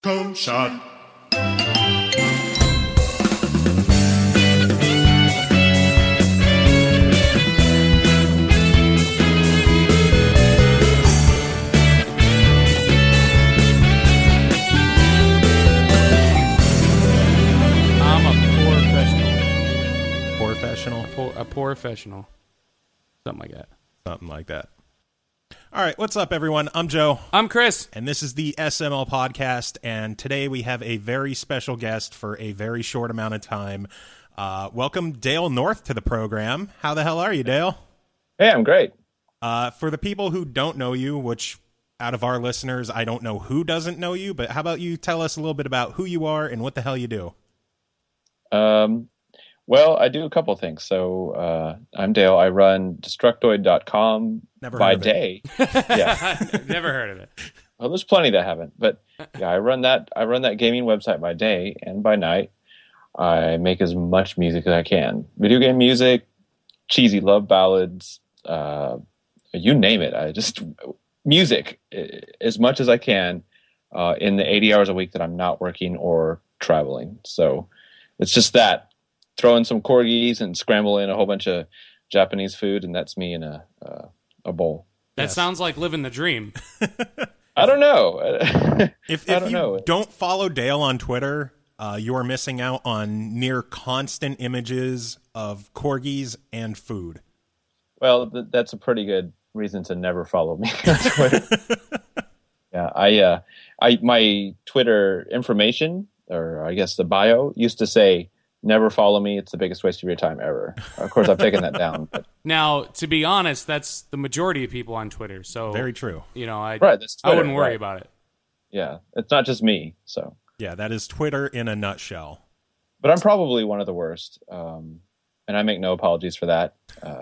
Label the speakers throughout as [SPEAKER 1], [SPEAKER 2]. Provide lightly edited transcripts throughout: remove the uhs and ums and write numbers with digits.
[SPEAKER 1] Cone shot.
[SPEAKER 2] A professional. Something like that.
[SPEAKER 3] Something like that. All right, what's up, everyone? I'm Joe.
[SPEAKER 2] I'm Chris.
[SPEAKER 3] And this is the SML Podcast, and today we have a very special guest for a very short amount of time. Welcome Dale North to the program. How the hell are you, Dale?
[SPEAKER 4] Hey, I'm great.
[SPEAKER 3] For the people who don't know you, which out of our listeners, I don't know who doesn't know you, but how about you tell us a little bit about who you are and what the hell you do?
[SPEAKER 4] Well, I do a couple things. So I'm Dale. I run Destructoid.com by day.
[SPEAKER 2] Yeah, never heard of it.
[SPEAKER 4] Well, there's plenty that haven't, but yeah, I run that gaming website by day, and by night, I make as much music as I can. Video game music, cheesy love ballads, you name it. I just music as much as I can in the 80 hours a week that I'm not working or traveling. So it's just that. Throw in some corgis and scramble in a whole bunch of Japanese food, and that's me in a bowl.
[SPEAKER 2] That sounds like living the dream.
[SPEAKER 4] I don't know.
[SPEAKER 3] If you don't follow Dale on Twitter, you are missing out on near constant images of corgis and food.
[SPEAKER 4] Well, that's a pretty good reason to never follow me on Twitter. Yeah, my Twitter information, or I guess the bio, used to say, "Never follow me. It's the biggest waste of your time ever." Of course, I've taken that down. But.
[SPEAKER 2] Now, to be honest, that's the majority of people on Twitter. So
[SPEAKER 3] very true.
[SPEAKER 2] You know, I
[SPEAKER 4] right.
[SPEAKER 2] wouldn't worry about it.
[SPEAKER 4] Yeah, it's not just me. So
[SPEAKER 3] yeah, that is Twitter in a nutshell.
[SPEAKER 4] But I'm probably one of the worst, and I make no apologies for that.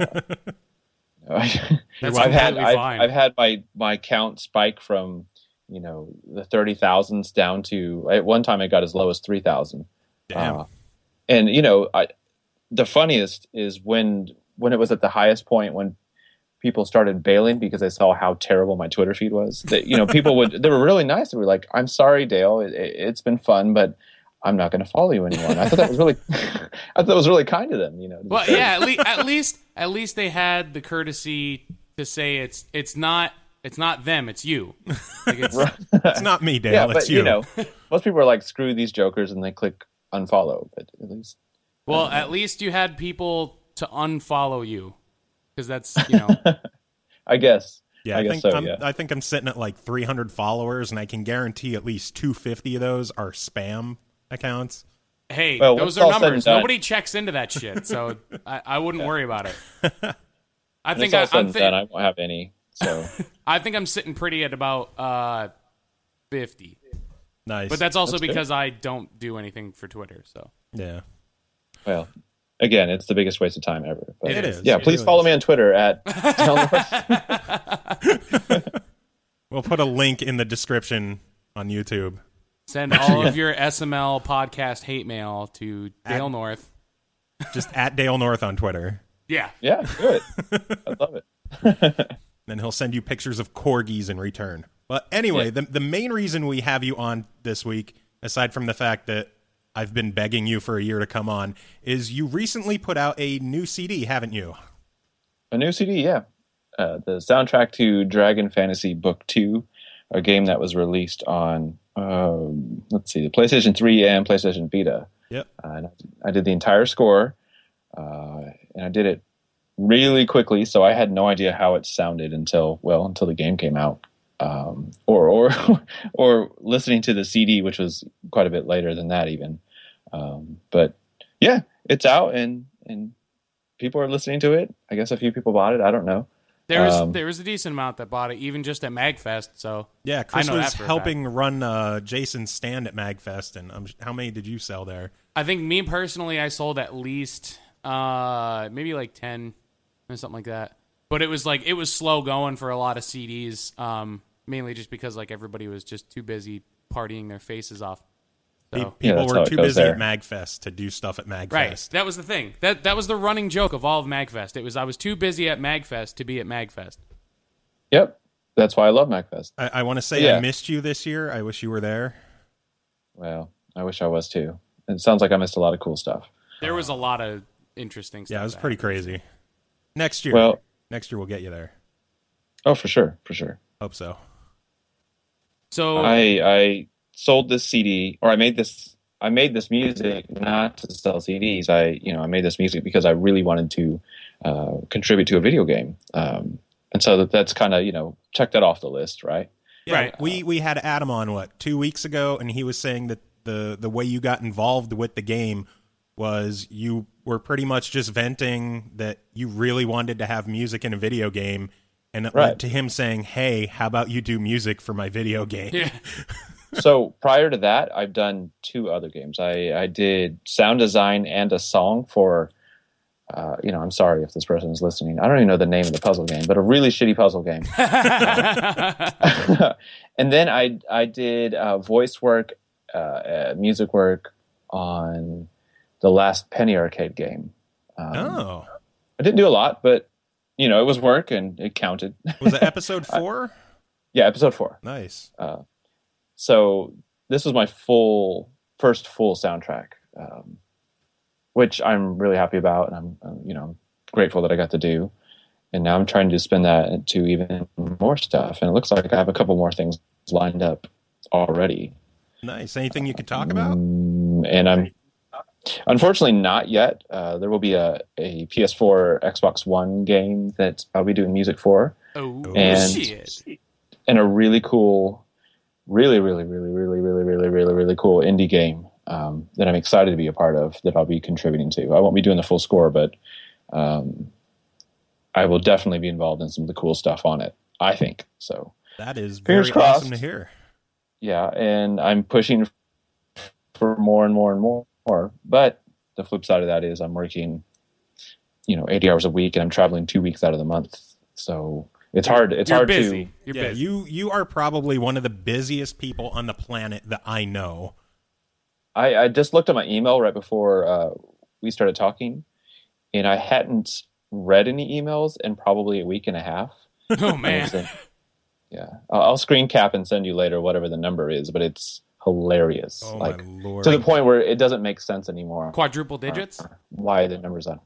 [SPEAKER 4] I've had my count spike from the 30,000s down to at one time it got as low as 3,000.
[SPEAKER 3] Damn.
[SPEAKER 4] And the funniest is when it was at the highest point, when people started bailing because they saw how terrible my Twitter feed was. That people they were really nice. They were like, "I'm sorry, Dale. It's been fun, but I'm not going to follow you anymore." And I thought that was really, kind of them.
[SPEAKER 2] Well, yeah. At least they had the courtesy to say it's not them, it's you. Like
[SPEAKER 3] it's not me, Dale.
[SPEAKER 4] Yeah,
[SPEAKER 3] it's
[SPEAKER 4] but
[SPEAKER 3] you.
[SPEAKER 4] Most people are like, "Screw these jokers," and they click unfollow. But at least,
[SPEAKER 2] at least you had people to unfollow you, because that's
[SPEAKER 4] I guess.
[SPEAKER 3] Yeah, I think I'm sitting at like 300 followers, and I can guarantee at least 250 of those are spam accounts.
[SPEAKER 2] Hey, those are numbers. Nobody checks into that shit, so I wouldn't worry about it. I think I
[SPEAKER 4] won't have any. So
[SPEAKER 2] I think I'm sitting pretty at about 50.
[SPEAKER 3] Nice,
[SPEAKER 2] but that's also because I don't do anything for Twitter. So
[SPEAKER 3] yeah.
[SPEAKER 4] Well, again, it's the biggest waste of time ever. But
[SPEAKER 2] it is.
[SPEAKER 4] Yeah, please follow me on Twitter at.
[SPEAKER 3] We'll put a link in the description on YouTube.
[SPEAKER 2] Send all of your SML podcast hate mail to Dale North.
[SPEAKER 3] Just at Dale North on Twitter.
[SPEAKER 4] Yeah, do it. I love it.
[SPEAKER 3] Then he'll send you pictures of corgis in return. But anyway, the main reason we have you on this week, aside from the fact that I've been begging you for a year to come on, is you recently put out a new CD, haven't you?
[SPEAKER 4] A new CD, yeah. The soundtrack to Dragon Fantasy Book 2, a game that was released on, the PlayStation 3 and PlayStation Vita.
[SPEAKER 3] Yep.
[SPEAKER 4] And I did the entire score, and I did it really quickly, so I had no idea how it sounded until the game came out. Or listening to the CD, which was quite a bit later than that even. But yeah, it's out and people are listening to it. I guess a few people bought it. I don't know.
[SPEAKER 2] There was a decent amount that bought it, even just at MagFest. So
[SPEAKER 3] yeah, Chris was helping run Jason's stand at MagFest, and how many did you sell there?
[SPEAKER 2] I think me personally, I sold at least maybe like 10 or something like that. But it was slow going for a lot of CDs. Mainly just because like everybody was just too busy partying their faces off. So,
[SPEAKER 3] people were too busy at MagFest to do stuff at MagFest.
[SPEAKER 2] Right, that was the thing. That was the running joke of all of MagFest. I was too busy at MagFest to be at MagFest.
[SPEAKER 4] Yep, that's why I love MagFest.
[SPEAKER 3] I want to say I missed you this year. I wish you were there.
[SPEAKER 4] Well, I wish I was too. It sounds like I missed a lot of cool stuff.
[SPEAKER 2] There was a lot of interesting stuff.
[SPEAKER 3] Yeah, it was
[SPEAKER 2] that
[SPEAKER 3] pretty
[SPEAKER 2] happened.
[SPEAKER 3] crazy. Next year.
[SPEAKER 4] Well,
[SPEAKER 3] Next year we'll get you there.
[SPEAKER 4] oh, for sure, for sure.
[SPEAKER 3] Hope so.
[SPEAKER 2] So
[SPEAKER 4] I sold this CD, or I made this music not to sell CDs. I made this music because I really wanted to contribute to a video game, and so that's kind of check that off the list, right?
[SPEAKER 3] Yeah,
[SPEAKER 2] Right.
[SPEAKER 3] We had Adam on 2 weeks ago, and he was saying that the way you got involved with the game was you were pretty much just venting that you really wanted to have music in a video game, and it led to him saying, "Hey, how about you do music for my video game?"
[SPEAKER 2] yeah.
[SPEAKER 4] So prior to that, I've done 2 other games. I did sound design and a song for. I'm sorry if this person is listening. I don't even know the name of the puzzle game, but a really shitty puzzle game. And then I did voice work, music work on the last Penny Arcade game.
[SPEAKER 3] Oh,
[SPEAKER 4] I didn't do a lot, but it was work and it counted.
[SPEAKER 3] was it episode 4?
[SPEAKER 4] Yeah, episode 4.
[SPEAKER 3] Nice.
[SPEAKER 4] So this was my first full soundtrack, which I'm really happy about, and I'm grateful that I got to do. And now I'm trying to spin that into even more stuff, and it looks like I have a couple more things lined up already.
[SPEAKER 3] Nice. Anything you could talk about?
[SPEAKER 4] And I'm unfortunately not yet. There will be a PS4, Xbox One game that I'll be doing music for,
[SPEAKER 2] Oh
[SPEAKER 4] and
[SPEAKER 2] shit!
[SPEAKER 4] and a really cool, really cool indie game that I'm excited to be a part of, that I'll be contributing to. I won't be doing the full score, but I will definitely be involved in some of the cool stuff on it, I think. So
[SPEAKER 3] That is
[SPEAKER 4] Fingers
[SPEAKER 3] very
[SPEAKER 4] crossed.
[SPEAKER 3] awesome to hear.
[SPEAKER 4] yeah, and I'm pushing for more and more and more. But the flip side of that is I'm working, 80 hours a week, and I'm traveling 2 weeks out of the month. So it's hard. It's
[SPEAKER 2] You're
[SPEAKER 4] hard
[SPEAKER 2] busy. You're
[SPEAKER 3] Yeah,
[SPEAKER 2] busy.
[SPEAKER 3] you are probably one of the busiest people on the planet that I know.
[SPEAKER 4] I just looked at my email right before we started talking, and I hadn't read any emails in probably a week and a half.
[SPEAKER 2] Oh man.
[SPEAKER 4] Yeah, I'll screen cap and send you later whatever the number is, but it's hilarious.
[SPEAKER 3] Oh
[SPEAKER 4] like
[SPEAKER 3] my lord.
[SPEAKER 4] to the point where it doesn't make sense anymore.
[SPEAKER 2] Quadruple digits.
[SPEAKER 4] Why the numbers are?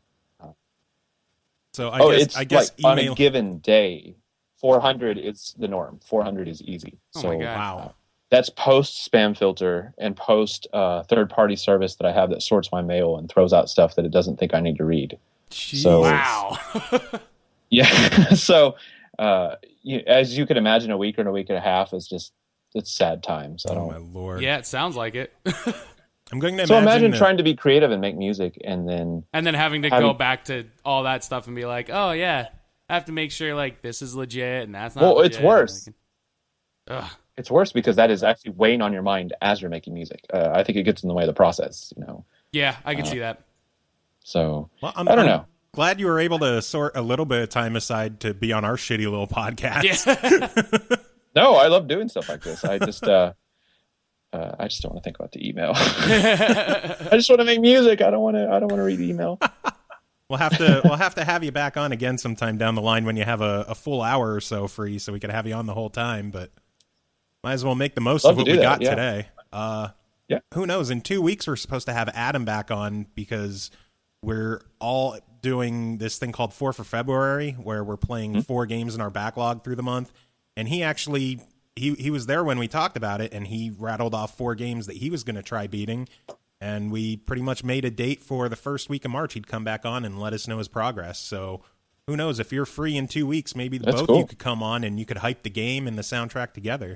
[SPEAKER 3] So
[SPEAKER 4] It's
[SPEAKER 3] I guess
[SPEAKER 4] like on a
[SPEAKER 3] email.
[SPEAKER 4] given day, 400 is the norm. 400 is easy.
[SPEAKER 2] Oh
[SPEAKER 4] So
[SPEAKER 2] my God.
[SPEAKER 3] Wow.
[SPEAKER 4] that's post spam filter and post third party service that I have that sorts my mail and throws out stuff that it doesn't think I need to read. So-
[SPEAKER 2] Wow.
[SPEAKER 4] Yeah. So as you can imagine, a week or a week and a half is it's sad times. I
[SPEAKER 3] Oh my
[SPEAKER 4] don't.
[SPEAKER 3] lord.
[SPEAKER 2] Yeah, it sounds like it.
[SPEAKER 3] I'm going to
[SPEAKER 4] So
[SPEAKER 3] imagine
[SPEAKER 4] imagine
[SPEAKER 3] that-
[SPEAKER 4] trying to be creative and make music, and then
[SPEAKER 2] And then having to go back to all that stuff and be like, oh yeah, I have to make sure like this is legit and that's not.
[SPEAKER 4] Well,
[SPEAKER 2] legit.
[SPEAKER 4] it's worse.
[SPEAKER 2] Ugh.
[SPEAKER 4] It's worse because that is actually weighing on your mind as you're making music. I think it gets in the way of the process.
[SPEAKER 2] Yeah, I can see that.
[SPEAKER 4] So
[SPEAKER 3] Well,
[SPEAKER 4] I don't know.
[SPEAKER 3] Glad you were able to sort a little bit of time aside to be on our shitty little podcast.
[SPEAKER 2] Yeah.
[SPEAKER 4] No, I love doing stuff like this. I just don't want to think about the email. I just want to make music. I don't want to read the email.
[SPEAKER 3] We'll have to have you back on again sometime down the line when you have a full hour or so free, so we could have you on the whole time. But might as well make the most
[SPEAKER 4] Love
[SPEAKER 3] of what
[SPEAKER 4] to
[SPEAKER 3] we
[SPEAKER 4] do
[SPEAKER 3] got
[SPEAKER 4] that, yeah.
[SPEAKER 3] today.
[SPEAKER 4] Yeah.
[SPEAKER 3] Who knows? In 2 weeks, we're supposed to have Adam back on because we're all doing this thing called 4 for February, where we're playing 4 games in our backlog through the month. And he actually he was there when we talked about it, and he rattled off 4 games that he was going to try beating. And we pretty much made a date for the first week of March. He'd come back on and let us know his progress. So who knows? If you're free in 2 weeks, maybe
[SPEAKER 4] That's
[SPEAKER 3] both
[SPEAKER 4] cool.
[SPEAKER 3] you could come on and you could hype the game and the soundtrack together.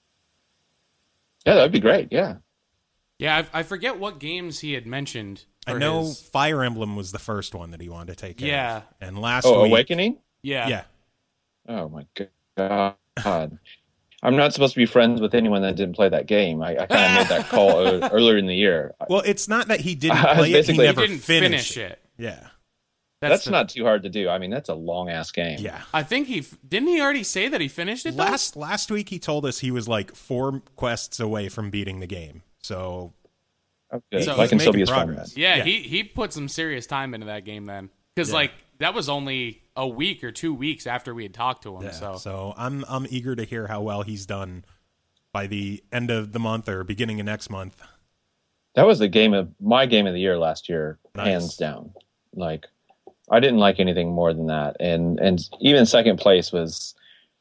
[SPEAKER 4] Yeah, that'd be great. Yeah.
[SPEAKER 2] Yeah, I forget what games he had mentioned.
[SPEAKER 3] I
[SPEAKER 2] for
[SPEAKER 3] know
[SPEAKER 2] his-
[SPEAKER 3] Fire Emblem was the first one that he wanted to take care
[SPEAKER 2] Yeah.
[SPEAKER 3] of. And last
[SPEAKER 4] Oh,
[SPEAKER 3] week...
[SPEAKER 4] Awakening.
[SPEAKER 2] Yeah.
[SPEAKER 3] Yeah.
[SPEAKER 4] Oh my god. I'm not supposed to be friends with anyone that didn't play that game. I kind of made that call earlier in the year.
[SPEAKER 3] Well, it's not that he didn't
[SPEAKER 4] I was
[SPEAKER 3] play it, he
[SPEAKER 4] basically-
[SPEAKER 3] never
[SPEAKER 2] He didn't finish it.
[SPEAKER 3] Yeah.
[SPEAKER 4] That's
[SPEAKER 2] the-
[SPEAKER 4] not too hard to do. I mean, that's a long ass game.
[SPEAKER 3] Yeah.
[SPEAKER 2] I think didn't he already say that he finished it. Though?
[SPEAKER 3] Last week he told us he was like 4 quests away from beating the game. So
[SPEAKER 4] Okay.
[SPEAKER 2] So
[SPEAKER 4] I can
[SPEAKER 2] he's
[SPEAKER 4] still be his
[SPEAKER 3] making
[SPEAKER 4] friend.
[SPEAKER 3] progress.
[SPEAKER 4] Then.
[SPEAKER 2] Yeah,
[SPEAKER 3] Yeah.
[SPEAKER 2] he put some serious time into that game then, because
[SPEAKER 3] Yeah.
[SPEAKER 2] like that was only a week or 2 weeks after we had talked to him.
[SPEAKER 3] yeah.
[SPEAKER 2] So
[SPEAKER 3] So I'm eager to hear how well he's done by the end of the month or beginning of next month.
[SPEAKER 4] That was my game of the year last year,
[SPEAKER 3] Nice.
[SPEAKER 4] hands down. Like, I didn't like anything more than that, and even second place was.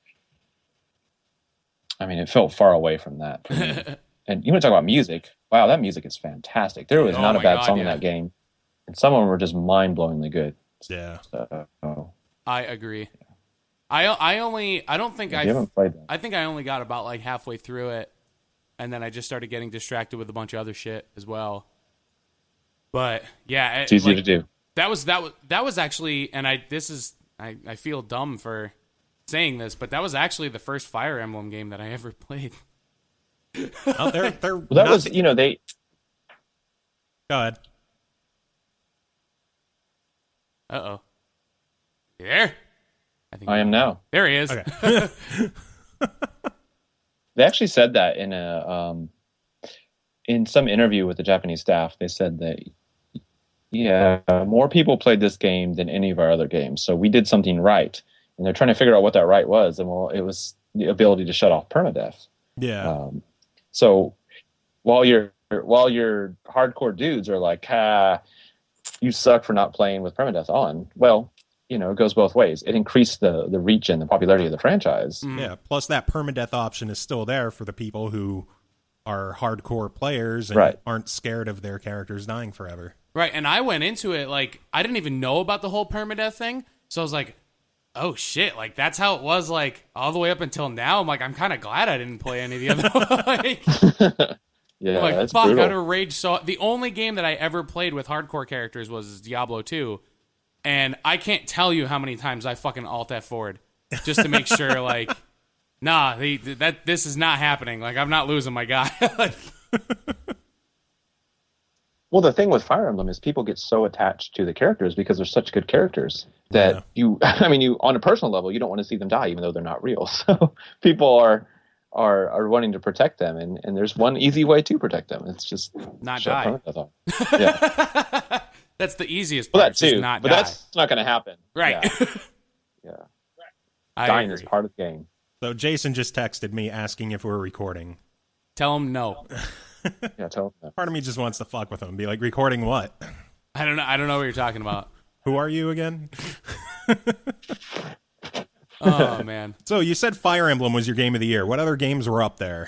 [SPEAKER 4] I mean, it felt far away from that for me. And you want to talk about music? Wow, that music is fantastic. There was not a bad song in that game, and some of them were just mind-blowingly good.
[SPEAKER 3] Yeah.
[SPEAKER 4] So,
[SPEAKER 2] I agree. I don't think
[SPEAKER 4] you haven't played that.
[SPEAKER 2] I think I only got about like halfway through it, and then I just started getting distracted with a bunch of other shit as well. But yeah,
[SPEAKER 4] It's easy to do.
[SPEAKER 2] That was actually, and I feel dumb for saying this, but that was actually the first Fire Emblem game that I ever played.
[SPEAKER 3] Oh, they're
[SPEAKER 4] Well, that was, they.
[SPEAKER 3] Go ahead.
[SPEAKER 2] Uh-oh. You there?
[SPEAKER 4] I am now.
[SPEAKER 2] There he is.
[SPEAKER 3] Okay.
[SPEAKER 4] They actually said that in some interview with the Japanese staff. They said that more people played this game than any of our other games. So we did something right, and they're trying to figure out what that right was. And well, it was the ability to shut off permadeath.
[SPEAKER 3] Yeah.
[SPEAKER 4] So while your hardcore dudes are like, you suck for not playing with permadeath on. Well, it goes both ways. It increased the reach and the popularity of the franchise.
[SPEAKER 3] Yeah. Plus, that permadeath option is still there for the people who are hardcore players and aren't scared of their characters dying forever.
[SPEAKER 2] Right, and I went into it like I didn't even know about the whole permadeath thing, so I was like, "Oh shit!" Like that's how it was like all the way up until now. I'm like, I'm kind of glad I didn't play any of the other. Like,
[SPEAKER 4] yeah,
[SPEAKER 2] like
[SPEAKER 4] that's
[SPEAKER 2] fuck,
[SPEAKER 4] brutal.
[SPEAKER 2] I'd have raged. So the only game that I ever played with hardcore characters was Diablo 2, and I can't tell you how many times I fucking alt F forward just to make sure, like, nah, this is not happening. Like I'm not losing my guy. Like,
[SPEAKER 4] well, the thing with Fire Emblem is people get so attached to the characters because they're such good characters that you on a personal level, you don't want to see them die, even though they're not real. So people are wanting to protect them, and there's one easy way to protect them. It's just
[SPEAKER 2] not
[SPEAKER 4] shut
[SPEAKER 2] die.
[SPEAKER 4] Yeah.
[SPEAKER 2] That's the easiest
[SPEAKER 4] Well,
[SPEAKER 2] part.
[SPEAKER 4] that too,
[SPEAKER 2] not
[SPEAKER 4] but
[SPEAKER 2] die.
[SPEAKER 4] that's not going to happen.
[SPEAKER 2] Right.
[SPEAKER 4] Yeah.
[SPEAKER 2] I
[SPEAKER 4] Dying
[SPEAKER 2] agree.
[SPEAKER 4] is part of the game.
[SPEAKER 3] So Jason just texted me asking if we're recording.
[SPEAKER 2] Tell him no.
[SPEAKER 4] Yeah, tell them.
[SPEAKER 3] Part of me just wants to fuck with him. Be like, recording what?
[SPEAKER 2] I don't know what you're talking about.
[SPEAKER 3] Who are you again?
[SPEAKER 2] Oh man.
[SPEAKER 3] So you said Fire Emblem was your game of the year. What other games were up there?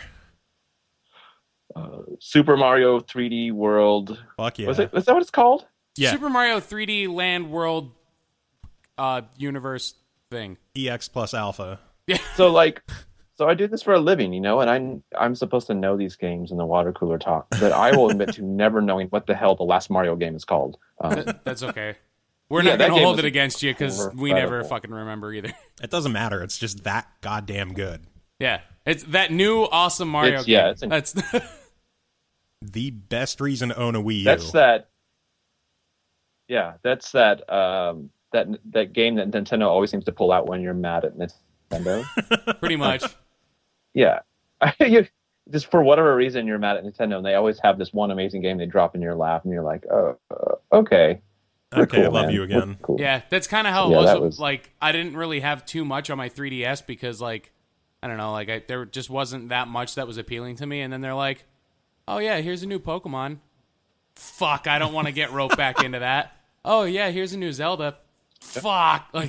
[SPEAKER 4] Super Mario 3D World.
[SPEAKER 3] Fuck yeah.
[SPEAKER 4] Was that what it's called?
[SPEAKER 3] Yeah.
[SPEAKER 2] Super Mario 3D Land World universe thing.
[SPEAKER 3] EX plus alpha.
[SPEAKER 4] So I do this for a living, and I'm supposed to know these games in the water cooler talk, but I will admit to never knowing what the hell the last Mario game is called.
[SPEAKER 2] That's okay. We're
[SPEAKER 4] Yeah,
[SPEAKER 2] not
[SPEAKER 4] that
[SPEAKER 2] going to
[SPEAKER 4] game
[SPEAKER 2] hold
[SPEAKER 4] was
[SPEAKER 2] it against you because we never
[SPEAKER 4] incredible.
[SPEAKER 2] fucking remember either.
[SPEAKER 3] It doesn't matter. It's just that goddamn good.
[SPEAKER 2] Yeah, it's that new awesome Mario
[SPEAKER 4] It's-
[SPEAKER 2] game.
[SPEAKER 4] yeah, it's
[SPEAKER 2] That's
[SPEAKER 3] The best reason to own a Wii U.
[SPEAKER 4] That's that. Yeah, that's that. That game that Nintendo always seems to pull out when you're mad at Nintendo.
[SPEAKER 2] pretty much.
[SPEAKER 4] Yeah, just for whatever reason you're mad at Nintendo, and they always have this one amazing game they drop in your lap, and you're like, oh, okay. We're
[SPEAKER 3] Okay, I
[SPEAKER 4] cool,
[SPEAKER 3] love
[SPEAKER 4] man.
[SPEAKER 3] you again.
[SPEAKER 4] We're cool.
[SPEAKER 2] Yeah, that's kind of how
[SPEAKER 4] Yeah,
[SPEAKER 2] it
[SPEAKER 4] that
[SPEAKER 2] was.
[SPEAKER 4] was-
[SPEAKER 2] Like, I didn't really have too much on my 3DS because, like, I don't know, like, there just wasn't that much that was appealing to me. And then they're like, oh, yeah, here's a new Pokemon. Fuck, I don't want to get roped back into that. Oh, yeah, here's a new Zelda. Fuck. Like,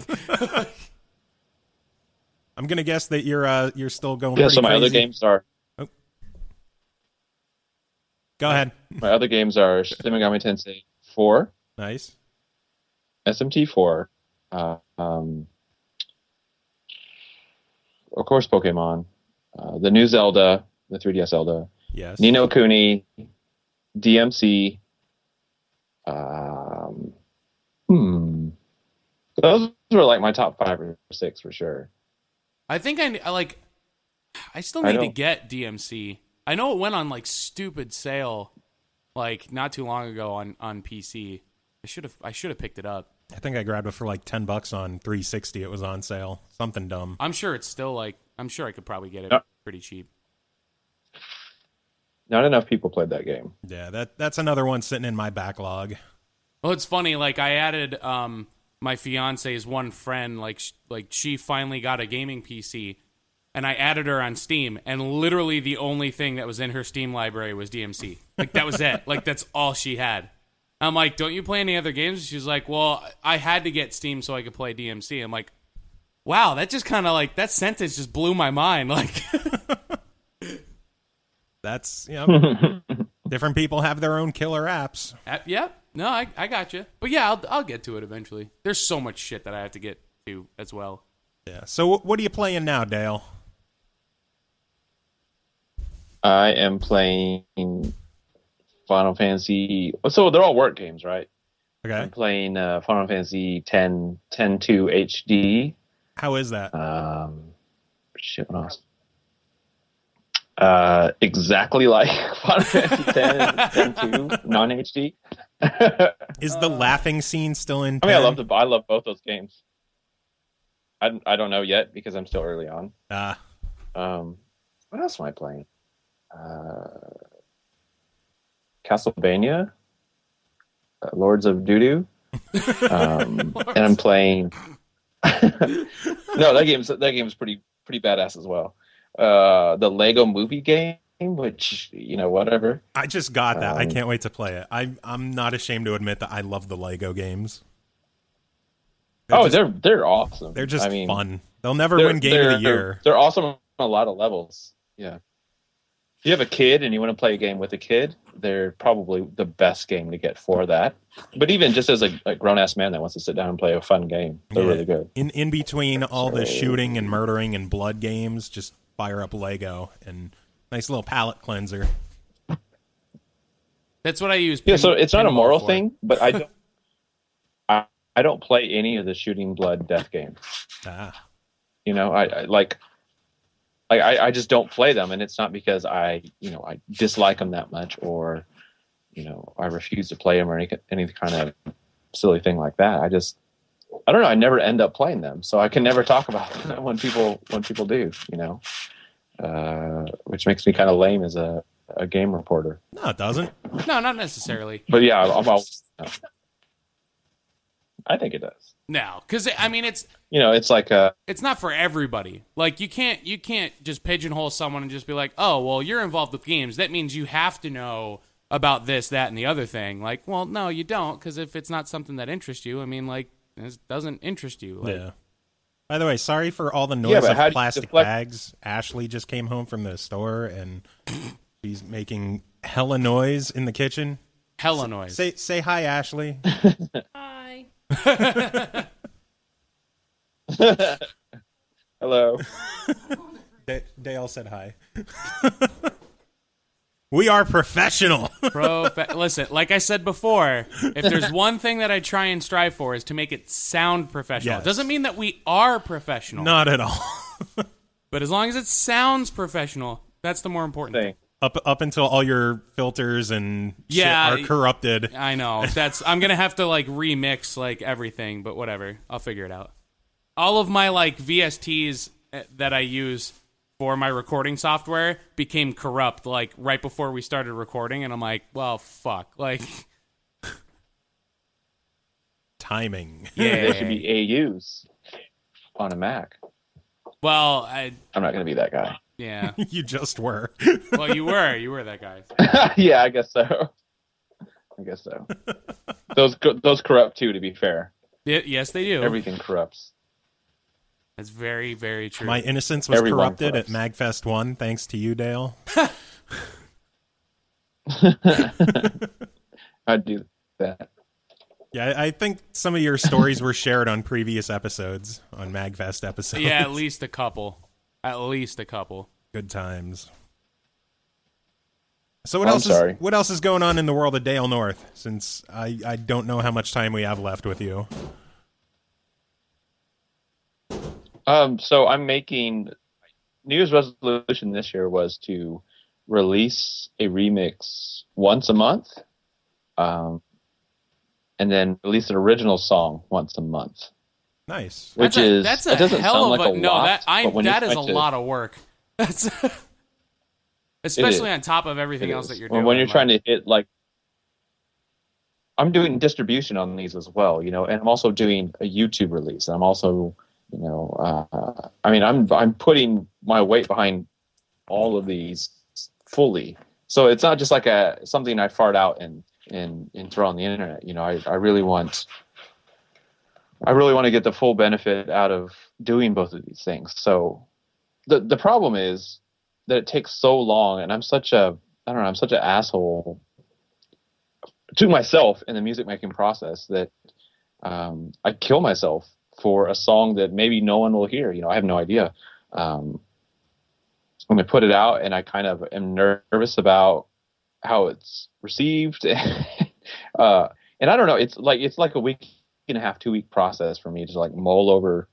[SPEAKER 3] I'm gonna guess that you're still going.
[SPEAKER 4] Yeah.
[SPEAKER 3] pretty
[SPEAKER 4] So my other
[SPEAKER 3] crazy.
[SPEAKER 4] games are
[SPEAKER 3] Go ahead.
[SPEAKER 4] Shin Megami Tensei 4,
[SPEAKER 3] Nice.
[SPEAKER 4] SMT4, of course Pokemon, the new Zelda, the 3DS Zelda,
[SPEAKER 3] Yes.
[SPEAKER 4] Ni no Kuni, DMC. Those were like my top 5 or 6 for sure.
[SPEAKER 2] I think I still
[SPEAKER 4] I
[SPEAKER 2] need to
[SPEAKER 4] know.
[SPEAKER 2] get DMC. I know it went on, like, stupid sale, like, not too long ago on PC. I should have picked it up.
[SPEAKER 3] I think I grabbed it for like $10 on 360. It was on sale. Something dumb.
[SPEAKER 2] I'm sure it's still, like, I'm sure I could probably get it
[SPEAKER 4] Yeah.
[SPEAKER 2] pretty cheap.
[SPEAKER 4] Not enough people played that game.
[SPEAKER 3] Yeah, that's another one sitting in my backlog.
[SPEAKER 2] Well, it's funny. Like, I added my fiance's one friend. Like she finally got a gaming PC, and I added her on Steam, and literally the only thing that was in her Steam library was DMC. Like, that was it. Like, that's all she had. I'm like, don't you play any other games? She's like, well, I had to get Steam so I could play DMC. I'm like, wow, that just kind of like, that sentence just blew my mind. Like,
[SPEAKER 3] That's, different people have their own killer apps.
[SPEAKER 2] yeah, no, I got you. But yeah, I'll get to it eventually. There's so much shit that I have to get to as well.
[SPEAKER 3] Yeah. So what are you playing now, Dale?
[SPEAKER 4] I am playing Final Fantasy. So they're all work games, right?
[SPEAKER 3] Okay.
[SPEAKER 4] I'm playing Final Fantasy 10 2 HD.
[SPEAKER 3] How is that?
[SPEAKER 4] Shit, what else? Exactly like Final Fantasy 10 2 non-HD.
[SPEAKER 3] Is the laughing scene still in?
[SPEAKER 4] I mean,
[SPEAKER 3] 10?
[SPEAKER 4] I love both those games. I don't know yet because I'm still early on. What else am I playing? Castlevania, Lords of Doodoo, and I'm playing. No, that game's pretty badass as well. The Lego Movie game, which whatever.
[SPEAKER 3] I just got that. I can't wait to play it. I'm not ashamed to admit that I love the Lego games.
[SPEAKER 4] They're awesome.
[SPEAKER 3] They're just fun. They'll never win Game of the Year.
[SPEAKER 4] They're awesome on a lot of levels. Yeah. If you have a kid and you want to play a game with a kid, they're probably the best game to get for that. But even just as a grown-ass man that wants to sit down and play a fun game, they're really good.
[SPEAKER 3] In between all the shooting and murdering and blood games, just fire up Lego and nice little palate cleanser.
[SPEAKER 2] That's what I use.
[SPEAKER 4] Yeah, so it's not a moral thing, but I don't play any of the shooting blood death games. I just don't play them, and it's not because I dislike them that much, or I refuse to play them, or any kind of silly thing like that. I don't know. I never end up playing them, so I can never talk about them when people do. Which makes me kind of lame as a game reporter.
[SPEAKER 3] No, it doesn't.
[SPEAKER 2] No, not necessarily.
[SPEAKER 4] But yeah, I think it does.
[SPEAKER 2] No, because I mean it's
[SPEAKER 4] it's like
[SPEAKER 2] it's not for everybody. Like you can't just pigeonhole someone and just be like, oh well, you're involved with games. That means you have to know about this, that, and the other thing. Like, well, no, you don't, because if it's not something that interests you, I mean, like, it doesn't interest you. Like,
[SPEAKER 3] yeah. By the way, sorry for all the noise of plastic bags. Ashley just came home from the store and she's making hella noise in the kitchen.
[SPEAKER 2] Hella noise.
[SPEAKER 3] Say hi, Ashley.
[SPEAKER 2] Hi.
[SPEAKER 4] Hello.
[SPEAKER 3] Dale said hi. We are professional.
[SPEAKER 2] Listen, like I said before, if there's one thing that I try and strive for is to make it sound professional.
[SPEAKER 3] Yes.
[SPEAKER 2] It doesn't mean that we are professional.
[SPEAKER 3] Not at all.
[SPEAKER 2] But as long as it sounds professional, that's the more important thing.
[SPEAKER 3] Up until all your filters and shit are corrupted.
[SPEAKER 2] I know. I'm going to have to like remix like everything, but whatever. I'll figure it out. All of my like VSTs that I use for my recording software became corrupt like right before we started recording, and I'm like, well, fuck. Like
[SPEAKER 3] timing.
[SPEAKER 4] Yeah, they should be AUs on a Mac.
[SPEAKER 2] Well,
[SPEAKER 4] I'm not going to be that guy.
[SPEAKER 2] Yeah.
[SPEAKER 3] You just were.
[SPEAKER 2] Well, you were that guy.
[SPEAKER 4] Yeah, I guess so. Those corrupt too, to be fair.
[SPEAKER 2] Yes, they do.
[SPEAKER 4] Everything corrupts.
[SPEAKER 2] That's very, very true.
[SPEAKER 3] My innocence was corrupted at MagFest 1, thanks to you, Dale.
[SPEAKER 4] I'd do that.
[SPEAKER 3] Yeah, I think some of your stories were shared on previous episodes, on MagFest episodes.
[SPEAKER 2] Yeah, at least a couple.
[SPEAKER 3] Good times. So what else is going on in the world of Dale North, since I don't know how much time we have left with you?
[SPEAKER 4] So I'm making New Year's resolution this year was to release a remix once a month, and then release an original song once a month.
[SPEAKER 3] Nice.
[SPEAKER 2] That's a hell of a lot. That is a lot of work. That's especially on top of everything else that you're doing.
[SPEAKER 4] When you're trying to hit like, I'm doing distribution on these as well, and I'm also doing a YouTube release. I'm also I mean, I'm putting my weight behind all of these fully. So it's not just like something I fart out and throw on the internet. I really want to get the full benefit out of doing both of these things. So the problem is that it takes so long, and I'm such an asshole to myself in the music making process that I kill myself for a song that maybe no one will hear. I have no idea. When I put it out, and I kind of am nervous about how it's received. And I don't know, it's like a week and a half, 2-week process for me to like mull over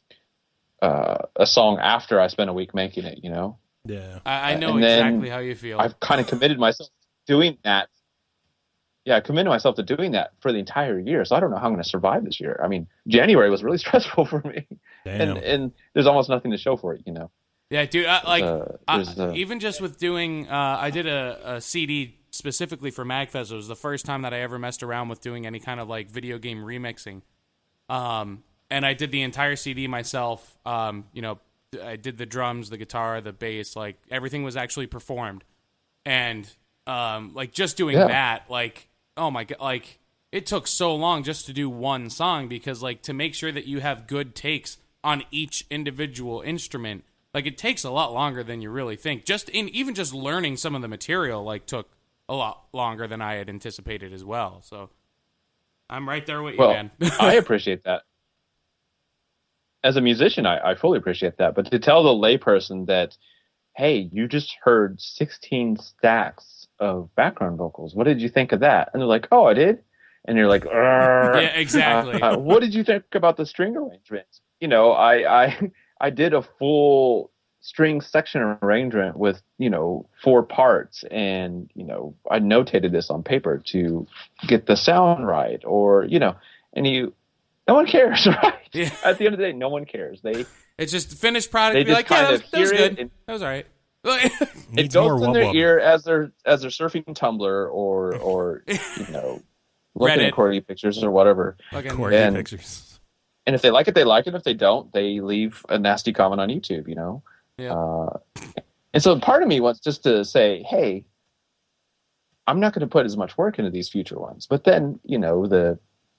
[SPEAKER 4] a song after I spend a week making it,
[SPEAKER 3] Yeah.
[SPEAKER 2] I know exactly how you feel.
[SPEAKER 4] I've kind of committed myself to doing that. Yeah, I committed myself to doing that for the entire year. So I don't know how I'm going to survive this year. I mean, January was really stressful for me.
[SPEAKER 3] Damn.
[SPEAKER 4] And there's almost nothing to show for it,
[SPEAKER 2] Yeah, dude. Even just with doing, I did a CD specifically for MagFest. It was the first time that I ever messed around with doing any kind of like video game remixing. And I did the entire CD myself. I did the drums, the guitar, the bass, like everything was actually performed. And like just doing that, like, oh my God, like it took so long just to do one song because like to make sure that you have good takes on each individual instrument. Like it takes a lot longer than you really think. Even just learning some of the material like took a lot longer than I had anticipated as well. So I'm right there with you, man.
[SPEAKER 4] I appreciate that. As a musician, I fully appreciate that. But to tell the layperson that, hey, you just heard 16 stacks of background vocals. What did you think of that? And they're like, oh, I did. And you're like, yeah,
[SPEAKER 2] exactly.
[SPEAKER 4] What did you think about the string arrangement? I did a full string section arrangement with, 4 parts, and, I notated this on paper to get the sound right, or, no one cares, right?
[SPEAKER 2] Yeah.
[SPEAKER 4] At the end of the day, no one cares.
[SPEAKER 2] It's just the finished product.
[SPEAKER 4] They
[SPEAKER 2] Be like, yeah, that was good. That was all right.
[SPEAKER 4] It goes in their ear as they're surfing Tumblr or looking at Corgi pictures or whatever.
[SPEAKER 3] Corgi pictures.
[SPEAKER 4] And if they like it, they like it. If they don't, they leave a nasty comment on YouTube,
[SPEAKER 2] Yeah.
[SPEAKER 4] And so part of me wants just to say, hey, I'm not going to put as much work into these future ones. But then, the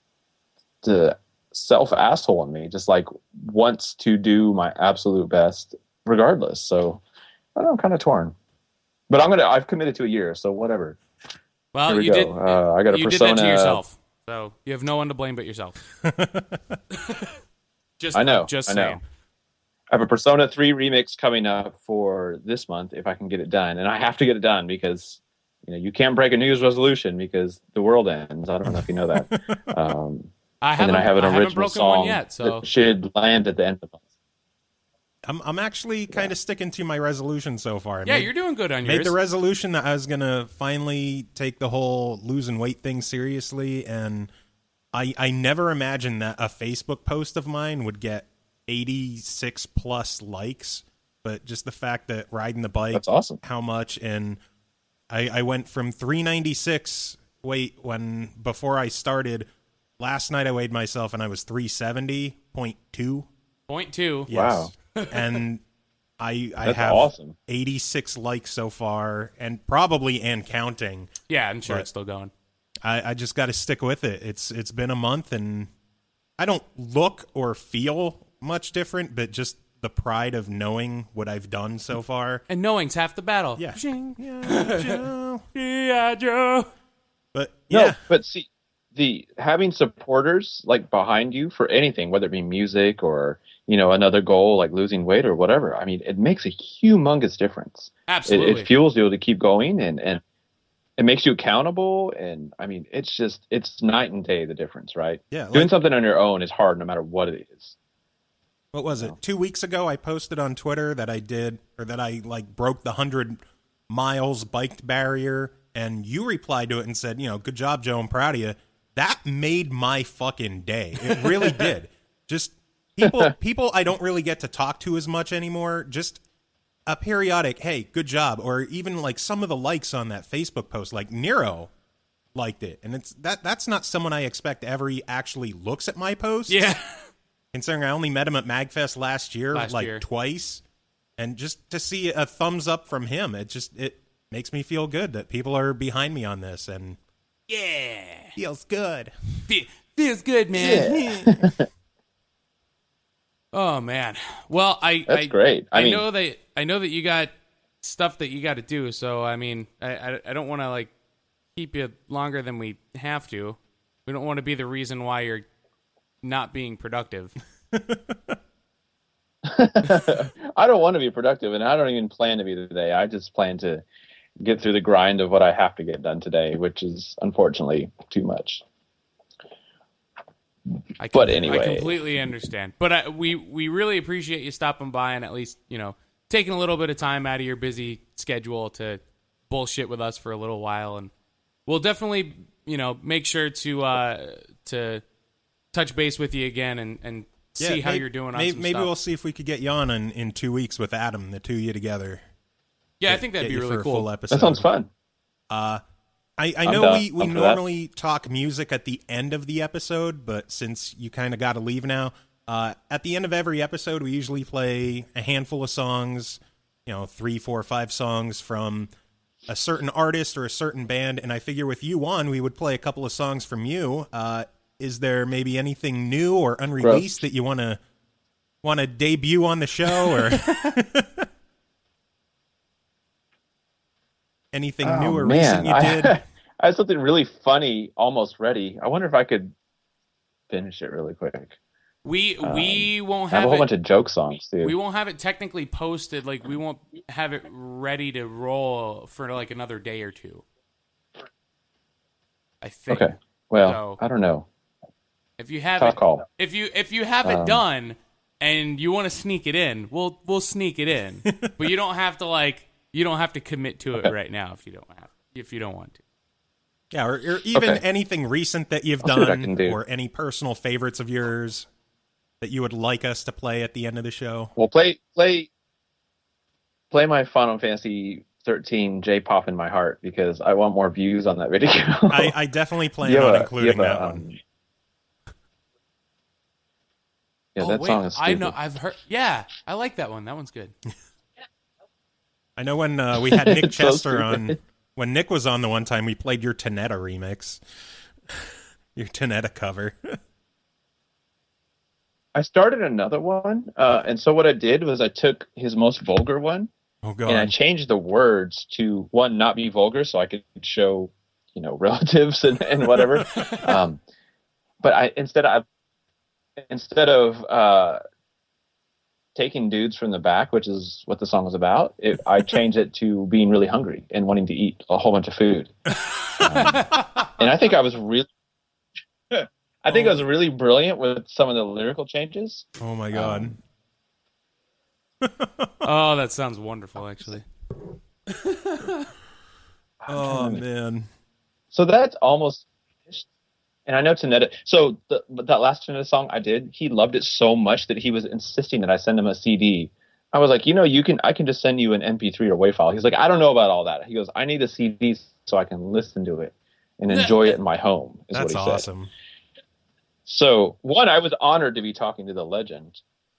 [SPEAKER 4] self-asshole in me just like wants to do my absolute best regardless. So I don't know, I'm kind of torn. But I've committed to a year, so whatever.
[SPEAKER 2] Well,
[SPEAKER 4] you did. I got a
[SPEAKER 2] you
[SPEAKER 4] Persona.
[SPEAKER 2] Did that to yourself. So you have no one to blame but yourself.
[SPEAKER 4] I know.
[SPEAKER 2] Just
[SPEAKER 4] I
[SPEAKER 2] saying.
[SPEAKER 4] know. I have a Persona 3 remix coming up for this month if I can get it done. And I have to get it done because, you can't break a New Year's resolution because the world ends. I don't know if you know that.
[SPEAKER 2] I
[SPEAKER 4] have an original song
[SPEAKER 2] one yet, so
[SPEAKER 4] that should land at the end of the month.
[SPEAKER 3] I'm actually kind of sticking to my resolution so far.
[SPEAKER 2] You're doing good on yours.
[SPEAKER 3] Made the resolution that I was going to finally take the whole losing weight thing seriously, and I never imagined that a Facebook post of mine would get 86 plus likes, but just the fact that riding the bike,
[SPEAKER 4] that's awesome.
[SPEAKER 3] How much, and I went from 396 weight before I started. Last night I weighed myself and I was 370.2.
[SPEAKER 2] 0.2.
[SPEAKER 3] Yes.
[SPEAKER 4] Wow.
[SPEAKER 3] And I
[SPEAKER 4] That's
[SPEAKER 3] have
[SPEAKER 4] awesome.
[SPEAKER 3] 86 likes so far, and probably and counting.
[SPEAKER 2] Yeah, I'm sure it's still going.
[SPEAKER 3] I just got to stick with it. It's been a month, and I don't look or feel much different, but just the pride of knowing what I've done so far.
[SPEAKER 2] And knowing's half the battle.
[SPEAKER 3] Yeah.
[SPEAKER 2] Yeah, Joe. Yeah, Joe.
[SPEAKER 3] But yeah.
[SPEAKER 4] No, but see, having supporters like behind you for anything, whether it be music or another goal like losing weight or whatever, I mean, it makes a humongous difference.
[SPEAKER 2] Absolutely,
[SPEAKER 4] it fuels you to keep going, and it makes you accountable. And I mean, it's night and day, the difference, right?
[SPEAKER 3] Yeah,
[SPEAKER 4] doing something on your own is hard, no matter what it is.
[SPEAKER 3] What was it? 2 weeks ago, I posted on Twitter that I broke the 100 miles biked barrier, and you replied to it and said, good job, Joe, I'm proud of you. That made my fucking day. It really did. Just people I don't really get to talk to as much anymore. Just a periodic, hey, good job. Or even like some of the likes on that Facebook post, like Nero liked it. And that's not someone I expect ever actually looks at my posts.
[SPEAKER 2] Yeah.
[SPEAKER 3] considering I only met him at MagFest last year, twice, and just to see a thumbs up from him, it makes me feel good that people are behind me on this, and feels good.
[SPEAKER 2] Feels good, man. Yeah. Oh man. Well,
[SPEAKER 4] that's great.
[SPEAKER 2] I know that you got stuff that you got to do, so I mean, I don't want to like keep you longer than we have to. We don't want to be the reason why you're not being productive.
[SPEAKER 4] I don't want to be productive, and I don't even plan to be today. I just plan to get through the grind of what I have to get done today, which is unfortunately too much. But anyway,
[SPEAKER 2] I completely understand. But we really appreciate you stopping by and at least, taking a little bit of time out of your busy schedule to bullshit with us for a little while. And we'll definitely, make sure to touch base with you again and see how you're doing on some
[SPEAKER 3] maybe
[SPEAKER 2] stuff.
[SPEAKER 3] We'll see if we could get you on in 2 weeks with Adam, the two of you together.
[SPEAKER 2] Yeah, I think that'd be really cool.
[SPEAKER 3] Full episode.
[SPEAKER 4] That sounds fun.
[SPEAKER 3] I know we normally talk music at the end of the episode, but since you kind of got to leave now, at the end of every episode, we usually play a handful of songs, 3, 4, 5 songs from a certain artist or a certain band, and I figure with you on, we would play a couple of songs from you. Is there maybe anything new or unreleased that you want to debut on the show, or anything new or recent you did?
[SPEAKER 4] I had something really funny almost ready. I wonder if I could finish it really quick.
[SPEAKER 2] We won't
[SPEAKER 4] have
[SPEAKER 2] have
[SPEAKER 4] a whole bunch of joke songs too.
[SPEAKER 2] We won't have it technically posted. Like, we won't have it ready to roll for like another day or two, I think.
[SPEAKER 4] Okay. Well, I don't know.
[SPEAKER 2] If you have if you have it done and you want to sneak it in, we'll sneak it in. But you don't have to commit to it right now if you don't want to.
[SPEAKER 3] Yeah, or even anything recent that you've done, or any personal favorites of yours that you would like us to play at the end of the show.
[SPEAKER 4] Well, play my Final Fantasy 13 J-Pop in My Heart, because I want more views on that video.
[SPEAKER 3] I definitely plan on including that one.
[SPEAKER 4] Yeah, that song is stupid.
[SPEAKER 2] I know. I've heard. Yeah, I like that one. That one's good.
[SPEAKER 3] I know when we had Nick Chester on, when Nick was on the one time, we played your Tanetta remix, your Tanetta cover.
[SPEAKER 4] I started another one, and so what I did was I took his most vulgar one, and I changed the words to, one, not be vulgar, so I could show, relatives and whatever. But instead of taking dudes from the back, which is what the song was about, I changed it to being really hungry and wanting to eat a whole bunch of food. And I think I was really, I was really brilliant with some of the lyrical changes.
[SPEAKER 3] Oh my God.
[SPEAKER 2] Oh, that sounds wonderful, actually.
[SPEAKER 3] Oh man.
[SPEAKER 4] So that's almost finished. And I know Tanetta. So that last Tanetta song I did, he loved it so much that he was insisting that I send him a CD. I was like, I can just send you an MP3 or WAV file. He's like, I don't know about all that. He goes, I need a CD so I can listen to it and enjoy it in my home.
[SPEAKER 3] That's
[SPEAKER 4] what he
[SPEAKER 3] awesome.
[SPEAKER 4] Said. So one, I was honored to be talking to the legend.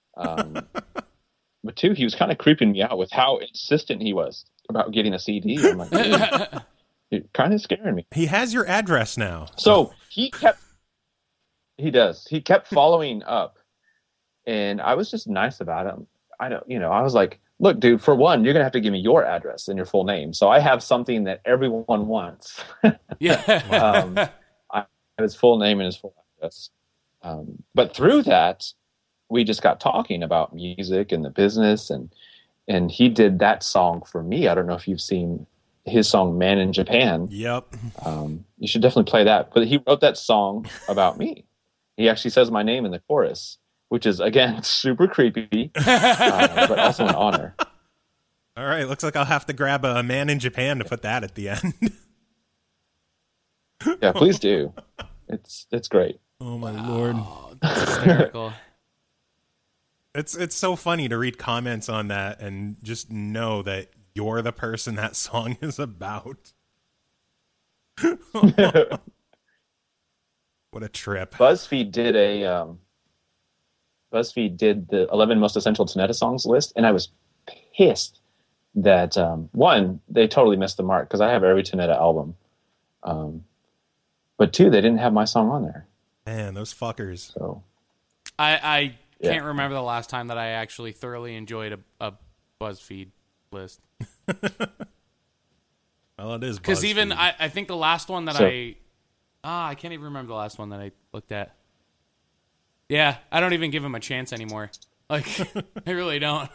[SPEAKER 4] But two, he was kind of creeping me out with how insistent he was about getting a CD. I'm like, dude, you're kind of scaring me.
[SPEAKER 3] He has your address now.
[SPEAKER 4] So he does. He kept following up, and I was just nice about him. I was like, look, dude, for one, you're going to have to give me your address and your full name. So I have something that everyone wants.
[SPEAKER 2] Yeah.
[SPEAKER 4] I have his full name and his full address. But through that, we just got talking about music and the business, and he did that song for me. I don't know if you've seen his song Man in Japan.
[SPEAKER 3] Yep.
[SPEAKER 4] You should definitely play that. But he wrote that song about me. He actually says my name in the chorus, which is, again, super creepy, but also an honor.
[SPEAKER 3] All right, looks like I'll have to grab a Man in Japan to put that at the end.
[SPEAKER 4] Yeah, please do. It's great.
[SPEAKER 3] Oh my Lord.
[SPEAKER 2] That's hysterical.
[SPEAKER 3] It's so funny to read comments on that and just know that you're the person that song is about. What a trip.
[SPEAKER 4] BuzzFeed did a BuzzFeed did the 11 most essential Tanetta songs list, and I was pissed that one, they totally missed the mark because I have every Tanetta album, but two, they didn't have my song on there.
[SPEAKER 3] Man, those fuckers.
[SPEAKER 4] So
[SPEAKER 2] I
[SPEAKER 4] Yeah.
[SPEAKER 2] can't remember the last time that I actually thoroughly enjoyed a BuzzFeed list.
[SPEAKER 3] Well, it is
[SPEAKER 2] Because even
[SPEAKER 3] BuzzFeed.
[SPEAKER 2] I think the last one that
[SPEAKER 4] So-
[SPEAKER 2] I can't even remember the last one that I looked at. Yeah, I don't even give him a chance anymore. Like, I really don't.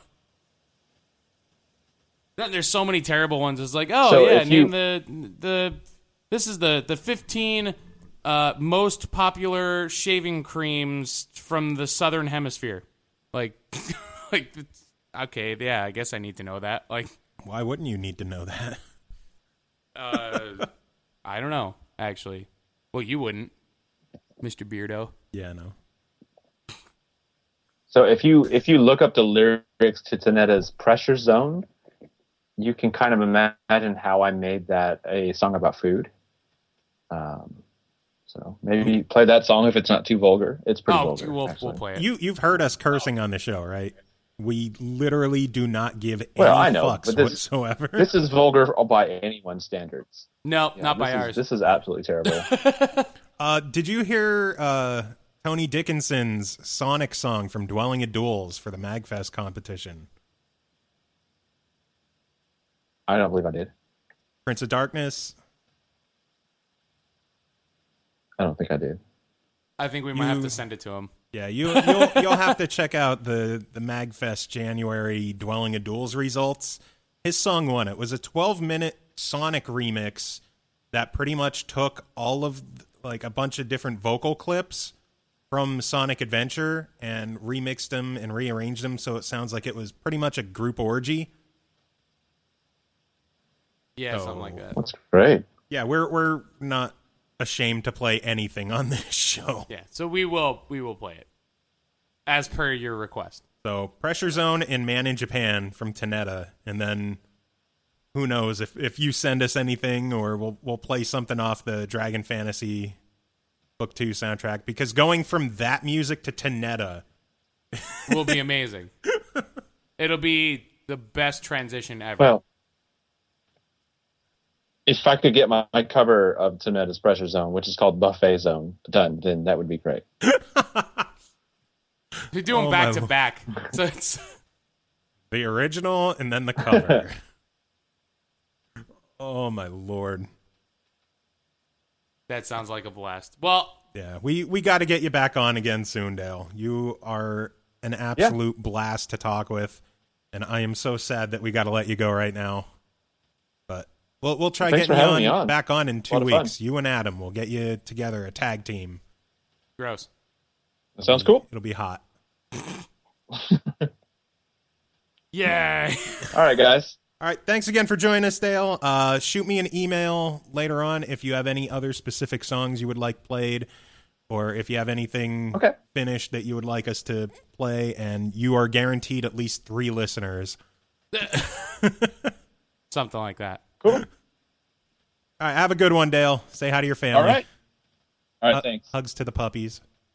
[SPEAKER 2] Then there's so many terrible ones. It's like, oh
[SPEAKER 4] So
[SPEAKER 2] yeah,
[SPEAKER 4] if you-
[SPEAKER 2] name this is the 15 most popular shaving creams from the Southern Hemisphere. Like, like, okay, yeah, I guess I need to know that. Like,
[SPEAKER 3] Why wouldn't you need to know that?
[SPEAKER 2] I don't know, actually. Well, you wouldn't, Mr. Beardo.
[SPEAKER 3] Yeah, no.
[SPEAKER 4] So if you look up the lyrics to Tanetta's Pressure Zone, you can kind of imagine how I made that a song about food. So maybe play that song if it's not too vulgar. It's pretty vulgar.
[SPEAKER 2] We'll
[SPEAKER 4] actually.
[SPEAKER 2] play it.
[SPEAKER 3] You've heard us cursing on the show, right? We literally do not give any
[SPEAKER 4] Well, I know,
[SPEAKER 3] fucks
[SPEAKER 4] but this-
[SPEAKER 3] whatsoever.
[SPEAKER 4] This is vulgar by anyone's standards.
[SPEAKER 2] No,
[SPEAKER 4] Yeah,
[SPEAKER 2] not by
[SPEAKER 4] this is-
[SPEAKER 2] ours.
[SPEAKER 4] This is absolutely terrible.
[SPEAKER 3] Did you hear Tony Dickinson's Sonic song from Dwelling of Duels for the MagFest competition?
[SPEAKER 4] I don't believe I did.
[SPEAKER 3] Prince of Darkness?
[SPEAKER 4] I don't think I did.
[SPEAKER 2] I think we might have to send it to him.
[SPEAKER 3] Yeah, you'll have to check out the MagFest January Dwelling of Duels results. His song won. It was a 12-minute Sonic remix that pretty much took all of like a bunch of different vocal clips from Sonic Adventure and remixed them and rearranged them so it sounds like it was pretty much a group orgy.
[SPEAKER 2] Yeah,
[SPEAKER 3] Oh.
[SPEAKER 2] something like that.
[SPEAKER 4] That's great.
[SPEAKER 3] Yeah, we're not ashamed to play anything on this show.
[SPEAKER 2] Yeah, so we will play it as per your request.
[SPEAKER 3] So Pressure Zone and Man in Japan from Tanetta, and then who knows if you send us anything, or we'll play something off the Dragon Fantasy Book 2 soundtrack, because going from that music to Tanetta,
[SPEAKER 2] Will be amazing. It'll be the best transition ever.
[SPEAKER 4] Well, if I could get my cover of Tanetta's Pressure Zone, which is called Buffet Zone, done, then that would be great.
[SPEAKER 2] We do them
[SPEAKER 3] Oh,
[SPEAKER 2] back
[SPEAKER 3] my
[SPEAKER 2] to
[SPEAKER 3] Lord.
[SPEAKER 2] back. So it's
[SPEAKER 3] the original and then the cover. Oh my Lord.
[SPEAKER 2] that sounds like a blast. Well,
[SPEAKER 3] Yeah, we got to get you back on again soon, Dale. You are an absolute blast to talk with, and I am so sad that we got to let you go right now. But we'll try
[SPEAKER 4] Thanks
[SPEAKER 3] getting
[SPEAKER 4] for having
[SPEAKER 3] you
[SPEAKER 4] me on.
[SPEAKER 3] back on in 2
[SPEAKER 4] A lot of fun.
[SPEAKER 3] weeks. You and Adam, we'll get you together, a tag team.
[SPEAKER 2] gross.
[SPEAKER 4] That sounds cool.
[SPEAKER 3] It'll be hot.
[SPEAKER 2] Yay.
[SPEAKER 4] All right, guys.
[SPEAKER 3] All right, thanks again for joining us, Dale. Shoot me an email later on if you have any other specific songs you would like played, or if you have anything
[SPEAKER 4] Okay.
[SPEAKER 3] finished that you would like us to play, and you are guaranteed at least 3 listeners.
[SPEAKER 2] Something like that.
[SPEAKER 4] Cool.
[SPEAKER 3] All right, have a good one, Dale. Say hi to your family.
[SPEAKER 4] All right. All right, thanks.
[SPEAKER 3] Hugs to the puppies.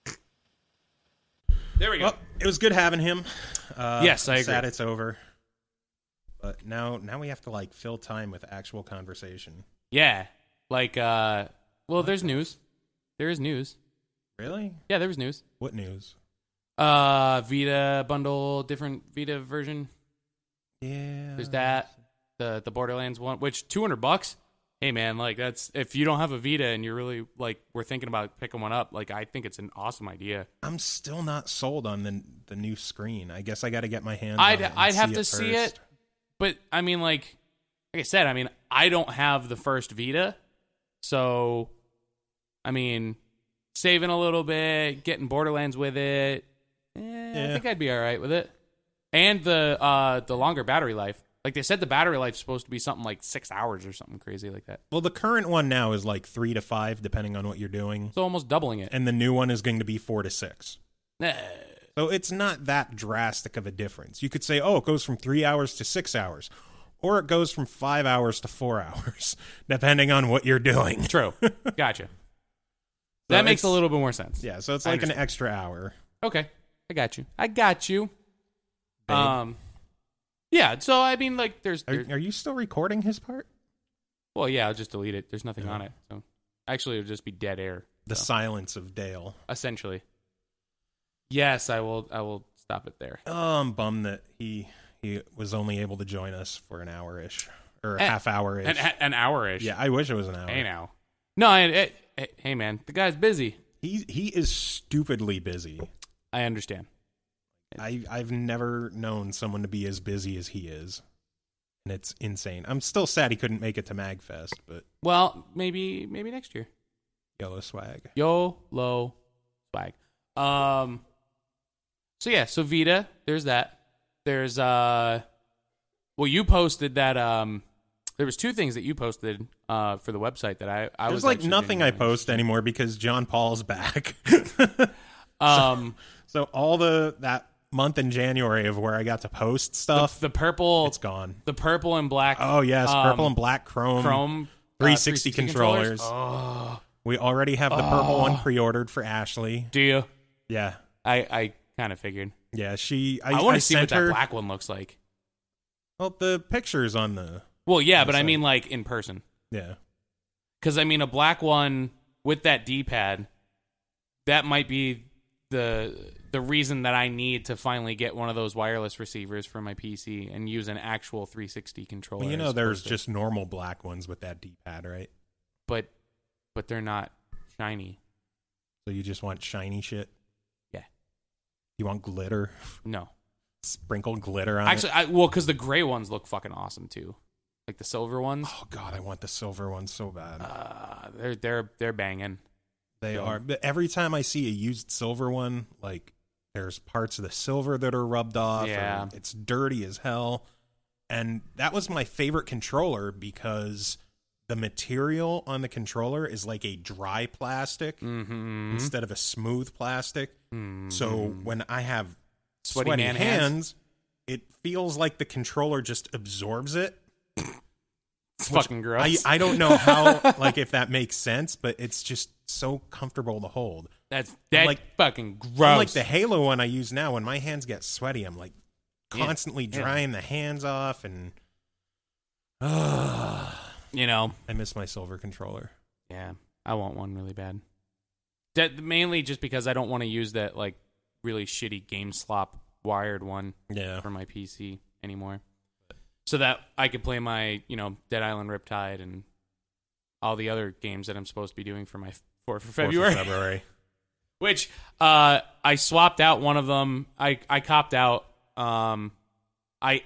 [SPEAKER 2] There we go.
[SPEAKER 3] Well, it was good having him.
[SPEAKER 2] Yes, I agree.
[SPEAKER 3] Sad it's over. But now we have to like fill time with actual conversation.
[SPEAKER 2] Yeah. Like, well, there's news. There is news.
[SPEAKER 3] Really?
[SPEAKER 2] Yeah, there was news.
[SPEAKER 3] What news?
[SPEAKER 2] Vita bundle, different Vita version.
[SPEAKER 3] Yeah.
[SPEAKER 2] There's that. The Borderlands one, which $200. Hey man, like that's if you don't have a Vita and you're really like we're thinking about picking one up, like I think it's an awesome idea.
[SPEAKER 3] I'm still not sold on the new screen. I guess I got to get my hands
[SPEAKER 2] I'd
[SPEAKER 3] on it. and
[SPEAKER 2] I'd have
[SPEAKER 3] see
[SPEAKER 2] to
[SPEAKER 3] it
[SPEAKER 2] see
[SPEAKER 3] first.
[SPEAKER 2] it, but I mean like I said, I mean I don't have the first Vita, so I mean saving a little bit, getting Borderlands with it. I
[SPEAKER 3] Yeah.
[SPEAKER 2] think I'd be all right with it, and the longer battery life. Like they said, the battery life's supposed to be something like 6 hours or something crazy like that.
[SPEAKER 3] Well, the current one now is like 3 to 5, depending on what you're doing,
[SPEAKER 2] So almost doubling it.
[SPEAKER 3] and the new one is going to be 4 to 6.
[SPEAKER 2] Nah.
[SPEAKER 3] So it's not that drastic of a difference. You could say, oh, it goes from 3 hours to 6 hours, or it goes from 5 hours to 4 hours, depending on what you're doing.
[SPEAKER 2] True. Gotcha. That makes a
[SPEAKER 3] it's-
[SPEAKER 2] little bit more sense.
[SPEAKER 3] Yeah, so it's
[SPEAKER 2] I
[SPEAKER 3] like an
[SPEAKER 2] understand.
[SPEAKER 3] extra hour.
[SPEAKER 2] Okay. I got you.
[SPEAKER 3] Babe.
[SPEAKER 2] Yeah. So I mean, like, there's
[SPEAKER 3] Are you still recording his part?
[SPEAKER 2] well, yeah. I'll just delete it. There's nothing on it. So actually, it'll just be dead air.
[SPEAKER 3] The silence of Dale.
[SPEAKER 2] Essentially. Yes, I will. I will stop it there.
[SPEAKER 3] Oh, I'm bummed that he was only able to join us for an hour-ish. Or a half hour-ish.
[SPEAKER 2] An hour-ish.
[SPEAKER 3] Yeah, I wish it was an hour.
[SPEAKER 2] Hey, now. No, hey, man. The guy's busy.
[SPEAKER 3] He is stupidly busy.
[SPEAKER 2] I understand.
[SPEAKER 3] I've never known someone to be as busy as he is. And it's insane. I'm still sad he couldn't make it to MagFest, but
[SPEAKER 2] Well, maybe next year.
[SPEAKER 3] YOLO swag.
[SPEAKER 2] YOLO swag. So yeah, so Vita, there's that. There's well, you posted that there was two things that you posted for the website that I
[SPEAKER 3] There's
[SPEAKER 2] was
[SPEAKER 3] like
[SPEAKER 2] actually
[SPEAKER 3] nothing I
[SPEAKER 2] getting
[SPEAKER 3] post anymore because John Paul's back. So all that month in January of where I got to post stuff,
[SPEAKER 2] the purple,
[SPEAKER 3] it's gone.
[SPEAKER 2] the purple and black.
[SPEAKER 3] Oh yes, purple and black Chrome 360 controllers.
[SPEAKER 2] Oh,
[SPEAKER 3] We already have the purple one pre-ordered for Ashley.
[SPEAKER 2] do you?
[SPEAKER 3] Yeah,
[SPEAKER 2] I kind of figured.
[SPEAKER 3] yeah.
[SPEAKER 2] I want to see what
[SPEAKER 3] sent
[SPEAKER 2] that
[SPEAKER 3] her.
[SPEAKER 2] black one looks like.
[SPEAKER 3] Well, the pictures on the
[SPEAKER 2] Well, yeah, but I
[SPEAKER 3] site.
[SPEAKER 2] mean like in person.
[SPEAKER 3] yeah.
[SPEAKER 2] Because I mean, a black one with that D-pad, that might be the reason that I need to finally get one of those wireless receivers for my PC and use an actual 360 controller.
[SPEAKER 3] Well, you know,
[SPEAKER 2] as
[SPEAKER 3] there's
[SPEAKER 2] opposed to-
[SPEAKER 3] just normal black ones with that D-pad, right?
[SPEAKER 2] but they're not shiny.
[SPEAKER 3] So you just want shiny shit.
[SPEAKER 2] Yeah.
[SPEAKER 3] You want glitter,
[SPEAKER 2] No,
[SPEAKER 3] sprinkled glitter on
[SPEAKER 2] actually,
[SPEAKER 3] it.
[SPEAKER 2] because the gray ones look fucking awesome too, like the silver ones.
[SPEAKER 3] Oh god, I want the silver one so bad.
[SPEAKER 2] They're banging.
[SPEAKER 3] They are. But every time I see a used silver one, like there's parts of the silver that are rubbed off.
[SPEAKER 2] Yeah.
[SPEAKER 3] Or it's dirty as hell. And that was my favorite controller because the material on the controller is like a dry plastic instead of a smooth plastic. So when I have
[SPEAKER 2] Sweaty
[SPEAKER 3] sweaty
[SPEAKER 2] man
[SPEAKER 3] hands, it feels like the controller just absorbs it.
[SPEAKER 2] It's fucking gross.
[SPEAKER 3] I don't know how, like, if that makes sense, but it's just so comfortable to hold.
[SPEAKER 2] That's
[SPEAKER 3] like-
[SPEAKER 2] fucking gross.
[SPEAKER 3] Unlike the Halo one I use now, when my hands get sweaty, I'm like constantly drying the hands off, and
[SPEAKER 2] you know.
[SPEAKER 3] I miss my silver controller.
[SPEAKER 2] Yeah, I want one really bad. Mainly just because I don't want to use that like really shitty GameSlop wired one
[SPEAKER 3] Yeah.
[SPEAKER 2] for my PC anymore. So that I could play my, Dead Island Riptide and all the other games that I'm supposed to be doing for my 4th of February.
[SPEAKER 3] 4th of February.
[SPEAKER 2] Which I swapped out one of them. I copped out. I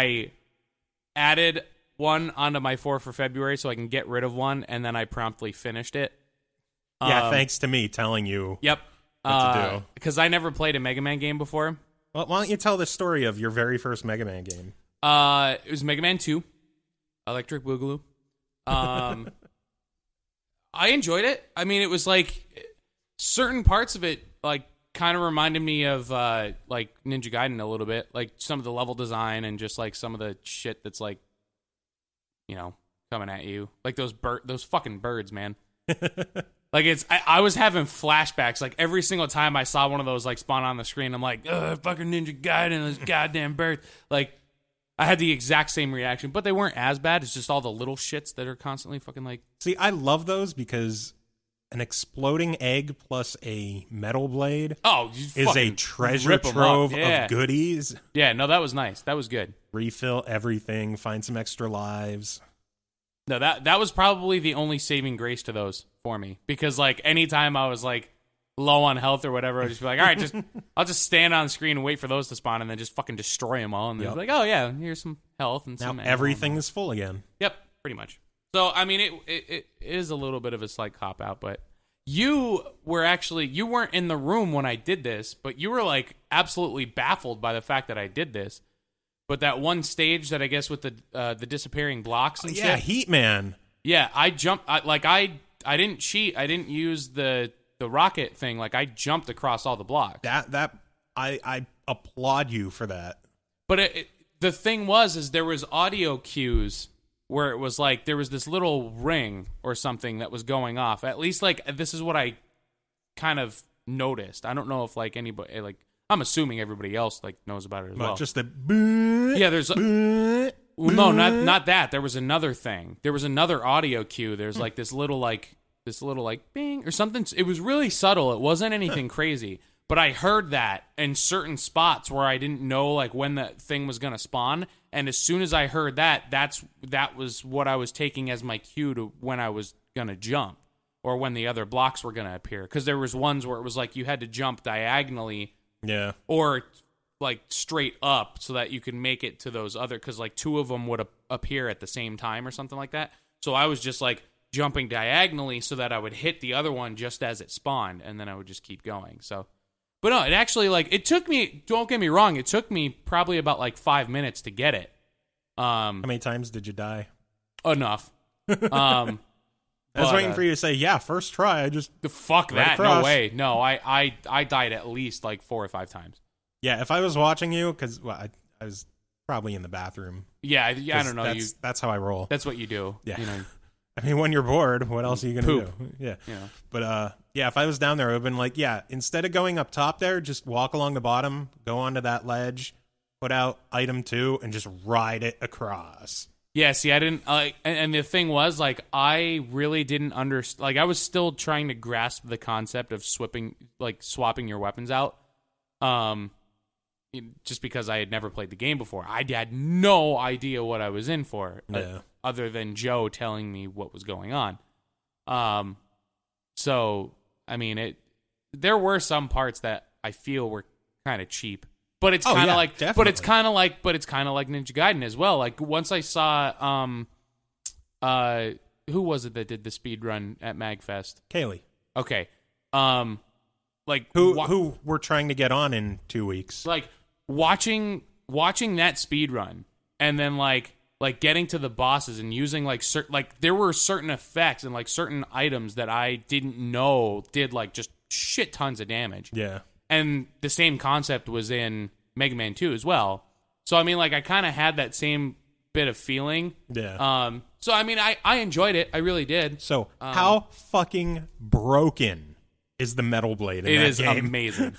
[SPEAKER 2] added one onto my 4th for February so I can get rid of one, and then I promptly finished it.
[SPEAKER 3] Yeah, thanks to me telling you.
[SPEAKER 2] Yep.
[SPEAKER 3] What to do.
[SPEAKER 2] Because I never played a Mega Man game before.
[SPEAKER 3] Well, why don't you tell the story of your very first Mega Man game?
[SPEAKER 2] It was Mega Man 2, Electric Boogaloo. I enjoyed it. I mean, it was like certain parts of it, like, kind of reminded me of like Ninja Gaiden a little bit, like some of the level design and just like some of the shit that's like, coming at you, like those fucking birds, man. Like I was having flashbacks like every single time I saw one of those like spawn on the screen. I'm like, fucking Ninja Gaiden, this goddamn bird. Like, I had the exact same reaction, but they weren't as bad. It's just all the little shits that are constantly fucking like.
[SPEAKER 3] See, I love those because an exploding egg plus a metal blade is a treasure trove of goodies.
[SPEAKER 2] Yeah, no, that was nice. That was good.
[SPEAKER 3] Refill everything, find some extra lives.
[SPEAKER 2] No, that was probably the only saving grace to those for me, because like anytime I was like low on health or whatever, I'd just be like, all right, I'll just stand on the screen and wait for those to spawn and then just fucking destroy them all, and then be like, oh yeah, here's some health and some
[SPEAKER 3] Now
[SPEAKER 2] ammo.
[SPEAKER 3] everything is full again.
[SPEAKER 2] Yep, pretty much. So I mean, it is a little bit of a slight cop out, but you weren't in the room when I did this, but you were like absolutely baffled by the fact that I did this. But that one stage that I guess with the disappearing blocks and
[SPEAKER 3] Yeah,
[SPEAKER 2] shit.
[SPEAKER 3] Heat Man.
[SPEAKER 2] Yeah, I jumped. I didn't cheat. I didn't use the rocket thing. Like, I jumped across all the blocks.
[SPEAKER 3] That I applaud you for that.
[SPEAKER 2] But the thing is there was audio cues where it was like there was this little ring or something that was going off. At least like this is what I kind of noticed. I don't know if like anybody like I'm assuming everybody else like knows about it as well.
[SPEAKER 3] Just the
[SPEAKER 2] yeah, there's well, no, not that. There was another thing. There was another audio cue. There's like this little like bing or something. It was really subtle. It wasn't anything crazy, but I heard that in certain spots where I didn't know like when the thing was gonna spawn. And as soon as I heard that, that was what I was taking as my cue to when I was gonna jump or when the other blocks were gonna appear. Because there was ones where it was like you had to jump diagonally,
[SPEAKER 3] yeah,
[SPEAKER 2] or like straight up so that you could make it to those other. Because like two of them would appear at the same time or something like that. So I was just like jumping diagonally so that I would hit the other one just as it spawned, and then I would just keep going. So. But no, it actually, like, it took me, don't get me wrong, it took me probably about, like, 5 minutes to get it.
[SPEAKER 3] How many times did you die?
[SPEAKER 2] Enough.
[SPEAKER 3] I was waiting for you to say, yeah, first try, I just...
[SPEAKER 2] Fuck that,
[SPEAKER 3] across.
[SPEAKER 2] No way. No, I died at least, like, 4 or 5 times.
[SPEAKER 3] Yeah, if I was watching you, because I was probably in the bathroom.
[SPEAKER 2] Yeah, I don't know.
[SPEAKER 3] That's how I roll.
[SPEAKER 2] That's what you do.
[SPEAKER 3] Yeah.
[SPEAKER 2] You know.
[SPEAKER 3] I mean, when you're bored, what else are you going to
[SPEAKER 2] Poop.
[SPEAKER 3] do? Yeah.
[SPEAKER 2] You know.
[SPEAKER 3] But, yeah, if I was down there, I would have been like, yeah, instead of going up top there, just walk along the bottom, go onto that ledge, put out item 2, and just ride it across.
[SPEAKER 2] Yeah, see, I didn't, and the thing was, like, I really didn't understand, like, I was still trying to grasp the concept of swapping your weapons out, just because I had never played the game before. I had no idea what I was in for.
[SPEAKER 3] Yeah.
[SPEAKER 2] Other than Joe telling me what was going on. So, I mean, there were some parts that I feel were kind of cheap. But it's kind of like
[SPEAKER 3] definitely.
[SPEAKER 2] but it's kind of like Ninja Gaiden as well. Like once I saw who was it that did the speed run at MagFest?
[SPEAKER 3] Kaylee.
[SPEAKER 2] Okay. Like
[SPEAKER 3] who we're trying to get on in 2 weeks.
[SPEAKER 2] Like watching that speed run and then like getting to the bosses and using like there were certain effects and like certain items that I didn't know did like just shit tons of damage.
[SPEAKER 3] Yeah.
[SPEAKER 2] And the same concept was in Mega Man 2 as well. So I mean like I kind of had that same bit of feeling.
[SPEAKER 3] Yeah.
[SPEAKER 2] So I mean I enjoyed it. I really did.
[SPEAKER 3] So how fucking broken is the Metal Blade in that game?
[SPEAKER 2] It is amazing.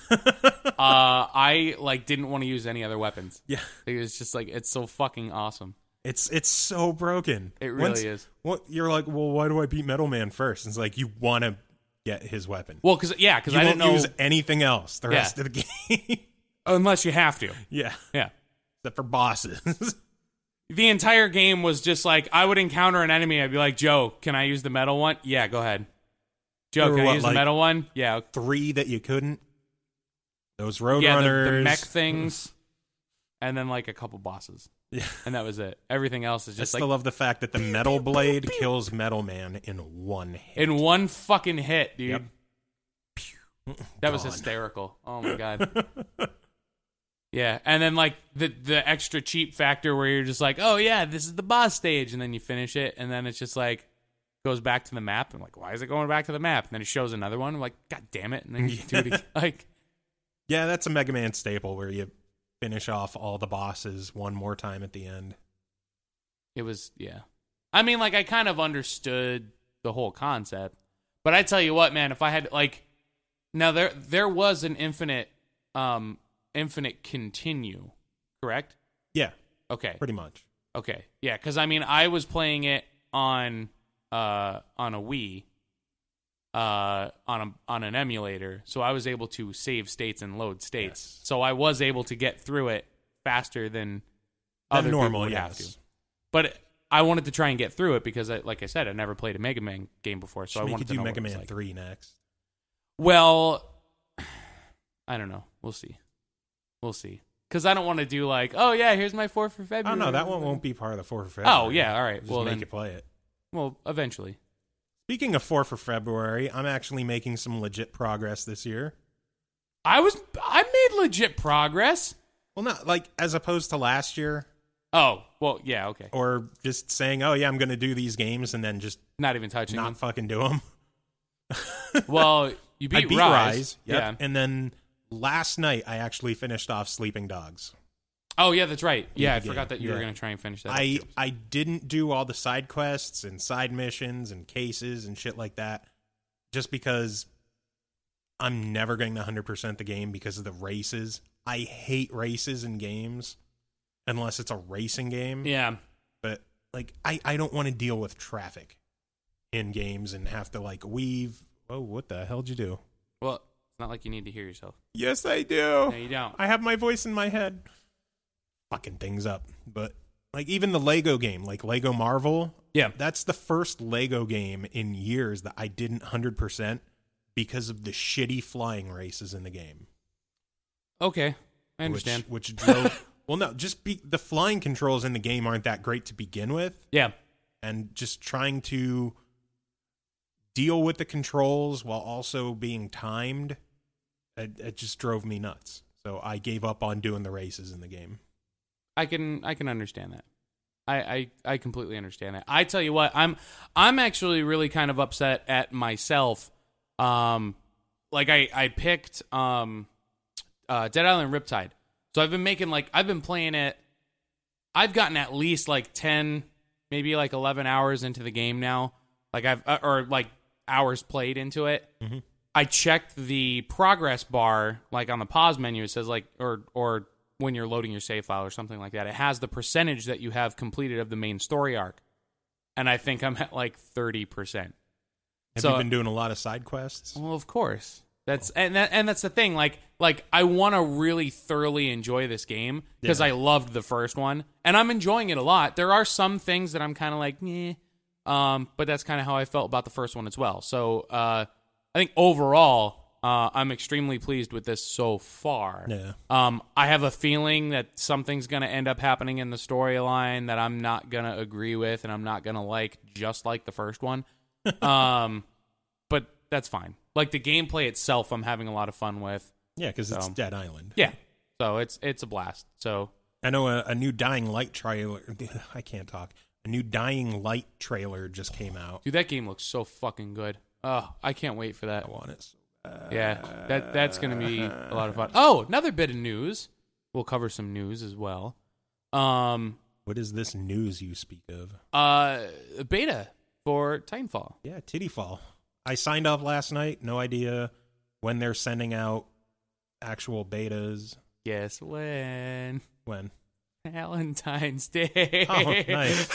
[SPEAKER 2] I like didn't want to use any other weapons.
[SPEAKER 3] Yeah.
[SPEAKER 2] It was just like it's so fucking awesome.
[SPEAKER 3] It's so broken.
[SPEAKER 2] It really is.
[SPEAKER 3] You're like, well, why do I beat Metal Man first? It's like you want to get his weapon.
[SPEAKER 2] Well, because I didn't know
[SPEAKER 3] use anything else the rest of the game.
[SPEAKER 2] Unless you have to.
[SPEAKER 3] Yeah,
[SPEAKER 2] yeah.
[SPEAKER 3] Except for bosses.
[SPEAKER 2] The entire game was just like I would encounter an enemy. I'd be like, Joe, can I use the metal one? Yeah, go ahead. Joe, can I use the metal one? Yeah.
[SPEAKER 3] 3 that you couldn't. Those Roadrunners.
[SPEAKER 2] Yeah, the mech things, and then like a couple bosses.
[SPEAKER 3] Yeah.
[SPEAKER 2] And that was it. Everything else is just
[SPEAKER 3] I still love the fact that the Metal Blade kills Metal Man in one hit.
[SPEAKER 2] In one fucking hit, dude.
[SPEAKER 3] Yep.
[SPEAKER 2] That was hysterical. Oh my god. Yeah, and then like the extra cheap factor where you're just like, oh yeah, this is the boss stage, and then you finish it, and then it's just like goes back to the map. I'm like, why is it going back to the map? And then it shows another one. I'm like, god damn it! And then you do it again. Like,
[SPEAKER 3] yeah, that's a Mega Man staple where you finish off all the bosses one more time at the end.
[SPEAKER 2] It was, yeah. I mean, like, I kind of understood the whole concept, but I tell you what, man, if I had, like, now there was an infinite continue, correct?
[SPEAKER 3] Yeah.
[SPEAKER 2] Okay.
[SPEAKER 3] Pretty much.
[SPEAKER 2] Okay. Yeah, because, I mean, I was playing it on a Wii, on an emulator, so I was able to save states and load states.
[SPEAKER 3] Yes.
[SPEAKER 2] So I was able to get through it faster than other
[SPEAKER 3] normal,
[SPEAKER 2] people would
[SPEAKER 3] yes.
[SPEAKER 2] have to. But I wanted to try and get through it because, like I said, I never played a Mega Man game before, so I wanted to know
[SPEAKER 3] Mega
[SPEAKER 2] what it was
[SPEAKER 3] Man
[SPEAKER 2] like.
[SPEAKER 3] 3 next.
[SPEAKER 2] Well, I don't know. We'll see. Because I don't want to do like, oh yeah, here's my 4 for February.
[SPEAKER 3] Oh no, that one won't be part of the 4 for February.
[SPEAKER 2] Oh yeah, all right.
[SPEAKER 3] Just
[SPEAKER 2] well,
[SPEAKER 3] make
[SPEAKER 2] then
[SPEAKER 3] you play it.
[SPEAKER 2] Well, eventually.
[SPEAKER 3] Speaking of 4 for February, I'm actually making some legit progress this year.
[SPEAKER 2] I made legit progress.
[SPEAKER 3] Well, not like as opposed to last year.
[SPEAKER 2] Oh, well, yeah, okay.
[SPEAKER 3] Or just saying, oh yeah, I'm going to do these games and then just
[SPEAKER 2] Not even touching
[SPEAKER 3] not
[SPEAKER 2] them.
[SPEAKER 3] fucking do them.
[SPEAKER 2] Well, you beat,
[SPEAKER 3] I beat
[SPEAKER 2] Rise.
[SPEAKER 3] Rise. Yep.
[SPEAKER 2] Yeah.
[SPEAKER 3] And then last night I actually finished off Sleeping Dogs.
[SPEAKER 2] Oh, yeah, that's right. Yeah, I
[SPEAKER 3] game.
[SPEAKER 2] forgot that you were
[SPEAKER 3] Yeah.
[SPEAKER 2] going to try and finish that.
[SPEAKER 3] I didn't do all the side quests and side missions and cases and shit like that just because I'm never going to 100% the game because of the races. I hate races in games unless it's a racing game.
[SPEAKER 2] Yeah.
[SPEAKER 3] But like I don't want to deal with traffic in games and have to like weave. Oh, what the hell did you do?
[SPEAKER 2] Well, it's not like you need to hear yourself.
[SPEAKER 3] Yes, I do.
[SPEAKER 2] No, you don't.
[SPEAKER 3] I have my voice in my head. Fucking things up. But like even the Lego game, like Lego Marvel,
[SPEAKER 2] Yeah.
[SPEAKER 3] that's the first Lego game in years that I didn't 100% because of the shitty flying races in the game.
[SPEAKER 2] Okay. I understand.
[SPEAKER 3] Which drove well, no, the flying controls in the game aren't that great to begin with,
[SPEAKER 2] Yeah.
[SPEAKER 3] and just trying to deal with the controls while also being timed, it just drove me nuts. So I gave up on doing the races in the game.
[SPEAKER 2] I can understand that. I completely understand that. I tell you what, I'm actually really kind of upset at myself. Like I picked Dead Island Riptide. So I've been playing it. I've gotten at least like 10, maybe like 11 hours into the game now. Like or like hours played into it.
[SPEAKER 3] Mm-hmm.
[SPEAKER 2] I checked the progress bar, like on the pause menu. It says like, or when you're loading your save file or something like that, it has the percentage that you have completed of the main story arc. And I think I'm at like 30%.
[SPEAKER 3] Have you been doing a lot of side quests?
[SPEAKER 2] Well, of course. That's the thing. Like I want to really thoroughly enjoy this game because I loved the first one, and I'm enjoying it a lot. There are some things that I'm kind of like, meh, but that's kind of how I felt about the first one as well. So I think overall, I'm extremely pleased with this so far.
[SPEAKER 3] Yeah.
[SPEAKER 2] I have a feeling that something's going to end up happening in the storyline that I'm not going to agree with, and I'm not going to like, just like the first one. But that's fine. Like the gameplay itself, I'm having a lot of fun with.
[SPEAKER 3] Yeah, because it's Dead Island.
[SPEAKER 2] Yeah, so it's a blast. So
[SPEAKER 3] I know a new Dying Light trailer. I can't talk. A new Dying Light trailer just came out.
[SPEAKER 2] dude, that game looks so fucking good. Oh, I can't wait for that.
[SPEAKER 3] I want it.
[SPEAKER 2] Yeah, that's gonna be a lot of fun. Oh, another bit of news. We'll cover some news as well.
[SPEAKER 3] What is this news you speak of?
[SPEAKER 2] Beta for Titanfall.
[SPEAKER 3] Yeah, Tittyfall. I signed up last night. No idea when they're sending out actual betas.
[SPEAKER 2] Guess when?
[SPEAKER 3] When?
[SPEAKER 2] Valentine's Day.
[SPEAKER 3] Oh, nice.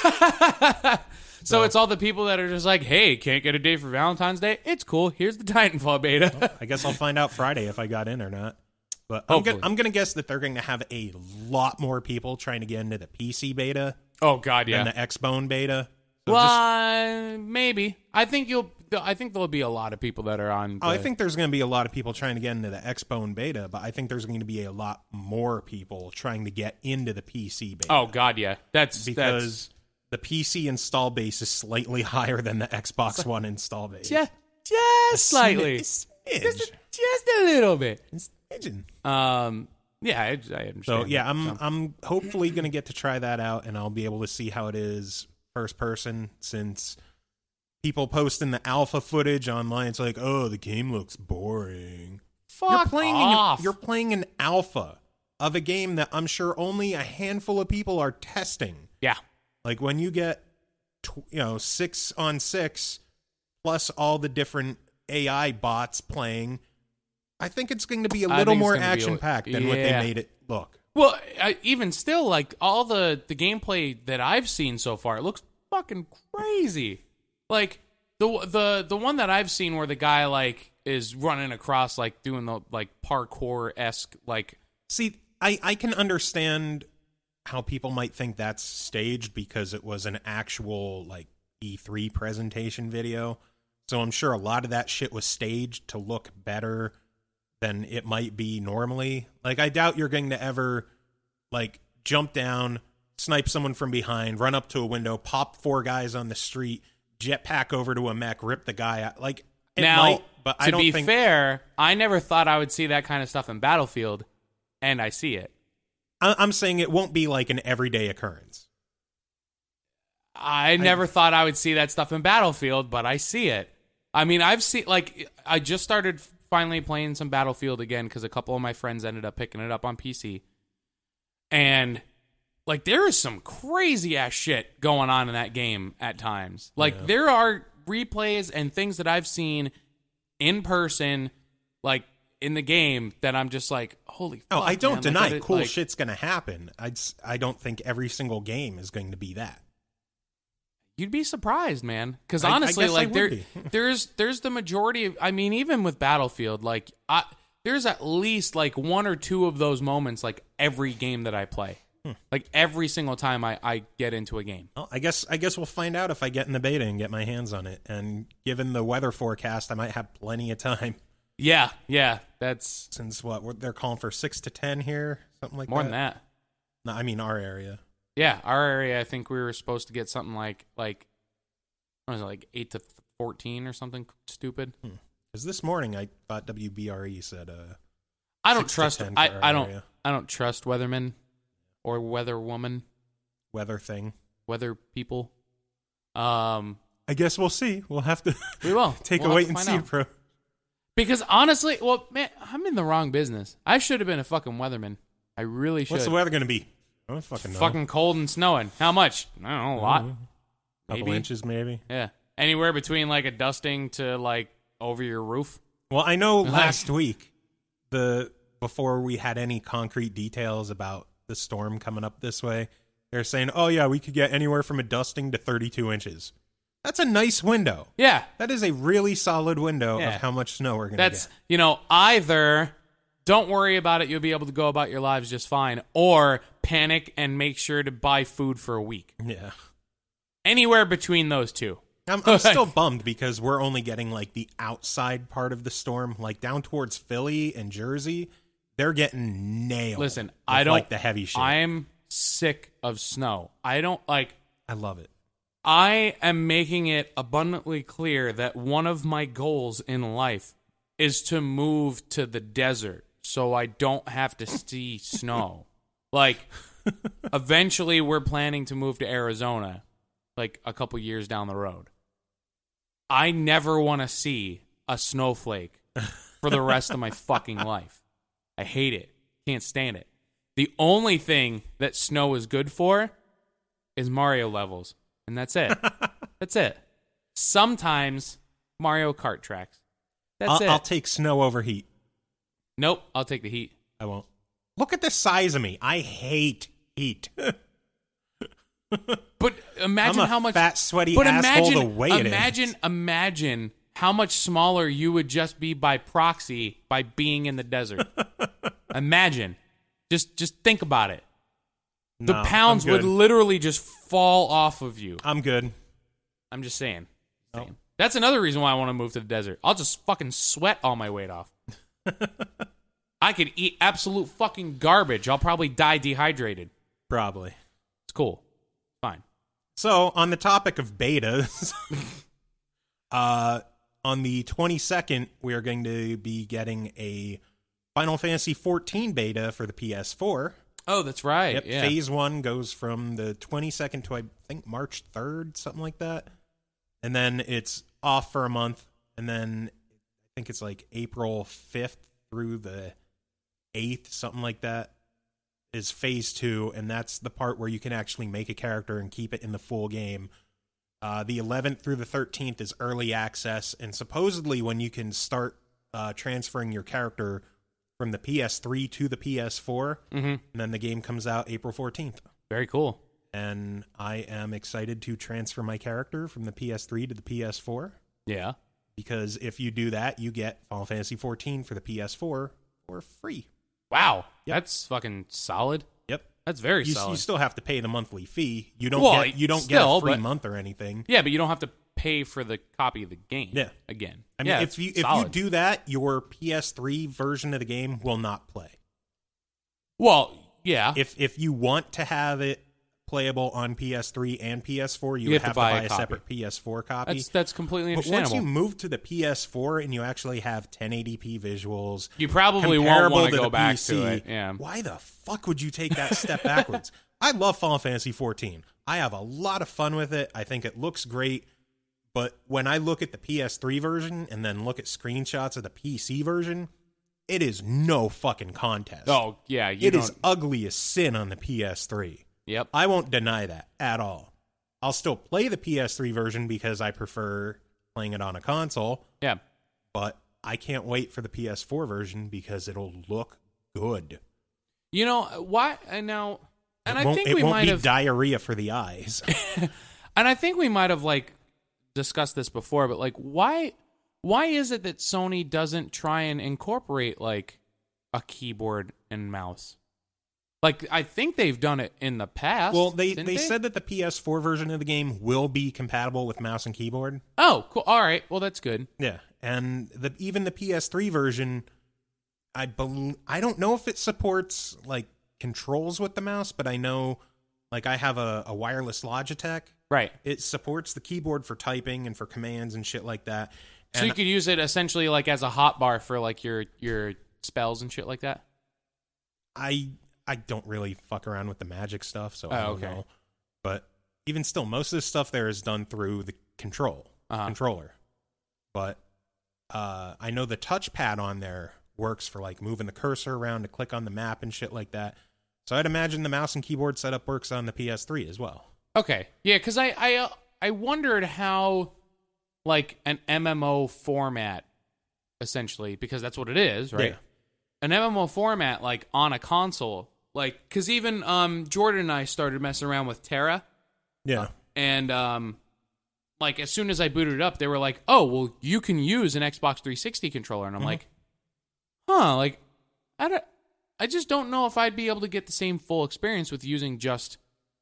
[SPEAKER 2] So it's all the people that are just like, hey, can't get a day for Valentine's Day? It's cool. Here's the Titanfall beta.
[SPEAKER 3] Well, I guess I'll find out Friday if I got in or not. But I'm going to guess that they're going to have a lot more people trying to get into the PC beta
[SPEAKER 2] Oh, God, yeah.
[SPEAKER 3] than the Xbone beta. So
[SPEAKER 2] Well, maybe. I think there'll be a lot of people that are on.
[SPEAKER 3] I think there's going to be a lot of people trying to get into the Xbone beta, but I think there's going to be a lot more people trying to get into the PC beta.
[SPEAKER 2] Oh God, yeah. That's
[SPEAKER 3] because the PC install base is slightly higher than the Xbox One install base.
[SPEAKER 2] just slightly, just a little bit. Yeah, I understand.
[SPEAKER 3] So yeah, I'm hopefully going to get to try that out, and I'll be able to see how it is first person, since people posting the alpha footage online, it's like, oh, the game looks boring.
[SPEAKER 2] Fuck off.
[SPEAKER 3] You're playing an alpha of a game that I'm sure only a handful of people are testing.
[SPEAKER 2] Yeah.
[SPEAKER 3] Like when you get 6-on-6 plus all the different AI bots playing, I think it's going to be a little more action-packed than what they made it look.
[SPEAKER 2] Well, even still, like all the gameplay that I've seen so far, it looks fucking crazy. Like the one that I've seen where the guy like is running across, like doing the like parkour-esque, like.
[SPEAKER 3] See, I can understand how people might think that's staged because it was an actual like E3 presentation video. So I'm sure a lot of that shit was staged to look better than it might be normally. Like, I doubt you're going to ever, like, jump down, snipe someone from behind, run up to a window, pop 4 guys on the street, jetpack over to a mech, rip the guy out. Like, it might, but I don't think...
[SPEAKER 2] To be fair, I never thought I would see that kind of stuff in Battlefield, and I see it.
[SPEAKER 3] I'm saying it won't be, like, an everyday occurrence.
[SPEAKER 2] I never thought I would see that stuff in Battlefield, but I see it. I mean, I've seen, like, I just started finally playing some Battlefield again because a couple of my friends ended up picking it up on PC. And, like, there is some crazy-ass shit going on in that game at times. Like, there are replays and things that I've seen in person like in the game that I'm just like, holy
[SPEAKER 3] Oh,
[SPEAKER 2] fuck,
[SPEAKER 3] I don't
[SPEAKER 2] man.
[SPEAKER 3] deny
[SPEAKER 2] Like,
[SPEAKER 3] cool
[SPEAKER 2] like,
[SPEAKER 3] shit's going to happen. I don't think every single game is going to be that.
[SPEAKER 2] You'd be surprised, man. Because
[SPEAKER 3] I
[SPEAKER 2] honestly,
[SPEAKER 3] guess I
[SPEAKER 2] like
[SPEAKER 3] would be.
[SPEAKER 2] there's the majority of. I mean, even with Battlefield, like there's at least like one or two of those moments, like every game that I play, like every single time I get into a game.
[SPEAKER 3] Well, I guess we'll find out if I get in the beta and get my hands on it. And given the weather forecast, I might have plenty of time.
[SPEAKER 2] Yeah, that's
[SPEAKER 3] Since they're calling for 6 to 10 here, something like
[SPEAKER 2] more
[SPEAKER 3] that.
[SPEAKER 2] than that.
[SPEAKER 3] No, I mean our area.
[SPEAKER 2] Yeah, our area. I think we were supposed to get something like what was it, like 8 to 14 or something stupid.
[SPEAKER 3] Because this morning I thought WBRE said
[SPEAKER 2] I don't
[SPEAKER 3] 6 to
[SPEAKER 2] trust.
[SPEAKER 3] 10 for
[SPEAKER 2] I
[SPEAKER 3] our
[SPEAKER 2] don't.
[SPEAKER 3] area.
[SPEAKER 2] I don't trust weathermen or weatherwoman,
[SPEAKER 3] Weather thing.
[SPEAKER 2] weather people.
[SPEAKER 3] I guess we'll see. We'll have to
[SPEAKER 2] We will
[SPEAKER 3] take
[SPEAKER 2] We'll
[SPEAKER 3] a
[SPEAKER 2] have
[SPEAKER 3] wait
[SPEAKER 2] to
[SPEAKER 3] and
[SPEAKER 2] find
[SPEAKER 3] see
[SPEAKER 2] out.
[SPEAKER 3] approach.
[SPEAKER 2] Because honestly, well, man, I'm in the wrong business. I should have been a fucking weatherman. I really should.
[SPEAKER 3] What's the weather going to be? I don't fucking know.
[SPEAKER 2] Fucking cold and snowing. How much? I don't know, a lot.
[SPEAKER 3] Couple
[SPEAKER 2] Maybe.
[SPEAKER 3] inches, maybe.
[SPEAKER 2] Yeah. Anywhere between like a dusting to like over your roof.
[SPEAKER 3] Well, I know last week, before we had any concrete details about the storm coming up this way, they're saying, oh yeah, we could get anywhere from a dusting to 32 inches. That's a nice window.
[SPEAKER 2] Yeah.
[SPEAKER 3] That is a really solid window
[SPEAKER 2] Yeah.
[SPEAKER 3] of how much snow we're going to get.
[SPEAKER 2] That's, either don't worry about it, you'll be able to go about your lives just fine, or panic and make sure to buy food for a week.
[SPEAKER 3] Yeah.
[SPEAKER 2] Anywhere between those two.
[SPEAKER 3] I'm still bummed because we're only getting like the outside part of the storm, like down towards Philly and Jersey. They're getting nailed.
[SPEAKER 2] Listen,
[SPEAKER 3] with,
[SPEAKER 2] I don't
[SPEAKER 3] like the heavy shit.
[SPEAKER 2] I'm sick of snow. I don't like.
[SPEAKER 3] I love it.
[SPEAKER 2] I am making it abundantly clear that one of my goals in life is to move to the desert so I don't have to see snow. Like, eventually we're planning to move to Arizona, like a couple years down the road. I never want to see a snowflake for the rest of my fucking life. I hate it. Can't stand it. The only thing that snow is good for is Mario levels. And that's it. That's it. Sometimes Mario Kart tracks. That's it.
[SPEAKER 3] I'll take snow over heat.
[SPEAKER 2] Nope, I'll take the heat.
[SPEAKER 3] I won't. Look at the size of me. I hate heat.
[SPEAKER 2] But imagine
[SPEAKER 3] I'm a
[SPEAKER 2] how much
[SPEAKER 3] fat, sweaty
[SPEAKER 2] but
[SPEAKER 3] asshole
[SPEAKER 2] imagine,
[SPEAKER 3] the way it
[SPEAKER 2] imagine,
[SPEAKER 3] is.
[SPEAKER 2] imagine how much smaller you would just be by proxy by being in the desert. Imagine. Just think about it. The
[SPEAKER 3] No,
[SPEAKER 2] pounds
[SPEAKER 3] I'm
[SPEAKER 2] would
[SPEAKER 3] good.
[SPEAKER 2] literally just fall off of you.
[SPEAKER 3] I'm good.
[SPEAKER 2] I'm just saying.
[SPEAKER 3] Oh.
[SPEAKER 2] That's another reason why I want to move to the desert. I'll just fucking sweat all my weight off. I could eat absolute fucking garbage. I'll probably die dehydrated.
[SPEAKER 3] Probably.
[SPEAKER 2] It's cool. Fine.
[SPEAKER 3] So, on the topic of betas, on the 22nd, we are going to be getting a Final Fantasy XIV beta for the PS4.
[SPEAKER 2] Oh, that's right.
[SPEAKER 3] Yep,
[SPEAKER 2] Yeah.
[SPEAKER 3] Phase 1 goes from the 22nd to, I think, March 3rd, something like that. And then it's off for a month. And then I think it's like April 5th through the 8th, something like that, is Phase 2. And that's the part where you can actually make a character and keep it in the full game. The 11th through the 13th is early access. And supposedly when you can start transferring your character from the PS3 to the PS4, and then the game comes out April 14th.
[SPEAKER 2] Very cool.
[SPEAKER 3] And I am excited to transfer my character from the PS3 to the PS4,
[SPEAKER 2] Yeah.
[SPEAKER 3] because if you do that, you get Final Fantasy XIV for the PS4 for free.
[SPEAKER 2] Wow.
[SPEAKER 3] Yep.
[SPEAKER 2] That's fucking solid.
[SPEAKER 3] Yep.
[SPEAKER 2] That's very
[SPEAKER 3] You
[SPEAKER 2] solid.
[SPEAKER 3] still have to pay the monthly fee. You don't
[SPEAKER 2] Well,
[SPEAKER 3] get get
[SPEAKER 2] still,
[SPEAKER 3] a free
[SPEAKER 2] but-
[SPEAKER 3] month or anything.
[SPEAKER 2] Yeah, but you don't have to pay for the copy of the game.
[SPEAKER 3] Yeah.
[SPEAKER 2] Again.
[SPEAKER 3] I mean,
[SPEAKER 2] yeah,
[SPEAKER 3] if you
[SPEAKER 2] solid.
[SPEAKER 3] do that, your PS3 version of the game will not play.
[SPEAKER 2] Well, yeah.
[SPEAKER 3] If you want to have it playable on PS3 and PS4, you
[SPEAKER 2] You
[SPEAKER 3] would
[SPEAKER 2] have
[SPEAKER 3] have
[SPEAKER 2] to
[SPEAKER 3] to
[SPEAKER 2] buy
[SPEAKER 3] buy
[SPEAKER 2] a
[SPEAKER 3] a
[SPEAKER 2] copy.
[SPEAKER 3] separate PS4 copy.
[SPEAKER 2] That's completely
[SPEAKER 3] But once
[SPEAKER 2] understandable.
[SPEAKER 3] you move to the PS4 and you actually have 1080p visuals,
[SPEAKER 2] You probably won't
[SPEAKER 3] comparable
[SPEAKER 2] want to
[SPEAKER 3] to
[SPEAKER 2] go
[SPEAKER 3] the
[SPEAKER 2] back
[SPEAKER 3] PC,
[SPEAKER 2] to it. Yeah.
[SPEAKER 3] why the fuck would you take that step backwards? I love Final Fantasy XIV. I have a lot of fun with it. I think it looks great. But when I look at the PS3 version and then look at screenshots of the PC version, it is no fucking contest.
[SPEAKER 2] Oh, yeah.
[SPEAKER 3] It is ugly as sin on the PS3.
[SPEAKER 2] Yep.
[SPEAKER 3] I won't deny that at all. I'll still play the PS3 version because I prefer playing it on a console,
[SPEAKER 2] Yeah.
[SPEAKER 3] but I can't wait for the PS4 version because it'll look good.
[SPEAKER 2] You know why? And now, and
[SPEAKER 3] It
[SPEAKER 2] I
[SPEAKER 3] won't,
[SPEAKER 2] think
[SPEAKER 3] it
[SPEAKER 2] we
[SPEAKER 3] won't
[SPEAKER 2] might
[SPEAKER 3] be
[SPEAKER 2] have
[SPEAKER 3] diarrhea for the eyes.
[SPEAKER 2] And I think we might have like discussed this before, but like why is it that Sony doesn't try and incorporate like a keyboard and mouse? Like I think they've done it in the past.
[SPEAKER 3] Well, they
[SPEAKER 2] didn't
[SPEAKER 3] said that the PS4 version of the game will be compatible with mouse and keyboard.
[SPEAKER 2] Oh, cool. All right. Well, that's good.
[SPEAKER 3] Yeah, and even the PS3 version, I don't know if it supports like controls with the mouse, but I know like I have a wireless Logitech.
[SPEAKER 2] Right.
[SPEAKER 3] It supports the keyboard for typing and for commands and shit like that.
[SPEAKER 2] So you could use it essentially like as a hotbar for like your spells and shit like that?
[SPEAKER 3] I don't really fuck around with the magic stuff, so I don't
[SPEAKER 2] okay.
[SPEAKER 3] know. But even still, most of the stuff there is done through the controller. But I know the touchpad on there works for like moving the cursor around to click on the map and shit like that. So I'd imagine the mouse and keyboard setup works on the PS3 as well.
[SPEAKER 2] Okay. Yeah, because I wondered how like an MMO format, essentially, because that's what it is, right?
[SPEAKER 3] Yeah.
[SPEAKER 2] An MMO format like on a console, like because even Jordan and I started messing around with Terra,
[SPEAKER 3] Yeah.
[SPEAKER 2] and like as soon as I booted it up, they were like, "Oh, well, you can use an Xbox 360 controller," and I'm like, "Huh?" Like I just don't know if I'd be able to get the same full experience with using just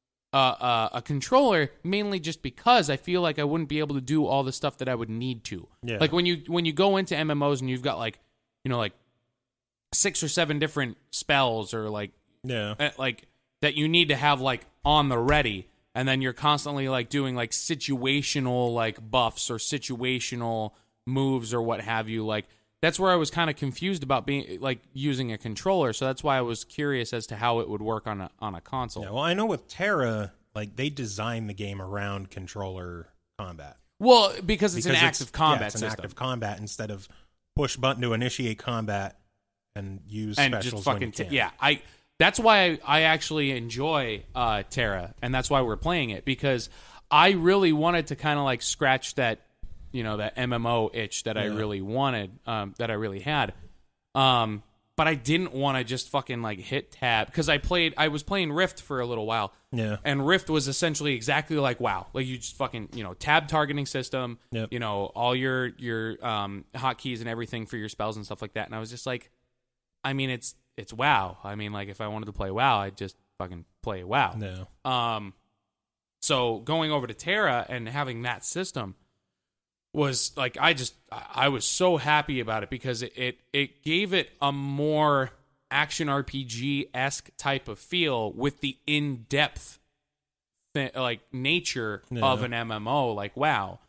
[SPEAKER 2] a controller, mainly just because I feel like I wouldn't be able to do all the stuff that I would need to.
[SPEAKER 3] Yeah.
[SPEAKER 2] Like when you go into MMOs and you've got like, you know, like 6 or 7 different spells or like that you need to have like on the ready, and then you're constantly like doing like situational like buffs or situational moves or what have you. Like that's where I was kind of confused about being like using a controller. So that's why I was curious as to how it would work on a console.
[SPEAKER 3] Yeah, well, I know with Terra, like they designed the game around controller combat.
[SPEAKER 2] Well, because it's an active combat
[SPEAKER 3] it's an
[SPEAKER 2] system.
[SPEAKER 3] active combat instead of push button to initiate combat and use
[SPEAKER 2] And
[SPEAKER 3] specials
[SPEAKER 2] just fucking
[SPEAKER 3] when you can.
[SPEAKER 2] yeah. That's why I actually enjoy Terra, and that's why we're playing it, because I really wanted to kind of like scratch that, you know, that MMO itch that I really wanted, that I really had. But I didn't want to just fucking like hit tab, because I was playing Rift for a little while.
[SPEAKER 3] Yeah.
[SPEAKER 2] And Rift was essentially exactly like WoW. Like you just fucking, you know, tab targeting system,
[SPEAKER 3] Yep.
[SPEAKER 2] you know, all your hotkeys and everything for your spells and stuff like that. And I was just like, I mean, it's WoW. I mean, like if I wanted to play WoW, I'd just fucking play WoW.
[SPEAKER 3] No.
[SPEAKER 2] So going over to Terra and having that system was like, I was so happy about it, because it gave it a more action RPG-esque type of feel with the in-depth like nature of an MMO like WoW.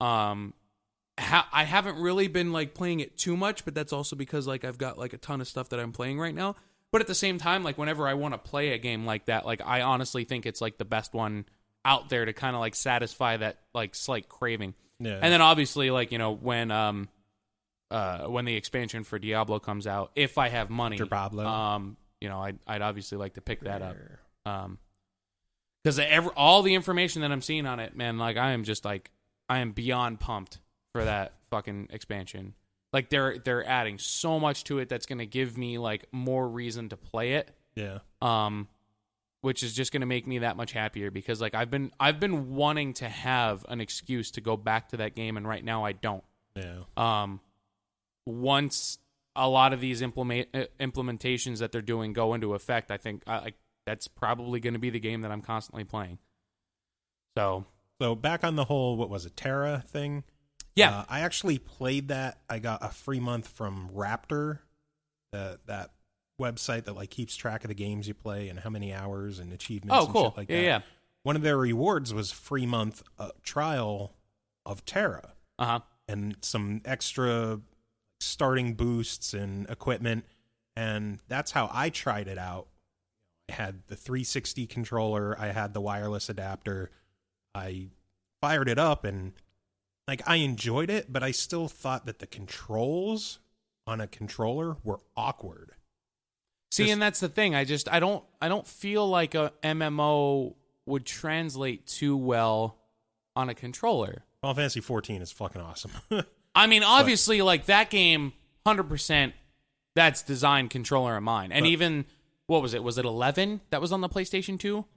[SPEAKER 2] I haven't really been like playing it too much, but that's also because like I've got like a ton of stuff that I'm playing right now. But at the same time, like whenever I want to play a game like that, like I honestly think it's like the best one out there to kind of like satisfy that like slight craving.
[SPEAKER 3] Yeah.
[SPEAKER 2] And then obviously, like, you know, when the expansion for Diablo comes out, if I have money, you know, I'd obviously like to pick that up. Because all the information that I'm seeing on it, man, like I am beyond pumped for that fucking expansion. Like they're adding so much to it that's going to give me like more reason to play it.
[SPEAKER 3] Yeah.
[SPEAKER 2] Which is just going to make me that much happier, because like I've been wanting to have an excuse to go back to that game, and right now I don't.
[SPEAKER 3] Yeah.
[SPEAKER 2] Once a lot of these implementations that they're doing go into effect, I think that's probably going to be the game that I'm constantly playing. So
[SPEAKER 3] back on the whole, what was it, Terra thing?
[SPEAKER 2] Yeah.
[SPEAKER 3] I actually played that. I got a free month from Raptor, that website that like keeps track of the games you play and how many hours and achievements and shit like that.
[SPEAKER 2] Yeah.
[SPEAKER 3] One of their rewards was free month trial of Terra. And some extra starting boosts and equipment, and that's how I tried it out. I had the 360 controller, I had the wireless adapter. I fired it up and like I enjoyed it, but I still thought that the controls on a controller were awkward.
[SPEAKER 2] See, and that's the thing. I don't feel like a MMO would translate too well on a controller.
[SPEAKER 3] Final Fantasy 14 is fucking awesome.
[SPEAKER 2] I mean, obviously, like that game, 100%. That's design, controller, and mine. And even what was it? Was it 11 that was on the PlayStation 2?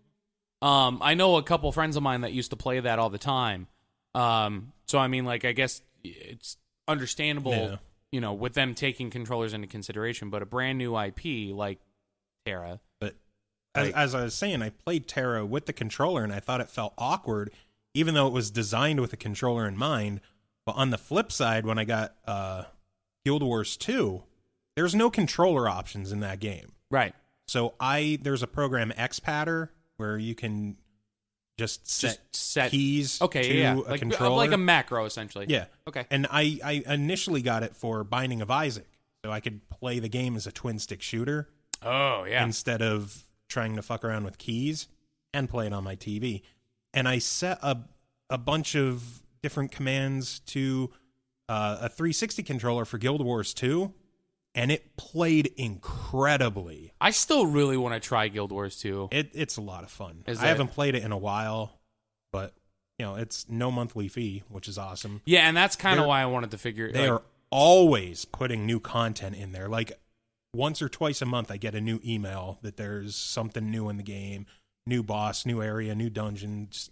[SPEAKER 2] I know a couple friends of mine that used to play that all the time. So I mean, like, I guess it's understandable, with them taking controllers into consideration. But a brand new IP like Terra.
[SPEAKER 3] But as I was saying, I played Terra with the controller, and I thought it felt awkward, even though it was designed with a controller in mind. But on the flip side, when I got Guild Wars 2, there's no controller options in that game.
[SPEAKER 2] Right.
[SPEAKER 3] So there's a program, XPadder, where you can just set keys to a controller.
[SPEAKER 2] Like a macro, essentially.
[SPEAKER 3] Yeah.
[SPEAKER 2] Okay.
[SPEAKER 3] And I initially got it for Binding of Isaac, so I could play the game as a twin-stick shooter.
[SPEAKER 2] Oh, yeah.
[SPEAKER 3] Instead of trying to fuck around with keys and play it on my TV. And I set a bunch of different commands to a 360 controller for Guild Wars 2, and it played incredibly.
[SPEAKER 2] I still really want to try Guild Wars 2.
[SPEAKER 3] It's a lot of fun. I haven't played it in a while, but it's no monthly fee, which is awesome.
[SPEAKER 2] Yeah, and that's kind of why I wanted to figure.
[SPEAKER 3] They are always putting new content in there. Like once or twice a month, I get a new email that there's something new in the game, new boss, new area, new dungeons.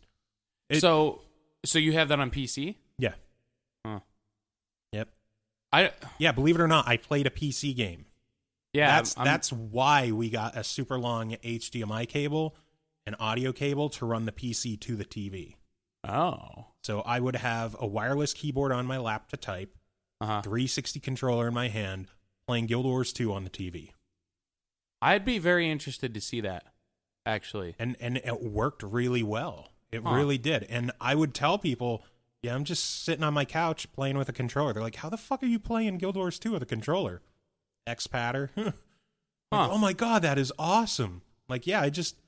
[SPEAKER 2] So you have that on PC?
[SPEAKER 3] Yeah.
[SPEAKER 2] Huh.
[SPEAKER 3] Yep.
[SPEAKER 2] Yeah,
[SPEAKER 3] believe it or not, I played a PC game.
[SPEAKER 2] Yeah,
[SPEAKER 3] that's why we got a super long HDMI cable, an audio cable to run the PC to the TV.
[SPEAKER 2] Oh.
[SPEAKER 3] So I would have a wireless keyboard on my lap to type, 360 controller in my hand, playing Guild Wars 2 on the TV.
[SPEAKER 2] I'd be very interested to see that, actually.
[SPEAKER 3] And it worked really well. It really did. And I would tell people, I'm just sitting on my couch playing with a controller. They're like, how the fuck are you playing Guild Wars 2 with a controller? XPadder? Like, oh my God, that is awesome. Like, yeah, I just,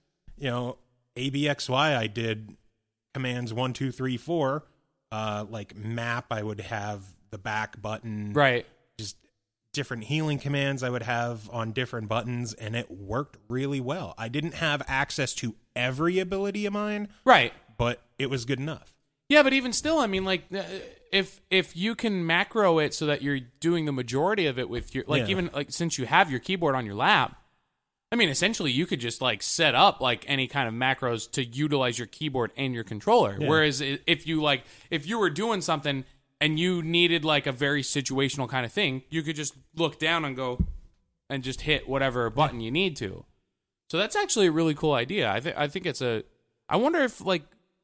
[SPEAKER 3] ABXY, I did commands 1, 2, 3, 4. Like map, I would have the back button.
[SPEAKER 2] Right.
[SPEAKER 3] Just different healing commands I would have on different buttons, and it worked really well. I didn't have access to every ability of mine.
[SPEAKER 2] Right.
[SPEAKER 3] But it was good enough.
[SPEAKER 2] Yeah, but even still, I mean, like, if you can macro it so that you're doing the majority of it with your, even, like, since you have your keyboard on your lap, I mean, essentially, you could just, like, set up, like, any kind of macros to utilize your keyboard and your controller. Yeah. Whereas if you were doing something and you needed, like, a very situational kind of thing, you could just look down and go and just hit whatever button you need to. So that's actually a really cool idea. I think it's I wonder if, like,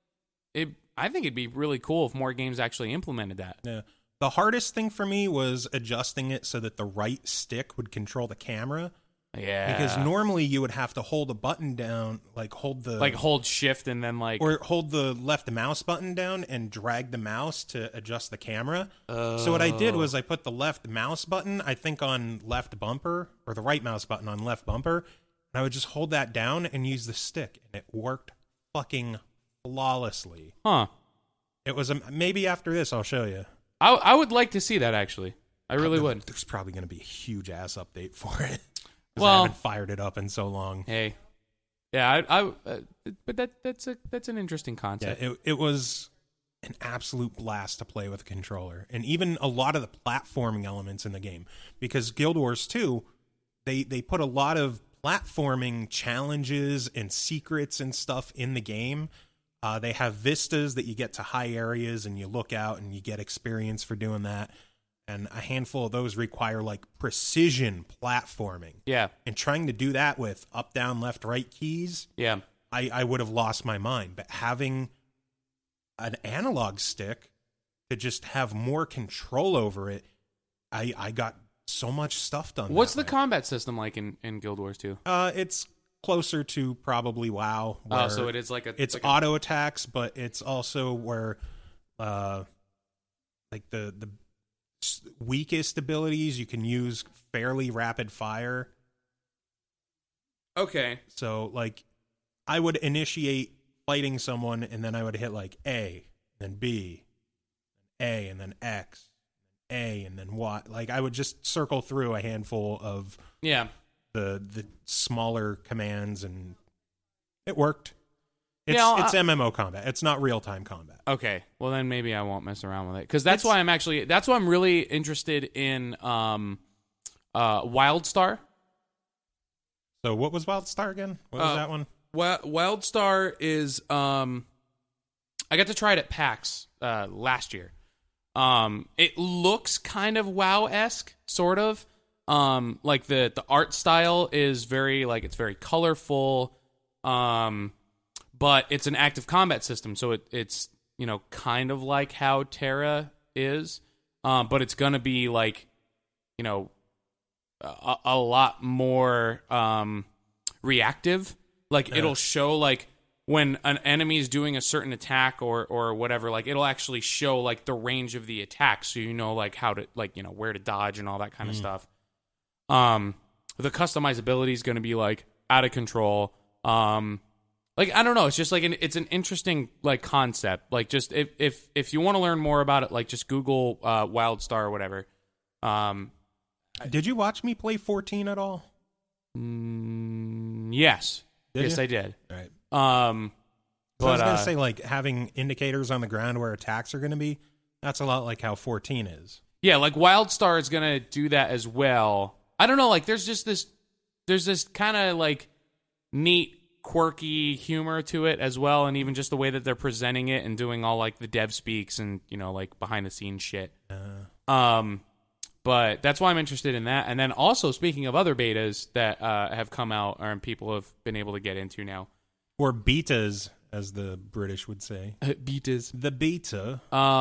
[SPEAKER 2] I think it'd be really cool if more games actually implemented that.
[SPEAKER 3] Yeah. The hardest thing for me was adjusting it so that the right stick would control the camera.
[SPEAKER 2] Yeah.
[SPEAKER 3] Because normally you would have to hold a button down,
[SPEAKER 2] hold shift and then
[SPEAKER 3] or hold the left mouse button down and drag the mouse to adjust the camera. So what I did was I put the left mouse button, I think, on left bumper, or the right mouse button on left bumper, and I would just hold that down and use the stick, and it worked fucking flawlessly.
[SPEAKER 2] Huh.
[SPEAKER 3] It was maybe after this I'll show you.
[SPEAKER 2] I would like to see that, actually. I really would.
[SPEAKER 3] There's probably going to be a huge ass update for it.
[SPEAKER 2] Well,
[SPEAKER 3] I haven't fired it up in so long.
[SPEAKER 2] Hey, yeah, but that's an interesting concept.
[SPEAKER 3] Yeah, it was an absolute blast to play with a controller, and even a lot of the platforming elements in the game. Because Guild Wars 2, they put a lot of platforming challenges and secrets and stuff in the game. They have vistas that you get to high areas, and you look out and you get experience for doing that. And a handful of those require, like, precision platforming.
[SPEAKER 2] Yeah.
[SPEAKER 3] And trying to do that with up, down, left, right keys,
[SPEAKER 2] yeah,
[SPEAKER 3] I would have lost my mind. But having an analog stick to just have more control over it, I got so much stuff done.
[SPEAKER 2] What's the combat system like in Guild Wars 2?
[SPEAKER 3] It's closer to probably WoW.
[SPEAKER 2] Oh, so it is like a...
[SPEAKER 3] It's
[SPEAKER 2] like
[SPEAKER 3] auto attacks, but it's also where, like, the weakest abilities you can use fairly rapid fire.
[SPEAKER 2] Okay.
[SPEAKER 3] So, like, I would initiate fighting someone, and then I would hit, like, A, then B, A, and then X, A, and then Y. Like, I would just circle through a handful of the smaller commands, and it worked. It's
[SPEAKER 2] Yeah,
[SPEAKER 3] it's MMO combat. It's not real time combat.
[SPEAKER 2] Okay, well then maybe I won't mess around with it because that's why I'm really interested in WildStar.
[SPEAKER 3] So what was WildStar again? What was that one?
[SPEAKER 2] WildStar is I got to try it at PAX last year. It looks kind of WoW-esque, sort of. Like the art style is very it's very colorful. But it's an active combat system, so it's kind of like how Terra is, but it's gonna be a lot more reactive. It'll show when an enemy is doing a certain attack or whatever. It'll actually show the range of the attack, so how to where to dodge and all that kind of stuff. The customizability is gonna be out of control. I don't know. It's just it's an interesting concept. Just if you want to learn more about it, just Google WildStar or whatever.
[SPEAKER 3] Did you watch me play 14 at all?
[SPEAKER 2] Yes. Yes, I did.
[SPEAKER 3] All right.
[SPEAKER 2] But
[SPEAKER 3] I was gonna say having indicators on the ground where attacks are gonna be. That's a lot like how 14 is.
[SPEAKER 2] Yeah, WildStar is gonna do that as well. I don't know. There's this kind of neat, quirky humor to it as well, and even just the way that they're presenting it and doing all the dev speaks and behind the scenes shit. But that's why I'm interested in that. And then also speaking of other betas that have come out and people have been able to get into now,
[SPEAKER 3] or betas as the British would say.
[SPEAKER 2] Betas.
[SPEAKER 3] The beta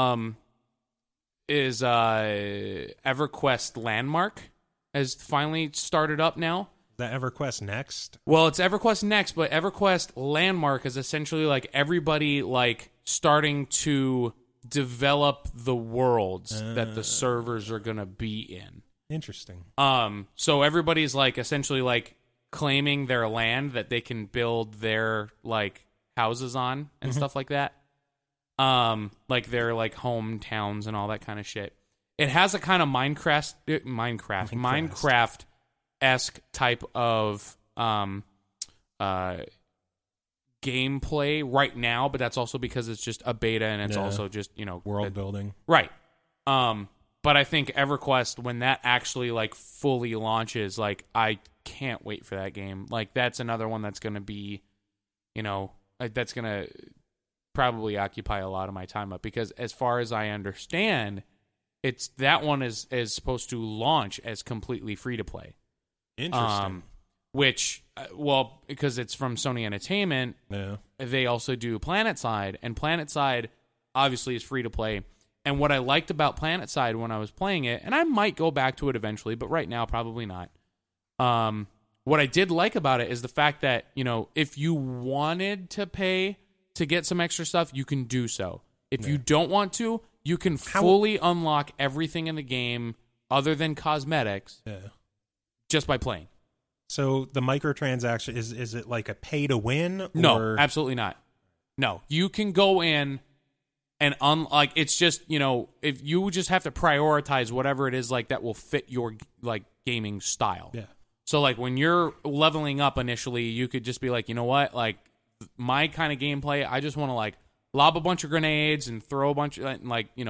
[SPEAKER 2] is EverQuest Landmark has finally started up now.
[SPEAKER 3] The EverQuest Next?
[SPEAKER 2] Well, it's EverQuest Next, but EverQuest Landmark is essentially everybody starting to develop the worlds that the servers are going to be in.
[SPEAKER 3] Interesting.
[SPEAKER 2] So everybody's essentially claiming their land that they can build their houses on and stuff like that. Their hometowns and all that kind of shit. It has a kind of Minecraft-esque type of gameplay right now, but that's also because it's just a beta and it's also just
[SPEAKER 3] world building,
[SPEAKER 2] right? But I think EverQuest, when that actually fully launches, I can't wait for that game. That's another one that's going to be, that's going to probably occupy a lot of my time up because, as far as I understand, that one is supposed to launch as completely free to play.
[SPEAKER 3] Interesting.
[SPEAKER 2] Which, because it's from Sony Entertainment, they also do PlanetSide, and PlanetSide obviously is free to play. And what I liked about PlanetSide when I was playing it, and I might go back to it eventually, but right now probably not. What I did like about it is the fact that, if you wanted to pay to get some extra stuff, you can do so. If you don't want to, you can fully unlock everything in the game other than cosmetics just by playing.
[SPEAKER 3] So the microtransaction, is it a pay to win?
[SPEAKER 2] No, absolutely not. No, you can go in and it's just, if you just have to prioritize whatever it is that will fit your gaming style.
[SPEAKER 3] Yeah.
[SPEAKER 2] So when you're leveling up initially, you could just be you know what? My kind of gameplay, I just want to lob a bunch of grenades and throw a bunch of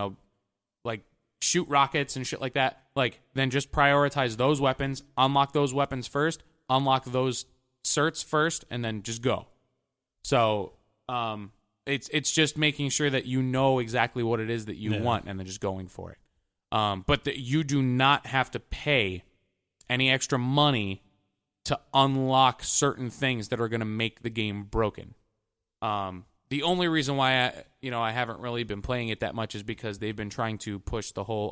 [SPEAKER 2] shoot rockets and shit like that. Then just prioritize those weapons, unlock those weapons first, unlock those certs first, and then just go. So it's just making sure that you know exactly what it is that you want and then just going for it. But that you do not have to pay any extra money to unlock certain things that are going to make the game broken. The only reason why I haven't really been playing it that much is because they've been trying to push the whole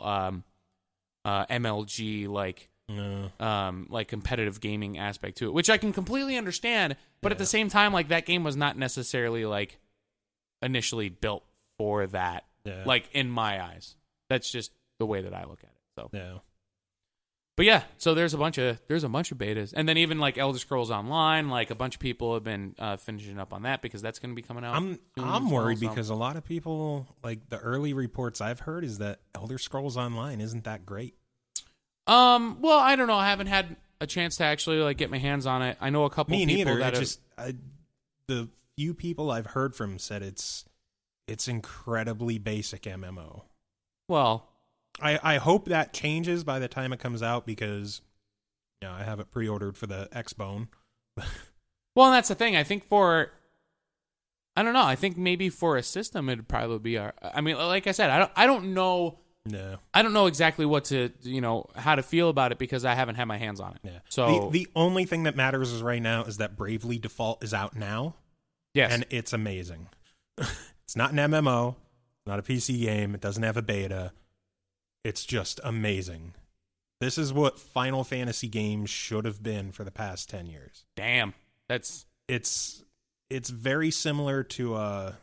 [SPEAKER 2] MLG competitive gaming aspect to it, which I can completely understand. But at the same time, that game was not necessarily initially built for that. Yeah. In my eyes, that's just the way that I look at it. So
[SPEAKER 3] yeah.
[SPEAKER 2] But yeah, so there's a bunch of betas, and then even Elder Scrolls Online, a bunch of people have been finishing up on that because that's going to be coming out.
[SPEAKER 3] I'm worried because a lot of people, the early reports I've heard is that Elder Scrolls Online isn't that great.
[SPEAKER 2] Well, I don't know. I haven't had a chance to actually get my hands on it. I know a couple people
[SPEAKER 3] neither.
[SPEAKER 2] that
[SPEAKER 3] the few people I've heard from said it's incredibly basic MMO.
[SPEAKER 2] Well,
[SPEAKER 3] I hope that changes by the time it comes out because I have it pre-ordered for the Xbone.
[SPEAKER 2] well, and that's the thing. I think I don't know. I think maybe for a system it'd probably be I mean, like I said, I don't know.
[SPEAKER 3] No.
[SPEAKER 2] I don't know exactly what to, how to feel about it because I haven't had my hands on it.
[SPEAKER 3] Yeah.
[SPEAKER 2] So
[SPEAKER 3] the only thing that matters is right now is that Bravely Default is out now.
[SPEAKER 2] yes.
[SPEAKER 3] And it's amazing. It's not an MMO, not a PC game. It doesn't have a beta. It's just amazing. This is what Final Fantasy games should have been for the past 10 years.
[SPEAKER 2] Damn.
[SPEAKER 3] It's very similar to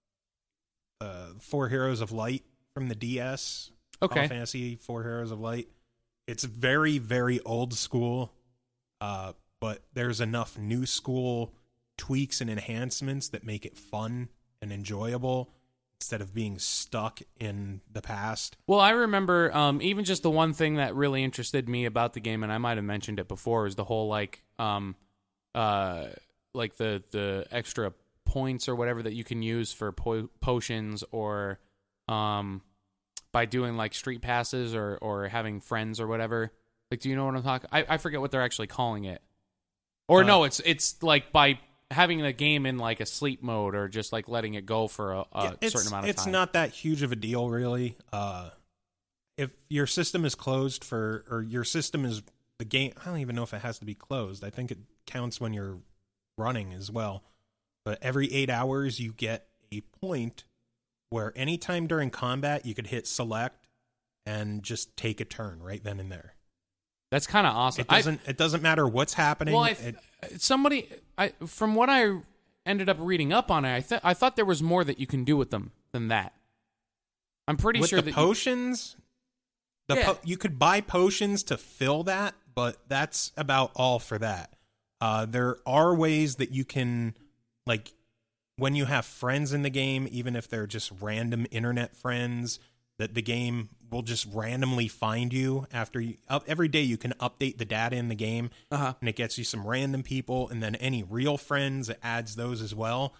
[SPEAKER 3] Four Heroes of Light from the DS.
[SPEAKER 2] Okay.
[SPEAKER 3] Final Fantasy Four Heroes of Light. It's very, very old school, but there's enough new school tweaks and enhancements that make it fun and enjoyable instead of being stuck in the past.
[SPEAKER 2] Well, I remember even just the one thing that really interested me about the game, and I might have mentioned it before, is the whole like the extra points or whatever that you can use for potions or by doing like street passes or having friends or whatever. Like, do you know what I'm talking? I forget what they're actually calling it. Or no, it's like by having the game in like a sleep mode or just like letting it go for a certain amount of time.
[SPEAKER 3] It's not that huge of a deal, really. If your system is closed or your system is the game, I don't even know if it has to be closed. I think it counts when you're running as well. But every 8 hours, you get a point where anytime during combat, you could hit select and just take a turn right then and there.
[SPEAKER 2] That's kind of awesome.
[SPEAKER 3] It doesn't matter what's happening.
[SPEAKER 2] Well, from what I ended up reading up on it, I thought there was more that you can do with them than that. I'm pretty sure
[SPEAKER 3] the potions. You could buy potions to fill that, but that's about all for that. There are ways that you can, like, when you have friends in the game, even if they're just random internet friends, that the game will just randomly find you after you. Every day you can update the data in the game, and it gets you some random people, and then any real friends, it adds those as well.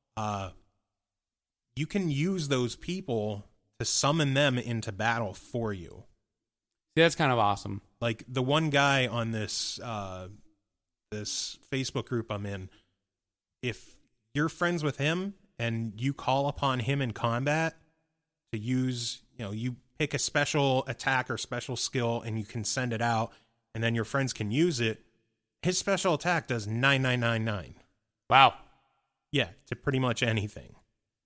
[SPEAKER 3] You can use those people to summon them into battle for you.
[SPEAKER 2] That's kind of awesome.
[SPEAKER 3] Like the one guy on this this Facebook group I'm in, if you're friends with him and you call upon him in combat to use, you pick a special attack or special skill and you can send it out and then your friends can use it, his special attack does 9999.
[SPEAKER 2] Wow.
[SPEAKER 3] Yeah, to pretty much anything.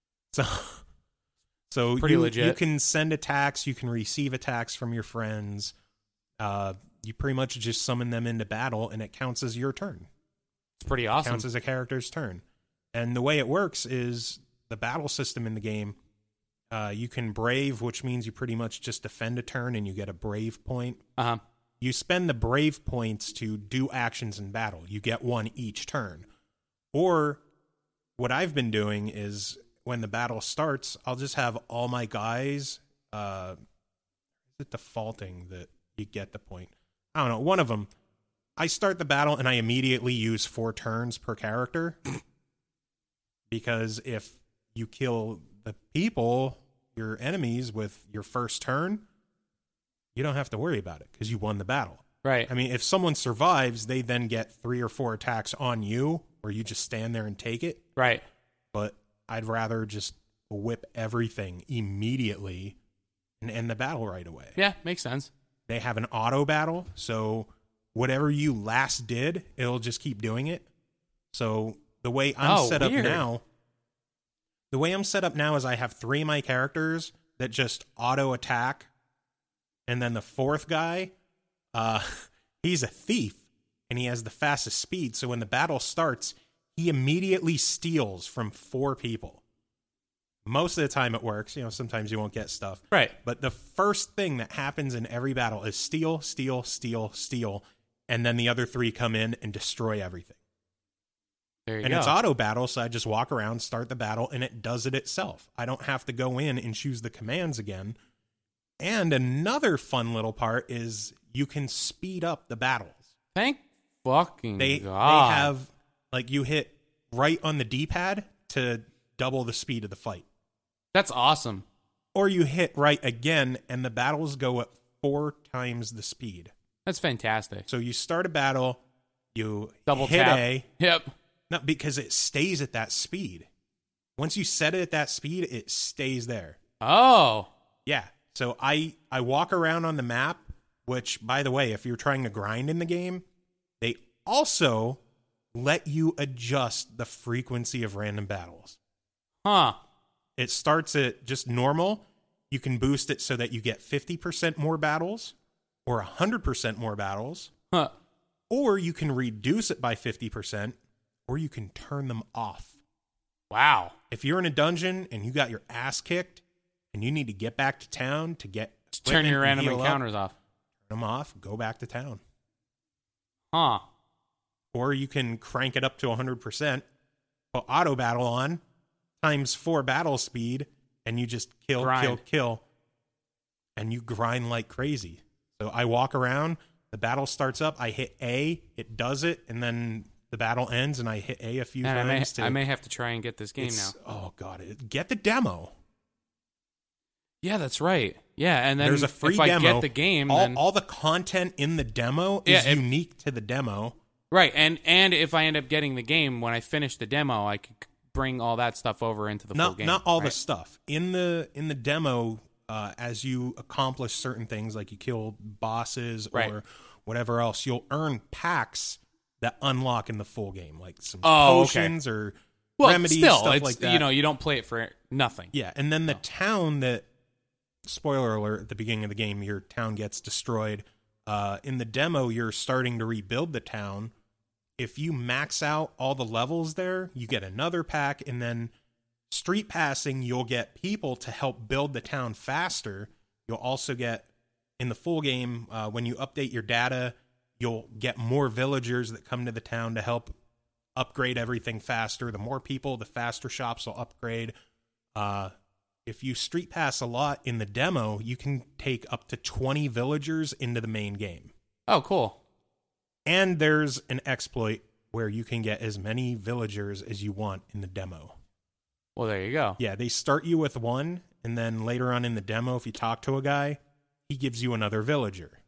[SPEAKER 3] So
[SPEAKER 2] pretty legit.
[SPEAKER 3] You can send attacks, you can receive attacks from your friends. You pretty much just summon them into battle, and it counts as your turn.
[SPEAKER 2] It's pretty awesome.
[SPEAKER 3] It counts as a character's turn. And the way it works is the battle system in the game, you can brave, which means you pretty much just defend a turn, and you get a brave point.
[SPEAKER 2] Uh-huh.
[SPEAKER 3] You spend the brave points to do actions in battle. You get one each turn. Or what I've been doing is when the battle starts, I'll just have all my guys. Is it defaulting that you get the point? I don't know. One of them, I start the battle and I immediately use 4 turns per character. Because if you kill the people, your enemies, with your first turn, you don't have to worry about it because you won the battle.
[SPEAKER 2] Right.
[SPEAKER 3] I mean, if someone survives, they then get 3 or 4 attacks on you, or you just stand there and take it.
[SPEAKER 2] Right.
[SPEAKER 3] But I'd rather just whip everything immediately and end the battle right away.
[SPEAKER 2] Yeah, makes sense.
[SPEAKER 3] They have an auto battle, so whatever you last did, it'll just keep doing it. So the way I'm set up now is I have 3 of my characters that just auto attack, and then the 4th guy, he's a thief, and he has the fastest speed, so when the battle starts, he immediately steals from 4 people. Most of the time it works. Sometimes you won't get stuff.
[SPEAKER 2] Right.
[SPEAKER 3] But the first thing that happens in every battle is steal, steal, steal, steal, and then the other 3 come in and destroy everything.
[SPEAKER 2] There you
[SPEAKER 3] and
[SPEAKER 2] go.
[SPEAKER 3] it's auto battle, so I just walk around, start the battle, and it does it itself. I don't have to go in and choose the commands again. And another fun little part is you can speed up the battles.
[SPEAKER 2] Thank fucking
[SPEAKER 3] They
[SPEAKER 2] God.
[SPEAKER 3] have, like, you hit right on the D-pad to double the speed of the fight.
[SPEAKER 2] That's awesome.
[SPEAKER 3] Or you hit right again, and the battles go at 4 times the speed.
[SPEAKER 2] That's fantastic.
[SPEAKER 3] So you start a battle, you
[SPEAKER 2] Double
[SPEAKER 3] hit
[SPEAKER 2] tap.
[SPEAKER 3] A.
[SPEAKER 2] Yep.
[SPEAKER 3] No, because it stays at that speed. Once you set it at that speed, it stays there.
[SPEAKER 2] Oh.
[SPEAKER 3] Yeah. So I walk around on the map, which, by the way, if you're trying to grind in the game, they also let you adjust the frequency of random battles.
[SPEAKER 2] Huh.
[SPEAKER 3] It starts at just normal. You can boost it so that you get 50% more battles or 100% more battles.
[SPEAKER 2] Huh.
[SPEAKER 3] Or you can reduce it by 50%, or you can turn them off.
[SPEAKER 2] Wow.
[SPEAKER 3] If you're in a dungeon and you got your ass kicked and you need to get back to town to get
[SPEAKER 2] Turn your
[SPEAKER 3] equipment and
[SPEAKER 2] random
[SPEAKER 3] heal
[SPEAKER 2] encounters
[SPEAKER 3] up,
[SPEAKER 2] off.
[SPEAKER 3] turn them off, go back to town.
[SPEAKER 2] Huh.
[SPEAKER 3] Or you can crank it up to 100%, put auto battle on, times 4 battle speed, and you just kill, and you grind like crazy. So I walk around, the battle starts up, I hit A, it does it, and then the battle ends, and I hit A a few times.
[SPEAKER 2] I may have to try and get this game now.
[SPEAKER 3] Oh, God. Get the demo.
[SPEAKER 2] Yeah, that's right. Yeah, and then
[SPEAKER 3] there's a free
[SPEAKER 2] if
[SPEAKER 3] demo.
[SPEAKER 2] I get the game, then...
[SPEAKER 3] all the content in the demo is unique to the demo.
[SPEAKER 2] Right, and if I end up getting the game, when I finish the demo, I could bring all that stuff over into the full game.
[SPEAKER 3] Not all the stuff. In the demo, as you accomplish certain things, like you kill bosses or whatever else, you'll earn packs that unlock in the full game, like some potions or remedies, stuff like that.
[SPEAKER 2] You don't play it for nothing.
[SPEAKER 3] Yeah, and then the town that, spoiler alert, at the beginning of the game, your town gets destroyed. In the demo, you're starting to rebuild the town. If you max out all the levels there, you get another pack, and then street passing, you'll get people to help build the town faster. You'll also get, in the full game, when you update your data, you'll get more villagers that come to the town to help upgrade everything faster. The more people, the faster shops will upgrade. If you street pass a lot in the demo, you can take up to 20 villagers into the main game.
[SPEAKER 2] Oh, cool.
[SPEAKER 3] And there's an exploit where you can get as many villagers as you want in the demo.
[SPEAKER 2] Well, there you go.
[SPEAKER 3] Yeah, they start you with one, and then later on in the demo, if you talk to a guy, he gives you another villager.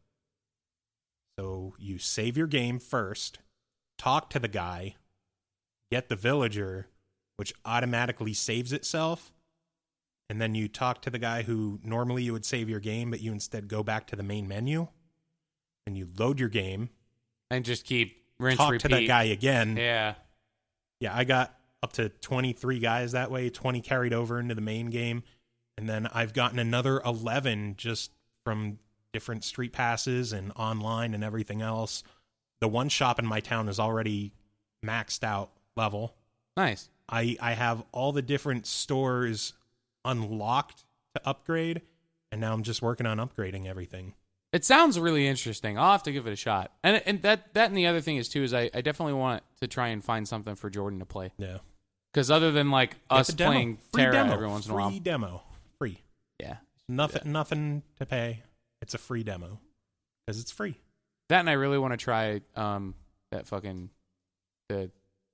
[SPEAKER 3] So you save your game first, talk to the guy, get the villager, which automatically saves itself, and then you talk to the guy who normally you would save your game, but you instead go back to the main menu, and you load your game.
[SPEAKER 2] And just keep rinse,
[SPEAKER 3] talk
[SPEAKER 2] repeat.
[SPEAKER 3] to that guy again.
[SPEAKER 2] Yeah.
[SPEAKER 3] Yeah, I got up to 23 guys that way, 20 carried over into the main game, and then I've gotten another 11 just from different street passes and online and everything else. The one shop in my town is already maxed out level.
[SPEAKER 2] Nice.
[SPEAKER 3] I have all the different stores unlocked to upgrade, and now I'm just working on upgrading everything.
[SPEAKER 2] It sounds really interesting. I'll have to give it a shot. And that and the other thing is too is I definitely want to try and find something for Jordan to play.
[SPEAKER 3] Yeah.
[SPEAKER 2] Because other than like us playing Terra every once in a while.
[SPEAKER 3] Free demo. Free.
[SPEAKER 2] Yeah.
[SPEAKER 3] Nothing to pay. It's a free demo. Because it's free.
[SPEAKER 2] That, and I really want to try that fucking the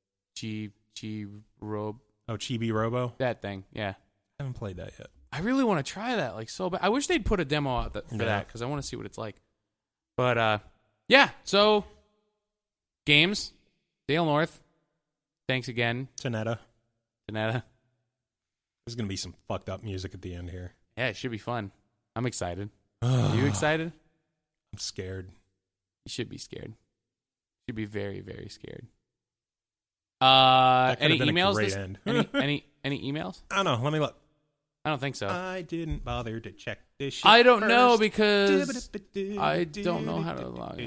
[SPEAKER 2] Chibi Robo.
[SPEAKER 3] Oh, Chibi Robo?
[SPEAKER 2] That thing, yeah.
[SPEAKER 3] I haven't played that yet.
[SPEAKER 2] I really want to try that, like, so bad. I wish they'd put a demo out for that, because I want to see what it's like. But, yeah, so, games, Dale North, thanks again.
[SPEAKER 3] Tanetta.
[SPEAKER 2] There's
[SPEAKER 3] going to be some fucked up music at the end here.
[SPEAKER 2] Yeah, it should be fun. I'm excited. Are you excited?
[SPEAKER 3] I'm scared.
[SPEAKER 2] You should be scared. You should be very, very scared.
[SPEAKER 3] That could
[SPEAKER 2] Any
[SPEAKER 3] have been
[SPEAKER 2] emails?
[SPEAKER 3] a great end.
[SPEAKER 2] any emails?
[SPEAKER 3] I don't know. Let me look.
[SPEAKER 2] I don't think so.
[SPEAKER 3] I didn't bother to check this shit
[SPEAKER 2] I don't know
[SPEAKER 3] first.
[SPEAKER 2] because I don't know how to log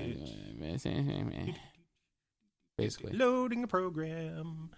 [SPEAKER 2] in. Basically.
[SPEAKER 3] Loading a program.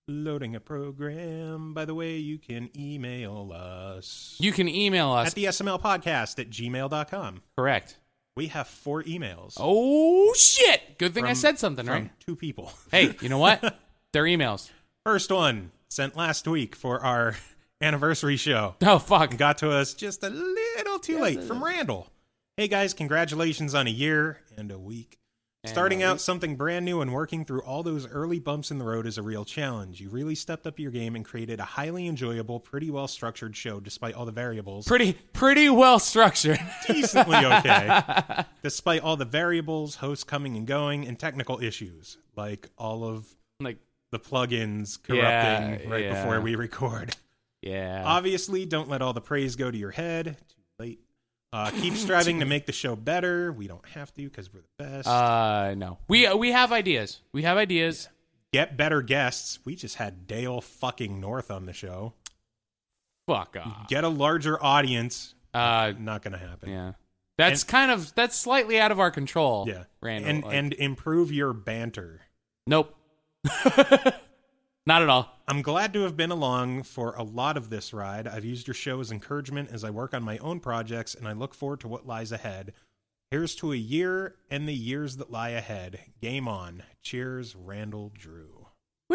[SPEAKER 3] By the way, you can email us.
[SPEAKER 2] You can email us
[SPEAKER 3] at the smlpodcast@gmail.com.
[SPEAKER 2] Correct.
[SPEAKER 3] We have 4 emails.
[SPEAKER 2] Oh, shit. Good thing I said something, right?
[SPEAKER 3] From 2 people.
[SPEAKER 2] Hey, you know what? They're emails.
[SPEAKER 3] First one sent last week for our anniversary show.
[SPEAKER 2] Oh, fuck.
[SPEAKER 3] Got to us just a little too late from Randall. Hey, guys, congratulations on a year and a week. Starting out something brand new and working through all those early bumps in the road is a real challenge. You really stepped up your game and created a highly enjoyable, pretty well-structured show despite all the variables.
[SPEAKER 2] Pretty well structured.
[SPEAKER 3] Decently okay. Despite all the variables, hosts coming and going, and technical issues, like all of
[SPEAKER 2] Like
[SPEAKER 3] the plugins corrupting before we record.
[SPEAKER 2] Yeah.
[SPEAKER 3] Obviously, don't let all the praise go to your head. Too late. Keep striving to make the show better. We don't have to because we're the best.
[SPEAKER 2] No. We have ideas. We have ideas.
[SPEAKER 3] Get better guests. We just had Dale fucking North on the show.
[SPEAKER 2] Fuck off.
[SPEAKER 3] Get a larger audience. Not gonna happen.
[SPEAKER 2] Yeah. That's slightly out of our control.
[SPEAKER 3] Yeah.
[SPEAKER 2] Randall.
[SPEAKER 3] And improve your banter.
[SPEAKER 2] Nope. Not at all.
[SPEAKER 3] I'm glad to have been along for a lot of this ride. I've used your show as encouragement as I work on my own projects, and I look forward to what lies ahead. Here's to a year and the years that lie ahead. Game on. Cheers, Randall Drew.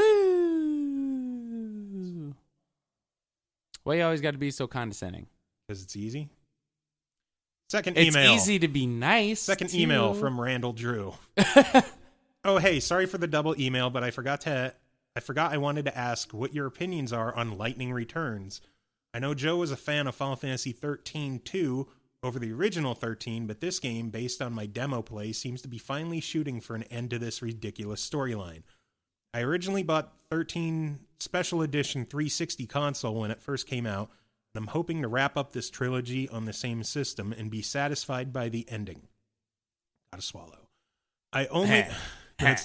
[SPEAKER 2] Woo! Why you always got to be so condescending?
[SPEAKER 3] Because it's easy. Second
[SPEAKER 2] It's
[SPEAKER 3] email.
[SPEAKER 2] easy to be nice.
[SPEAKER 3] Second email from Randall Drew. Oh, hey, sorry for the double email, but I forgot I wanted to ask what your opinions are on Lightning Returns. I know Joe was a fan of Final Fantasy 13-2 over the original 13, but this game, based on my demo play, seems to be finally shooting for an end to this ridiculous storyline. I originally bought 13 Special Edition 360 console when it first came out, and I'm hoping to wrap up this trilogy on the same system and be satisfied by the ending. Gotta swallow. I only... That's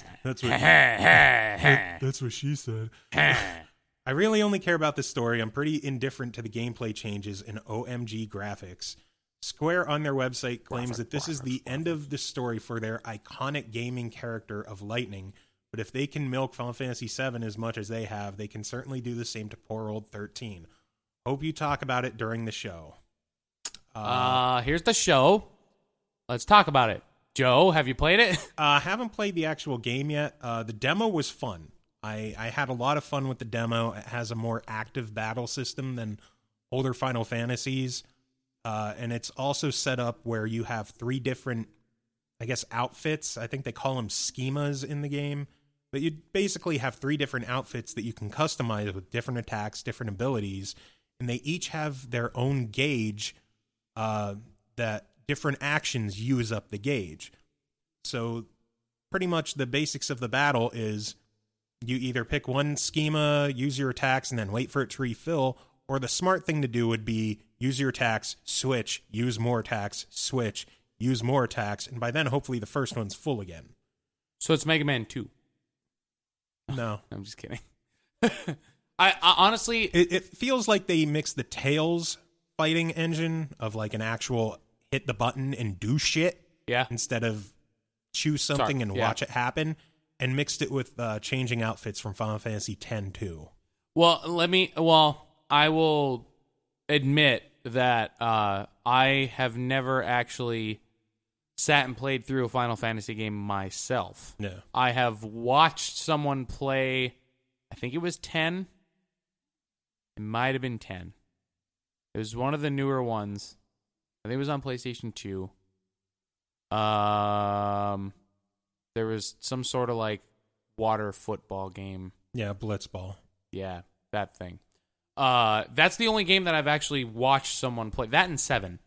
[SPEAKER 3] what she said. I really only care about this story. I'm pretty indifferent to the gameplay changes and OMG graphics. Square on their website claims that this is the end of the story for their iconic gaming character of Lightning, but if they can milk Final Fantasy VII as much as they have, they can certainly do the same to poor old 13. Hope you talk about it during the show.
[SPEAKER 2] Here's the show. Let's talk about it. Joe, have you played it?
[SPEAKER 3] I haven't played the actual game yet. The demo was fun. I had a lot of fun with the demo. It has a more active battle system than older Final Fantasies. And it's also set up where you have 3 different, I guess, outfits. I think they call them schemas in the game. But you basically have 3 different outfits that you can customize with different attacks, different abilities. And they each have their own gauge that different actions use up the gauge. So pretty much the basics of the battle is you either pick one schema, use your attacks, and then wait for it to refill, or the smart thing to do would be use your attacks, switch, use more attacks, switch, use more attacks, and by then hopefully the first one's full again.
[SPEAKER 2] So it's Mega Man 2.
[SPEAKER 3] No.
[SPEAKER 2] I'm just kidding. I honestly...
[SPEAKER 3] It feels like they mixed the Tails fighting engine of like an actual hit the button and do shit instead of choose something and watch it happen, and mixed it with changing outfits from Final Fantasy X too.
[SPEAKER 2] Well, I will admit that I have never actually sat and played through a Final Fantasy game myself.
[SPEAKER 3] Yeah.
[SPEAKER 2] I have watched someone play, I think it was 10. It might have been 10. It was one of the newer ones. I think it was on PlayStation 2. There was some sort of like water football game.
[SPEAKER 3] Yeah, Blitzball.
[SPEAKER 2] Yeah, that thing. That's the only game that I've actually watched someone play. That and 7.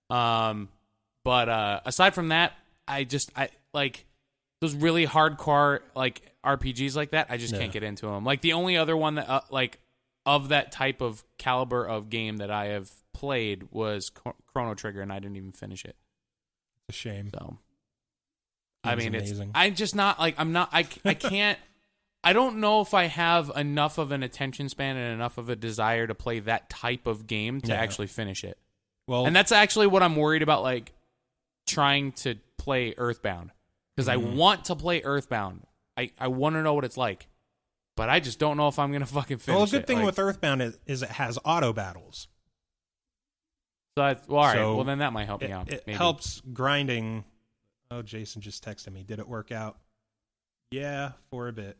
[SPEAKER 2] But aside from that, I like those really hardcore like RPGs like that. I just can't get into them. Like the only other one that like of that type of caliber of game that I have played was Chrono Trigger, and I didn't even finish it.
[SPEAKER 3] It's a shame.
[SPEAKER 2] So, I mean,
[SPEAKER 3] amazing.
[SPEAKER 2] I'm just not like I can't. I don't know if I have enough of an attention span and enough of a desire to play that type of game to actually finish it.
[SPEAKER 3] Well,
[SPEAKER 2] and that's actually what I'm worried about, like trying to play Earthbound, because I want to play Earthbound. I want to know what it's like, but I just don't know if I'm gonna fucking finish it.
[SPEAKER 3] Well, a good thing
[SPEAKER 2] like,
[SPEAKER 3] with Earthbound is it has auto battles.
[SPEAKER 2] So all right.
[SPEAKER 3] So
[SPEAKER 2] well, then that might help me out.
[SPEAKER 3] It
[SPEAKER 2] maybe.
[SPEAKER 3] helps grinding. Oh, Jason just texted me. Did it work out? Yeah, for a bit.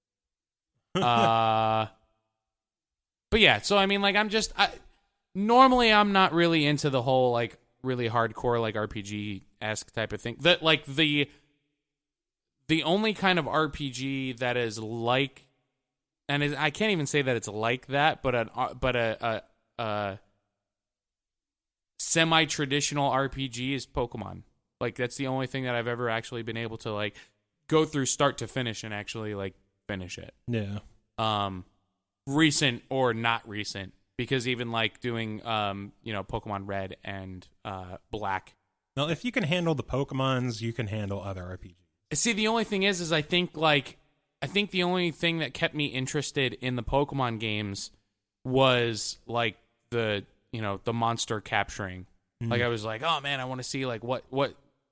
[SPEAKER 2] But yeah, so I mean, like, normally I'm not really into the whole like really hardcore like RPG-esque type of thing. That like the the only kind of RPG that is like, and I can't even say that it's like that, but a semi-traditional RPG is Pokemon. Like, that's the only thing that I've ever actually been able to, like, go through start to finish and actually, like, finish it.
[SPEAKER 3] Yeah.
[SPEAKER 2] Recent or not recent, because even, like, doing, Pokemon Red and Black.
[SPEAKER 3] Now, if you can handle the Pokemons, you can handle other RPGs.
[SPEAKER 2] See, the only thing is I think the only thing that kept me interested in the Pokemon games was, like, the monster capturing. Like, I was like, oh man, I want to see, like, what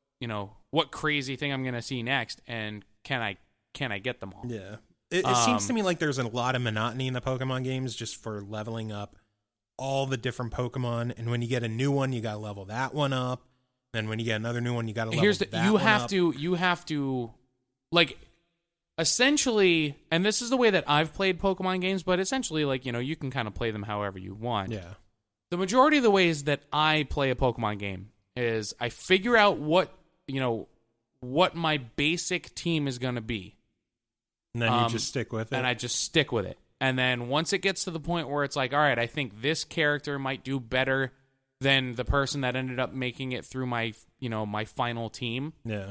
[SPEAKER 2] crazy thing I'm gonna see next, and can I get them all?
[SPEAKER 3] Yeah, it seems to me like there's a lot of monotony in the Pokemon games just for leveling up all the different Pokemon, and when you get a new one, you gotta level that one up. Then when you get another new one, you gotta level that one up.
[SPEAKER 2] You have to, like, essentially, and this is the way that I've played Pokemon games, but essentially, like, you can kind of play them however you want.
[SPEAKER 3] Yeah.
[SPEAKER 2] The majority of the ways that I play a Pokemon game is I figure out what my basic team is going to be.
[SPEAKER 3] And then you just stick with it.
[SPEAKER 2] And I just stick with it. And then once it gets to the point where it's like, all right, I think this character might do better than the person that ended up making it through my final team.
[SPEAKER 3] Yeah.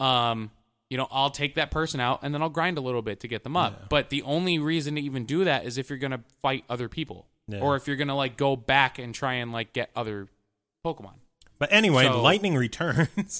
[SPEAKER 2] I'll take that person out and then I'll grind a little bit to get them up. Yeah. But the only reason to even do that is if you're going to fight other people. Yeah. Or if you're going to, like, go back and try and, like, get other Pokemon.
[SPEAKER 3] But anyway, Lightning Returns.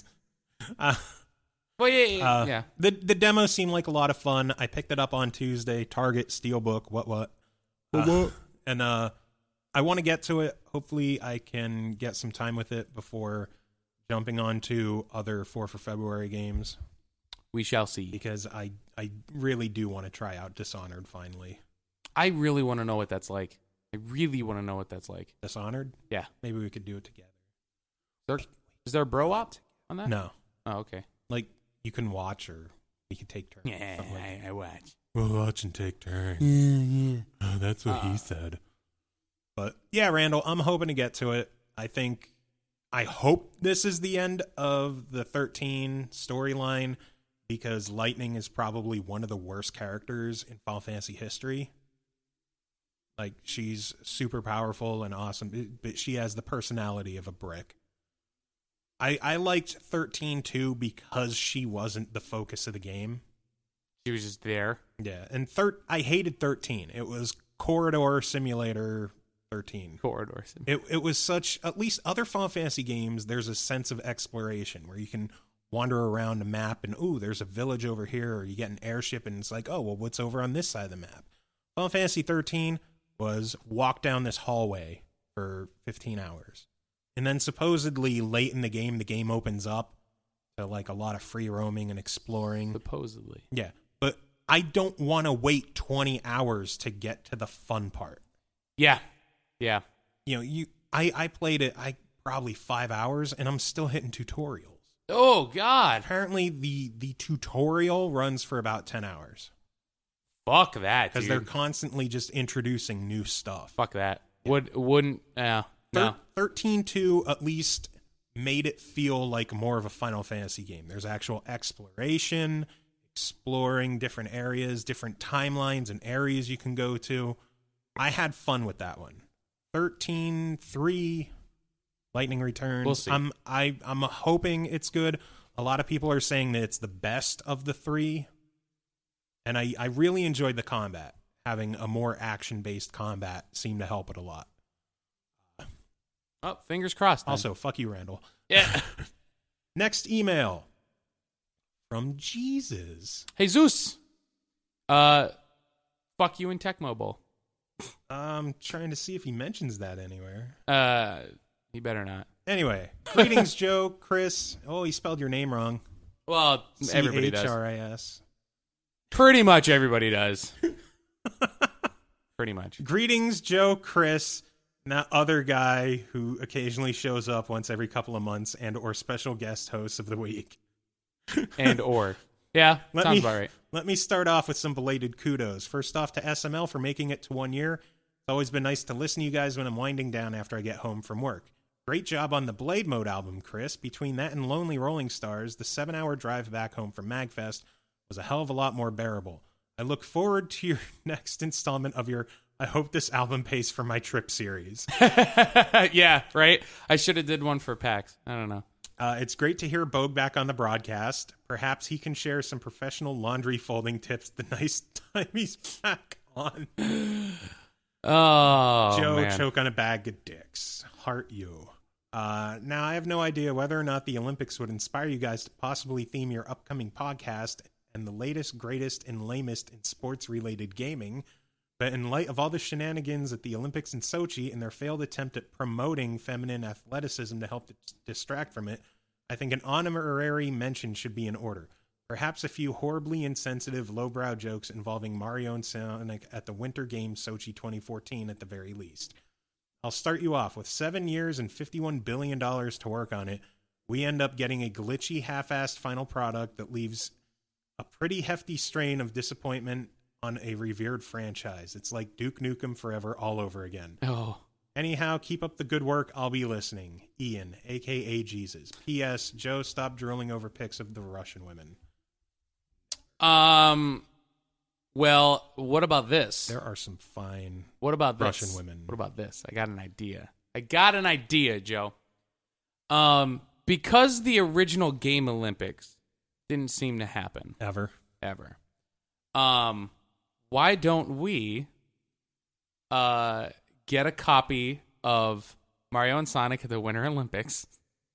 [SPEAKER 2] Well, yeah.
[SPEAKER 3] The demo seemed like a lot of fun. I picked it up on Tuesday. Target, Steelbook, what? And I want to get to it. Hopefully I can get some time with it before jumping on to other 4 for February games.
[SPEAKER 2] We shall see.
[SPEAKER 3] Because I really do want to try out Dishonored finally.
[SPEAKER 2] I really want to know what that's like.
[SPEAKER 3] Dishonored?
[SPEAKER 2] Yeah.
[SPEAKER 3] Maybe we could do it together.
[SPEAKER 2] Is there a bro op on that?
[SPEAKER 3] No.
[SPEAKER 2] Oh, okay.
[SPEAKER 3] Like, you can watch or we can take turns.
[SPEAKER 2] Yeah, I watch.
[SPEAKER 3] We'll watch and take turns.
[SPEAKER 2] Yeah.
[SPEAKER 3] Oh, that's what he said. But, yeah, Randall, I'm hoping to get to it. I hope this is the end of the 13 storyline, because Lightning is probably one of the worst characters in Final Fantasy history. Like, she's super powerful and awesome, but she has the personality of a brick. I liked 13 too because she wasn't the focus of the game.
[SPEAKER 2] She was just there.
[SPEAKER 3] Yeah, and I hated 13. It was Corridor Simulator 13.
[SPEAKER 2] Corridor Simulator.
[SPEAKER 3] It was such, at least other Final Fantasy games, there's a sense of exploration where you can wander around a map and, ooh, there's a village over here, or you get an airship and it's like, oh, well, what's over on this side of the map? Final Fantasy 13 was walk down this hallway for 15 hours. And then supposedly late in the game opens up to, like, a lot of free roaming and exploring.
[SPEAKER 2] Supposedly.
[SPEAKER 3] Yeah. But I don't want to wait 20 hours to get to the fun part.
[SPEAKER 2] Yeah. Yeah.
[SPEAKER 3] I played it probably 5 hours and I'm still hitting tutorials.
[SPEAKER 2] Oh, God.
[SPEAKER 3] Apparently the tutorial runs for about 10 hours.
[SPEAKER 2] Fuck that,
[SPEAKER 3] because they're constantly just introducing new stuff.
[SPEAKER 2] Fuck that.
[SPEAKER 3] Yeah.
[SPEAKER 2] Wouldn't no.
[SPEAKER 3] 13.2 at least made it feel like more of a Final Fantasy game. There's actual exploration, exploring different areas, different timelines and areas you can go to. I had fun with that one. 13.3 Lightning Returns.
[SPEAKER 2] We'll see.
[SPEAKER 3] I'm hoping it's good. A lot of people are saying that it's the best of the 3. And I really enjoyed the combat. Having a more action-based combat seemed to help it a lot.
[SPEAKER 2] Oh, fingers crossed. Then.
[SPEAKER 3] Also, fuck you, Randall.
[SPEAKER 2] Yeah.
[SPEAKER 3] Next email from Jesus.
[SPEAKER 2] Hey, Zeus. Fuck you in Tecmo Bowl.
[SPEAKER 3] I'm trying to see if he mentions that anywhere.
[SPEAKER 2] He better not.
[SPEAKER 3] Anyway, greetings, Joe, Chris. Oh, he spelled your name wrong.
[SPEAKER 2] Well, everybody does.
[SPEAKER 3] C-H-R-I-S.
[SPEAKER 2] Pretty much everybody does. Pretty much.
[SPEAKER 3] Greetings, Joe, Chris, and that other guy who occasionally shows up once every couple of months and or special guest hosts of the week.
[SPEAKER 2] Yeah, sounds about right.
[SPEAKER 3] Let me start off with some belated kudos. First off to SML for making it to 1 year. It's always been nice to listen to you guys when I'm winding down after I get home from work. Great job on the Blade Mode album, Chris. Between that and Lonely Rolling Stars, the 7-hour drive back home from MagFest was a hell of a lot more bearable. I look forward to your next installment of your I hope this album pays for my trip series.
[SPEAKER 2] Yeah, right? I should have did one for PAX. I don't know.
[SPEAKER 3] It's great to hear Bogue back on the broadcast. Perhaps he can share some professional laundry folding tips the nice time he's back on.
[SPEAKER 2] Oh,
[SPEAKER 3] Joe,
[SPEAKER 2] man.
[SPEAKER 3] choke on a bag of dicks. Heart you. Now, I have no idea whether or not the Olympics would inspire you guys to possibly theme your upcoming podcast and the latest, greatest, and lamest in sports-related gaming. But in light of all the shenanigans at the Olympics in Sochi and their failed attempt at promoting feminine athleticism to help distract from it, I think an honorary mention should be in order. Perhaps a few horribly insensitive, lowbrow jokes involving Mario and Sonic at the Winter Games Sochi 2014 at the very least. I'll start you off. With 7 years and $51 billion to work on it, we end up getting a glitchy, half-assed final product that leaves a pretty hefty strain of disappointment on a revered franchise. It's like Duke Nukem Forever all over again.
[SPEAKER 2] Oh.
[SPEAKER 3] Anyhow, keep up the good work. I'll be listening. Ian, a.k.a. Jesus. P.S. Joe, stop drooling over pics of the Russian women.
[SPEAKER 2] Well, what about this?
[SPEAKER 3] There are some fine
[SPEAKER 2] What about this?
[SPEAKER 3] Russian women.
[SPEAKER 2] What about this? I got an idea, Joe. Because the original Game Olympics didn't seem to happen.
[SPEAKER 3] Ever.
[SPEAKER 2] Why don't we get a copy of Mario and Sonic at the Winter Olympics,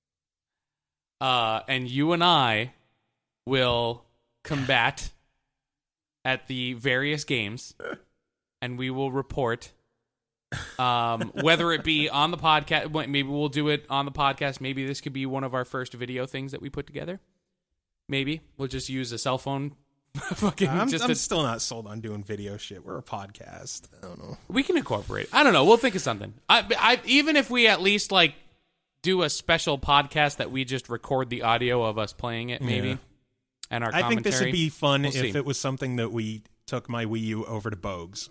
[SPEAKER 2] and you and I will combat at the various games, and we will report, whether it be on the podcast. Maybe we'll do it on the podcast. Maybe this could be one of our first video things that we put together. Maybe we'll just use a cell phone.
[SPEAKER 3] I'm still not sold on doing video shit. We're a podcast. I don't know.
[SPEAKER 2] We can incorporate. I don't know. We'll think of something. Even if we at least like do a special podcast that we just record the audio of us playing it, maybe,
[SPEAKER 3] Yeah.
[SPEAKER 2] and our
[SPEAKER 3] I
[SPEAKER 2] commentary.
[SPEAKER 3] think this would be fun
[SPEAKER 2] We'll
[SPEAKER 3] if
[SPEAKER 2] see.
[SPEAKER 3] it was something that we took my Wii U over to Bogues.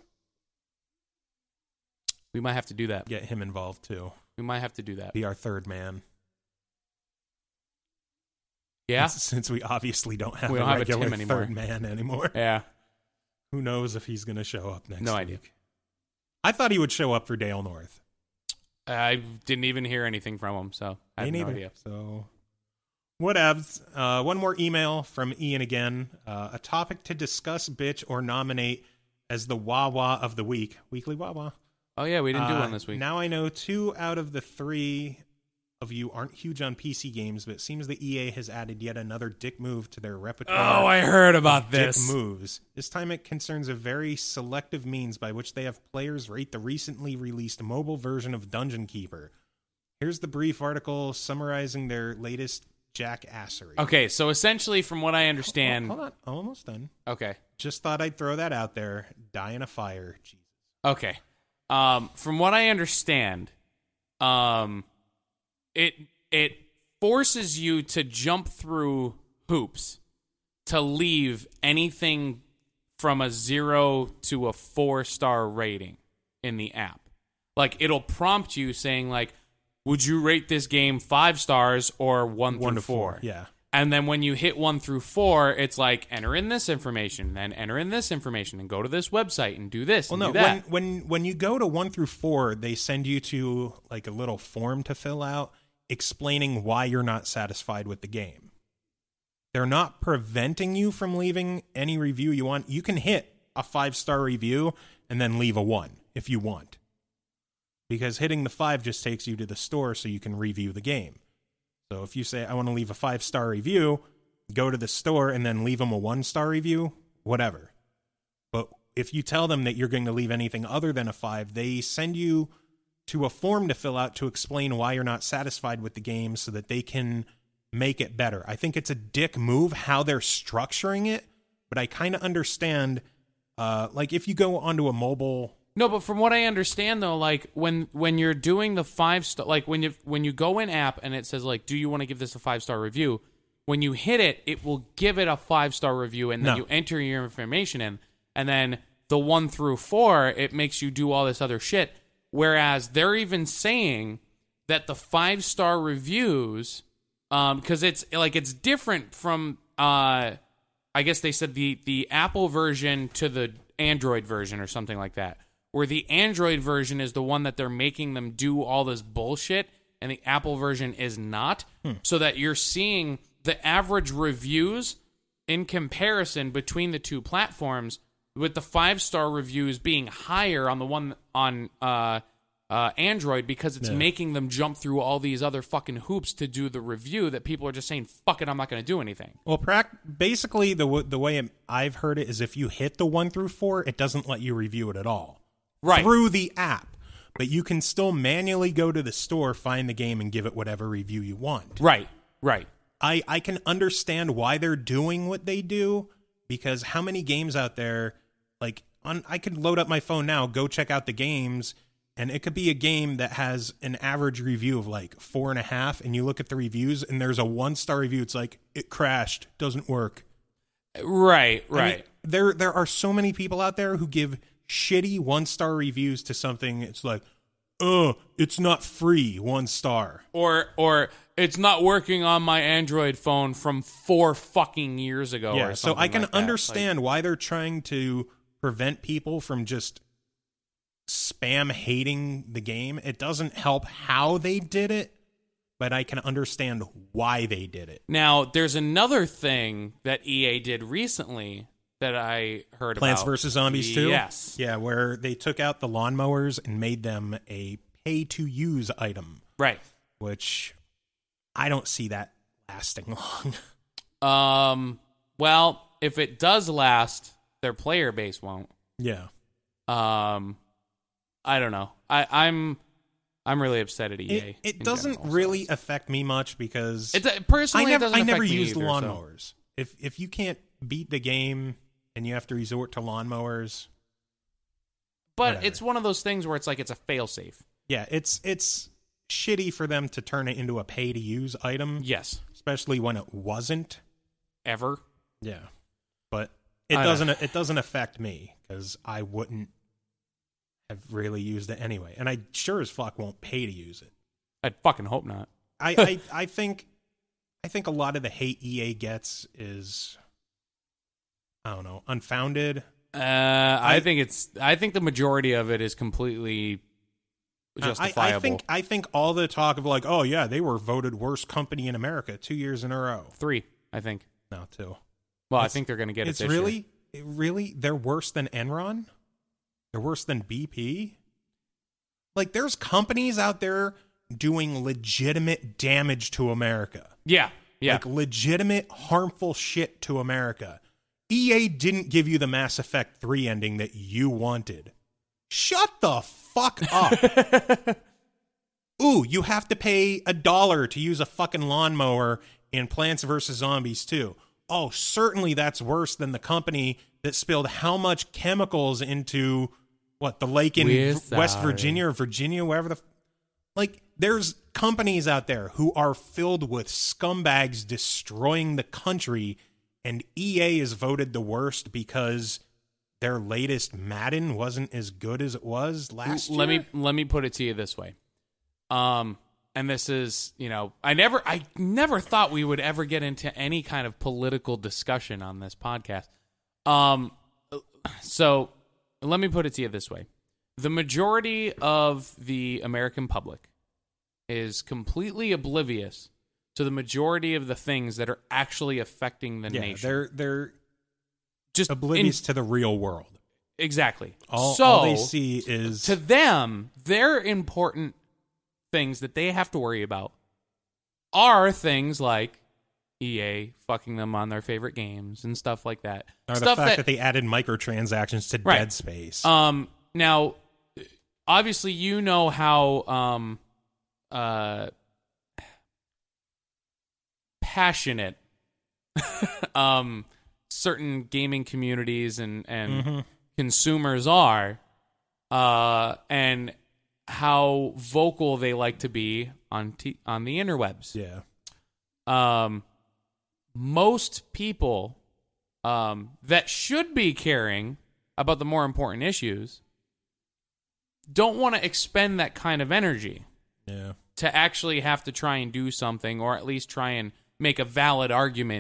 [SPEAKER 2] We might have to do that.
[SPEAKER 3] Get him involved too.
[SPEAKER 2] We might have to do that.
[SPEAKER 3] Be our third man.
[SPEAKER 2] Yeah.
[SPEAKER 3] Since we obviously don't have
[SPEAKER 2] We don't
[SPEAKER 3] a
[SPEAKER 2] have a
[SPEAKER 3] regular
[SPEAKER 2] Tim anymore.
[SPEAKER 3] third man anymore.
[SPEAKER 2] Yeah.
[SPEAKER 3] Who knows if he's going to show up next
[SPEAKER 2] No
[SPEAKER 3] week.
[SPEAKER 2] idea.
[SPEAKER 3] I thought he would show up for Dale North.
[SPEAKER 2] I didn't even hear anything from him, so I have
[SPEAKER 3] Me
[SPEAKER 2] no
[SPEAKER 3] neither.
[SPEAKER 2] idea.
[SPEAKER 3] So, whatevs. One more email from Ian again. A topic to discuss, bitch, or nominate as the Wawa of the week. Weekly Wawa.
[SPEAKER 2] Oh yeah, we didn't do one this week.
[SPEAKER 3] Now I know 2 out of the 3 of you aren't huge on PC games, but it seems the EA has added yet another dick move to their repertoire.
[SPEAKER 2] Oh, I heard about
[SPEAKER 3] dick
[SPEAKER 2] this.
[SPEAKER 3] moves. This time it concerns a very selective means by which they have players rate the recently released mobile version of Dungeon Keeper. Here's the brief article summarizing their latest jackassery.
[SPEAKER 2] Okay, so essentially, from what I understand,
[SPEAKER 3] Hold on, almost done.
[SPEAKER 2] okay,
[SPEAKER 3] Just thought I'd throw that out there. Die in a fire. Jesus.
[SPEAKER 2] okay. From what I understand, it forces you to jump through hoops to leave anything from a 0 to a 4-star rating in the app. Like, it'll prompt you saying, like, would you rate this game 5 stars or 1
[SPEAKER 3] 1
[SPEAKER 2] through
[SPEAKER 3] to
[SPEAKER 2] 4?
[SPEAKER 3] 4. Yeah.
[SPEAKER 2] And then when you hit 1 through 4, it's like, enter in this information, then enter in this information, and go to this website and do this
[SPEAKER 3] Well,
[SPEAKER 2] and
[SPEAKER 3] no,
[SPEAKER 2] do that.
[SPEAKER 3] when you go to 1 through 4, they send you to like a little form to fill out explaining why you're not satisfied with the game. They're not preventing you from leaving any review you want. You can hit a 5-star review and then leave a 1 if you want. Because hitting the 5 just takes you to the store so you can review the game. So if you say, I want to leave a 5-star review, go to the store and then leave them a 1-star review, whatever. But if you tell them that you're going to leave anything other than a 5, they send you to a form to fill out to explain why you're not satisfied with the game so that they can make it better. I think it's a dick move how they're structuring it, but I kind of understand, like if you go onto a mobile...
[SPEAKER 2] No, but from what I understand, though, like when you're doing the 5-star, like when you go in app and it says like, do you want to give this a 5-star review? When you hit it, it will give it a 5-star review, and then you enter your information in, and then the 1 through 4, it makes you do all this other shit. Whereas they're even saying that the 5-star reviews, because it's like it's different from I guess they said the Apple version to the Android version or something like that, where the Android version is the one that they're making them do all this bullshit, and the Apple version is not, so that you're seeing the average reviews in comparison between the two platforms, with the 5-star reviews being higher on the one on Android, because it's making them jump through all these other fucking hoops to do the review that people are just saying, fuck it, I'm not going to do anything.
[SPEAKER 3] Well, basically, the way I've heard it is if you hit the 1 through 4, it doesn't let you review it at all.
[SPEAKER 2] Right.
[SPEAKER 3] Through the app. But you can still manually go to the store, find the game, and give it whatever review you want.
[SPEAKER 2] Right.
[SPEAKER 3] I can understand why they're doing what they do, because how many games out there, like, I could load up my phone now, go check out the games, and it could be a game that has an average review of like 4.5, and you look at the reviews, and there's a 1-star review. It's like, it crashed, doesn't work.
[SPEAKER 2] Right.
[SPEAKER 3] I mean, there are so many people out there who give shitty 1-star reviews to something. It's like, it's not free, 1 star.
[SPEAKER 2] Or it's not working on my Android phone from 4 fucking years ago.
[SPEAKER 3] Yeah,
[SPEAKER 2] or
[SPEAKER 3] so I can
[SPEAKER 2] like
[SPEAKER 3] understand why they're trying to prevent people from just spam hating the game. It doesn't help how they did it, but I can understand why they did it.
[SPEAKER 2] Now, there's another thing that EA did recently that I heard
[SPEAKER 3] Plants
[SPEAKER 2] about.
[SPEAKER 3] vs. Zombies 2?
[SPEAKER 2] Yes.
[SPEAKER 3] Yeah, where they took out the lawnmowers and made them a pay-to-use item.
[SPEAKER 2] Right.
[SPEAKER 3] Which I don't see that lasting long.
[SPEAKER 2] Well, if it does last, their player base won't.
[SPEAKER 3] Yeah.
[SPEAKER 2] I don't know. I'm really upset at EA.
[SPEAKER 3] It doesn't really affect me much because
[SPEAKER 2] personally,
[SPEAKER 3] I never used
[SPEAKER 2] either,
[SPEAKER 3] lawnmowers. So. If you can't beat the game and you have to resort to lawnmowers,
[SPEAKER 2] but
[SPEAKER 3] whatever.
[SPEAKER 2] It's one of those things where it's like it's a failsafe.
[SPEAKER 3] Yeah, it's shitty for them to turn it into a pay to use item.
[SPEAKER 2] Yes,
[SPEAKER 3] especially when it wasn't
[SPEAKER 2] ever.
[SPEAKER 3] Yeah, but it doesn't affect me because I wouldn't have really used it anyway, and I sure as fuck won't pay to use it.
[SPEAKER 2] I'd fucking hope not.
[SPEAKER 3] I think a lot of the hate EA gets is, I don't know, unfounded.
[SPEAKER 2] I think the majority of it is completely justifiable.
[SPEAKER 3] I think all the talk of like, oh yeah, they were voted worst company in America 2 years in a row.
[SPEAKER 2] 3, I think.
[SPEAKER 3] No, 2.
[SPEAKER 2] Well, I think they're going to get it this
[SPEAKER 3] year.
[SPEAKER 2] It's
[SPEAKER 3] really, they're worse than Enron? They're worse than BP? Like, there's companies out there doing legitimate damage to America.
[SPEAKER 2] Yeah.
[SPEAKER 3] Like, legitimate harmful shit to America. EA didn't give you the Mass Effect 3 ending that you wanted. Shut the fuck up. Ooh, you have to pay $1 to use a fucking lawnmower in Plants vs. Zombies 2. Oh, certainly that's worse than the company that spilled how much chemicals into, the lake in West Virginia or Virginia, wherever like, there's companies out there who are filled with scumbags destroying the country, and EA is voted the worst because their latest Madden wasn't as good as it was last year.
[SPEAKER 2] Let me put it to you this way. And this is, I never thought we would ever get into any kind of political discussion on this podcast. So let me put it to you this way. The majority of the American public is completely oblivious to the majority of the things that are actually affecting the nation.
[SPEAKER 3] They're just oblivious to the real world.
[SPEAKER 2] Exactly.
[SPEAKER 3] All they see is,
[SPEAKER 2] to them, their important things that they have to worry about are things like EA fucking them on their favorite games and stuff like that.
[SPEAKER 3] Or the fact that they added microtransactions to Dead Space.
[SPEAKER 2] Now, obviously, you know how passionate certain gaming communities and consumers are, and how vocal they like to be on the interwebs.
[SPEAKER 3] Yeah.
[SPEAKER 2] Most people that should be caring about the more important issues don't want to expend that kind of energy to actually have to try and do something, or at least try and make a valid argument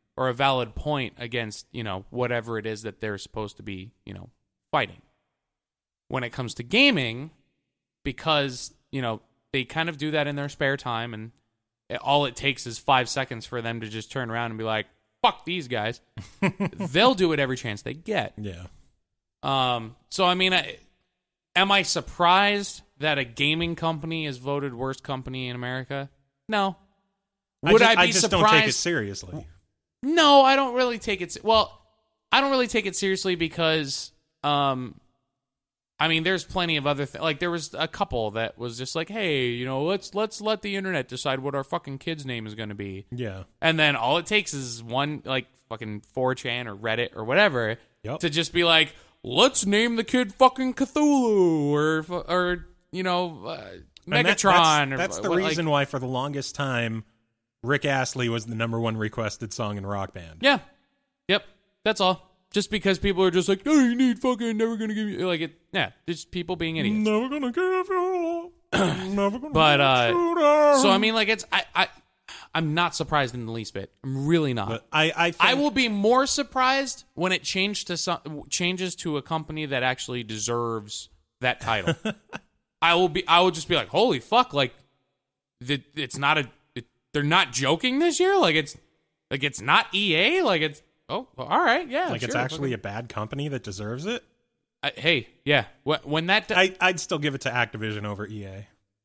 [SPEAKER 2] or a valid point against, whatever it is that they're supposed to be, fighting. When it comes to gaming, because, they kind of do that in their spare time, and all it takes is 5 seconds for them to just turn around and be like, fuck these guys. They'll do it every chance they get.
[SPEAKER 3] Yeah.
[SPEAKER 2] So, I mean, am I surprised that a gaming company is voted worst company in America? No. Would I be
[SPEAKER 3] just
[SPEAKER 2] surprised?
[SPEAKER 3] don't take it seriously.
[SPEAKER 2] No, I don't really take it. Well, I don't really take it seriously because, there's plenty of other things. Like, there was a couple that was just like, hey, let's let the internet decide what our fucking kid's name is going to be.
[SPEAKER 3] Yeah.
[SPEAKER 2] And then all it takes is one, like, fucking 4chan or Reddit or whatever to just be like, let's name the kid fucking Cthulhu or Megatron.
[SPEAKER 3] That's the reason why for the longest time Rick Astley was the number one requested song in Rock Band.
[SPEAKER 2] Yeah. Yep. That's all. Just because people are just like, oh, you need fucking never gonna give you like it. Yeah, just people being idiots.
[SPEAKER 3] Never gonna give you. Never gonna.
[SPEAKER 2] But so I mean, like I'm not surprised in the least bit. I'm really not.
[SPEAKER 3] But I
[SPEAKER 2] will be more surprised when it changes to a company that actually deserves that title. I will just be like, holy fuck! Like, it's not they're not joking this year. Like it's not EA. Like it's. Oh, all right, yeah.
[SPEAKER 3] Like, sure, it's actually a bad company that deserves it?
[SPEAKER 2] Hey, yeah. When that...
[SPEAKER 3] I'd still give it to Activision over EA.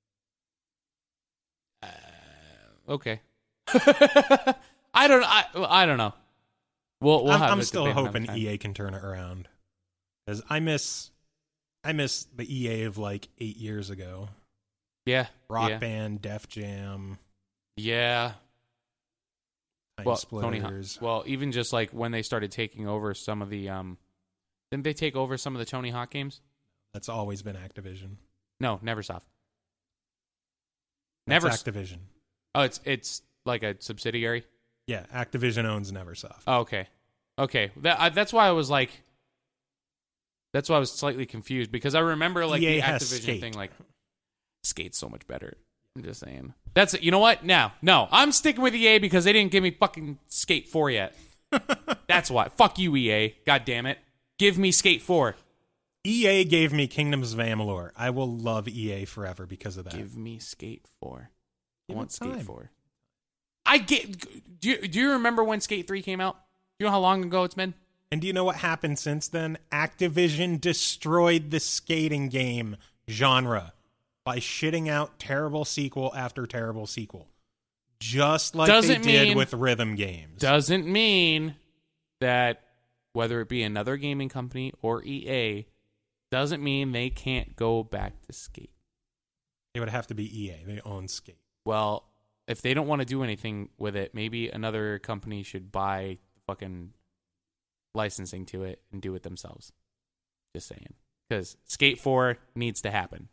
[SPEAKER 2] Okay. I don't know. We'll have
[SPEAKER 3] I'm still hoping EA can turn it around. Because I miss the EA of, like, 8 years ago.
[SPEAKER 2] Yeah.
[SPEAKER 3] Rock Band, Def Jam.
[SPEAKER 2] Yeah. Tony
[SPEAKER 3] Splitters.
[SPEAKER 2] Hawk. Well, even just like when they started taking over some of the didn't they take over some of the Tony Hawk games?
[SPEAKER 3] That's always been Activision.
[SPEAKER 2] No, Neversoft.
[SPEAKER 3] That's Activision.
[SPEAKER 2] Oh, it's like a subsidiary?
[SPEAKER 3] Yeah, Activision owns Neversoft.
[SPEAKER 2] Oh, okay. Okay. That's why I was slightly confused because I remember like
[SPEAKER 3] EA
[SPEAKER 2] the Activision thing like Skate's so much better. I'm just saying. You know what? No, I'm sticking with EA because they didn't give me fucking Skate 4 yet. That's why. Fuck you, EA. God damn it. Give me Skate 4.
[SPEAKER 3] EA gave me Kingdoms of Amalur. I will love EA forever because of that.
[SPEAKER 2] Give me Skate 4. I
[SPEAKER 3] Give
[SPEAKER 2] want
[SPEAKER 3] it
[SPEAKER 2] Skate
[SPEAKER 3] time.
[SPEAKER 2] 4. Do you remember when Skate 3 came out? Do you know how long ago it's been?
[SPEAKER 3] And do you know what happened since then? Activision destroyed the skating game genre by shitting out terrible sequel after terrible sequel. Just like they did with rhythm games.
[SPEAKER 2] Doesn't mean that whether it be another gaming company or EA, doesn't mean they can't go back to Skate.
[SPEAKER 3] It would have to be EA. They own Skate.
[SPEAKER 2] Well, if they don't want to do anything with it, maybe another company should buy fucking licensing to it and do it themselves. Just saying. Because Skate 4 needs to happen.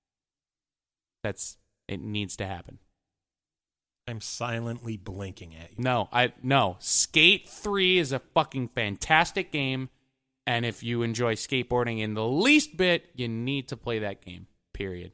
[SPEAKER 2] It needs to happen.
[SPEAKER 3] I'm silently blinking at you.
[SPEAKER 2] No. Skate 3 is a fucking fantastic game, and if you enjoy skateboarding in the least bit, you need to play that game. Period.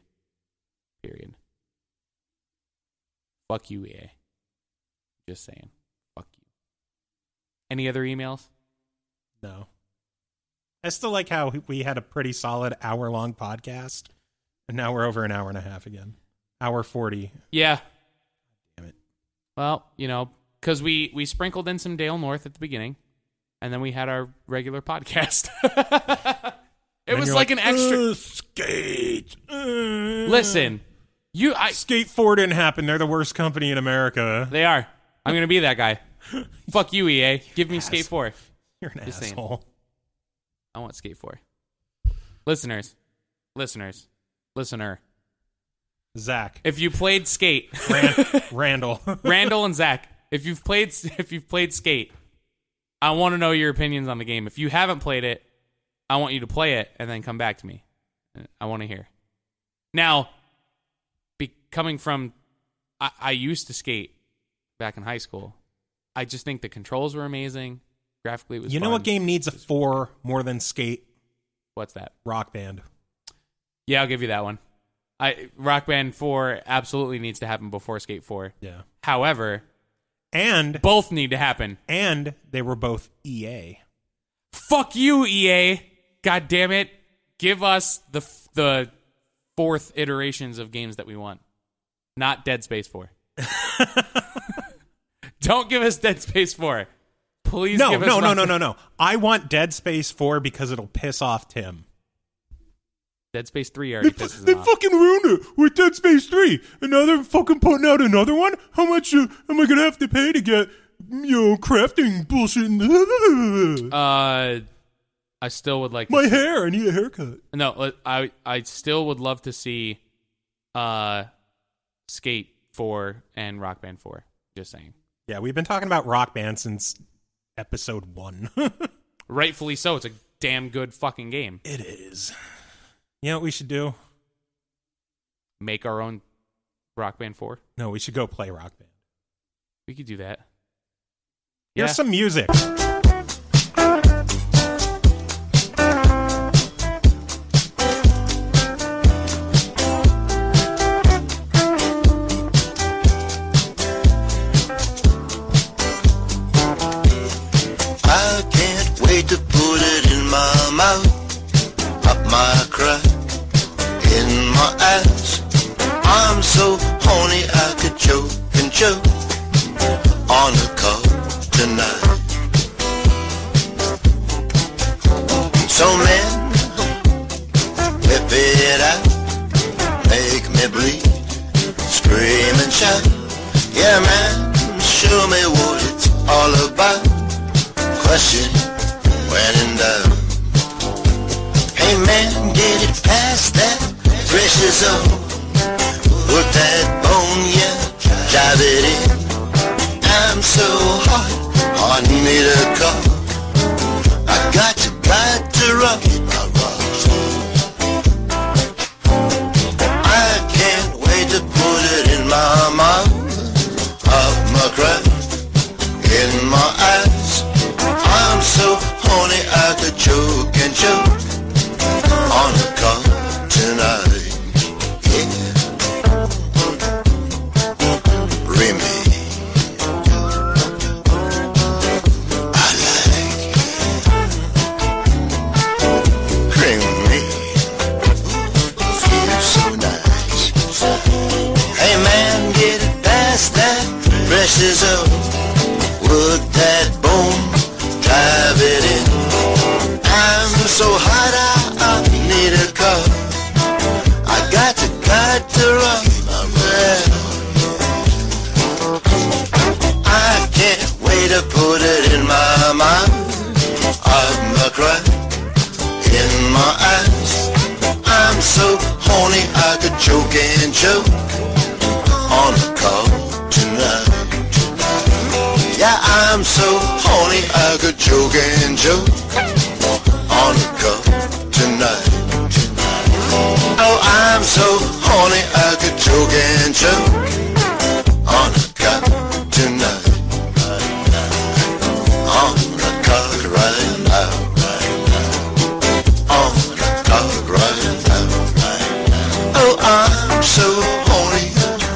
[SPEAKER 2] Fuck you, EA. Just saying. Fuck you. Any other emails?
[SPEAKER 3] No. I still like how we had a pretty solid hour-long podcast. And now we're over an hour and a half again. Hour 40.
[SPEAKER 2] Yeah.
[SPEAKER 3] Damn it.
[SPEAKER 2] Well, because we sprinkled in some Dale North at the beginning, and then we had our regular podcast. It was like an extra...
[SPEAKER 3] Skate!
[SPEAKER 2] Listen,
[SPEAKER 3] Skate 4 didn't happen. They're the worst company in America.
[SPEAKER 2] They are. I'm going to be that guy. Fuck you, EA. Give me Skate 4.
[SPEAKER 3] You're an
[SPEAKER 2] Just
[SPEAKER 3] asshole.
[SPEAKER 2] saying. I want Skate 4. Listener.
[SPEAKER 3] Zach.
[SPEAKER 2] If you played Skate,
[SPEAKER 3] Randall
[SPEAKER 2] and Zach, if you've played Skate, I want to know your opinions on the game. If you haven't played it, I want you to play it and then come back to me. I want to hear. Now, coming from, I used to skate back in high school. I just think the controls were amazing. Graphically, it was.
[SPEAKER 3] You know what game needs a 4 more than Skate?
[SPEAKER 2] What's that?
[SPEAKER 3] Rock Band.
[SPEAKER 2] Yeah, I'll give you that one. Rock Band 4 absolutely needs to happen before Skate 4.
[SPEAKER 3] Yeah.
[SPEAKER 2] However,
[SPEAKER 3] And
[SPEAKER 2] both need to happen.
[SPEAKER 3] And they were both EA.
[SPEAKER 2] Fuck you, EA. God damn it. Give us the fourth iterations of games that we want. Not Dead Space 4. Don't give us Dead Space 4. Please give us
[SPEAKER 3] No. I want Dead Space 4 because it'll piss off Tim.
[SPEAKER 2] Dead Space 3 already pisses him off.
[SPEAKER 3] They fucking ruined it with Dead Space 3. And now they're fucking putting out another one? How much am I going to have to pay to get, crafting bullshit?
[SPEAKER 2] I still would like
[SPEAKER 3] my hair. I need a haircut.
[SPEAKER 2] No, I still would love to see Skate 4 and Rock Band 4. Just saying.
[SPEAKER 3] Yeah, we've been talking about Rock Band since episode 1.
[SPEAKER 2] Rightfully so. It's a damn good fucking game.
[SPEAKER 3] It is. You know what we should do?
[SPEAKER 2] Make our own Rock Band 4?
[SPEAKER 3] No, we should go play Rock Band.
[SPEAKER 2] We could do that.
[SPEAKER 3] Here's some music.
[SPEAKER 1] I can't wait to put it in my mouth, up my crack, in my ass. I'm so horny I could choke and choke on the car tonight. So man, whip it out, make me bleed, scream and shout. Yeah man, show me what it's all about. Question when in doubt. Hey man, get it past that precious zone. Work that bone, yeah, drive it in. I'm so hot, I need a car. I got to rock it. I can't wait to put it in my mouth, up my crap, in my eyes. I'm so horny I could choke and choke on the car tonight. Yeah. Remy, I like creamy, feels so nice. Hey man, get it past that precious zone. Work that bone, drive it in. I'm so hot I need a car. I got to run my man. I can't wait to put it in my mouth, up my crack, in my eyes. I'm so horny I could choke and choke on the car tonight. Yeah, I'm so horny I could choke and choke on the car tonight. Oh, I'm so horny I could choke and choke on the car tonight. On the car right now. On the car right now. Oh, I'm so horny.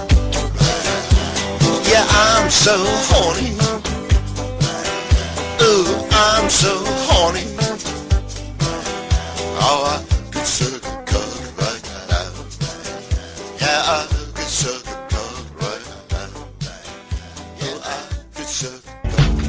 [SPEAKER 1] Yeah, I'm so horny. Ooh, I'm so horny. Oh, I could suck a cock right now. Yeah, I could suck a cock right now. Yeah, I could suck a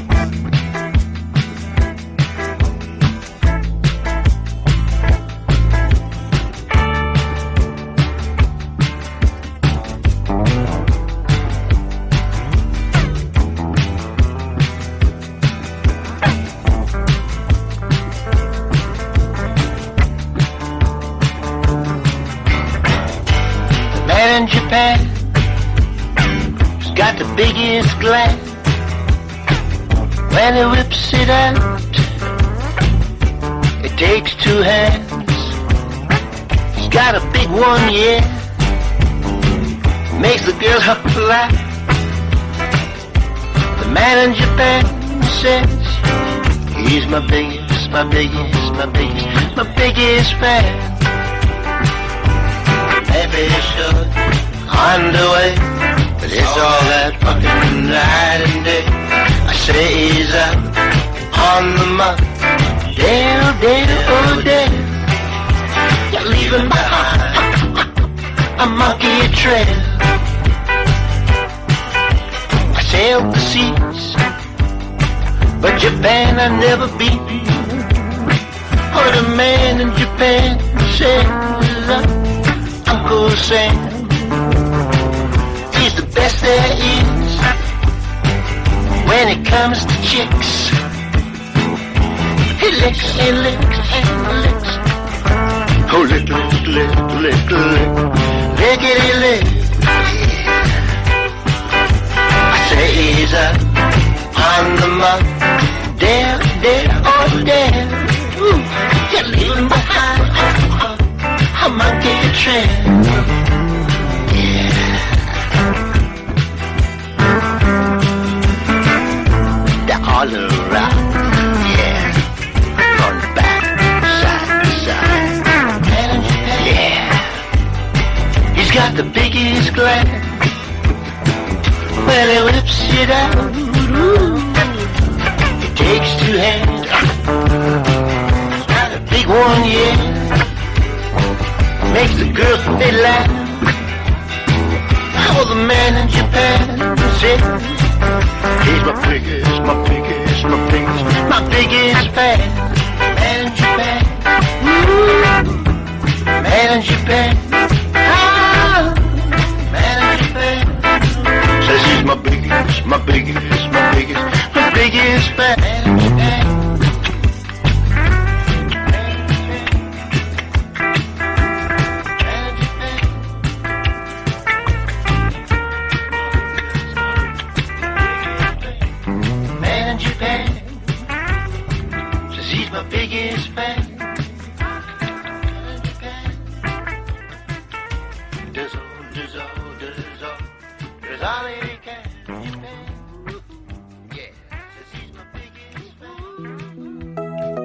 [SPEAKER 1] in Japan, he's got the biggest gland. When he whips it out, it takes two hands. He's got a big one, yeah, makes the girl laugh. The man in Japan says he's my biggest fan. Maybe should underway But it's all that fucking night and day. I say he's out on the muck. Day, oh day. You're leaving behind a monkey trail. I sailed the seas, but Japan I never beat. Heard a man in Japan says, Uncle Sam, he's the best there is when it comes to chicks. He licks and licks and licks. Oh, lick, lick, lick, lick, lick. Lickety lick. I say he's up on the muck. Dead, oh dead. You're leaving behind a monkey trail. They're all around, yeah. Front, back, side to side. Yeah. He's got the biggest glass. Well, he whips it out. It takes two hands. Big one, yeah. Makes the girls they laugh. Oh, the man in Japan said he's my biggest fan. Man in Japan. Man in Japan. Ah, man in Japan. Says he's my biggest fan. Man in Japan. Biggest fan. Does all he can. Yeah, says he's my biggest fan.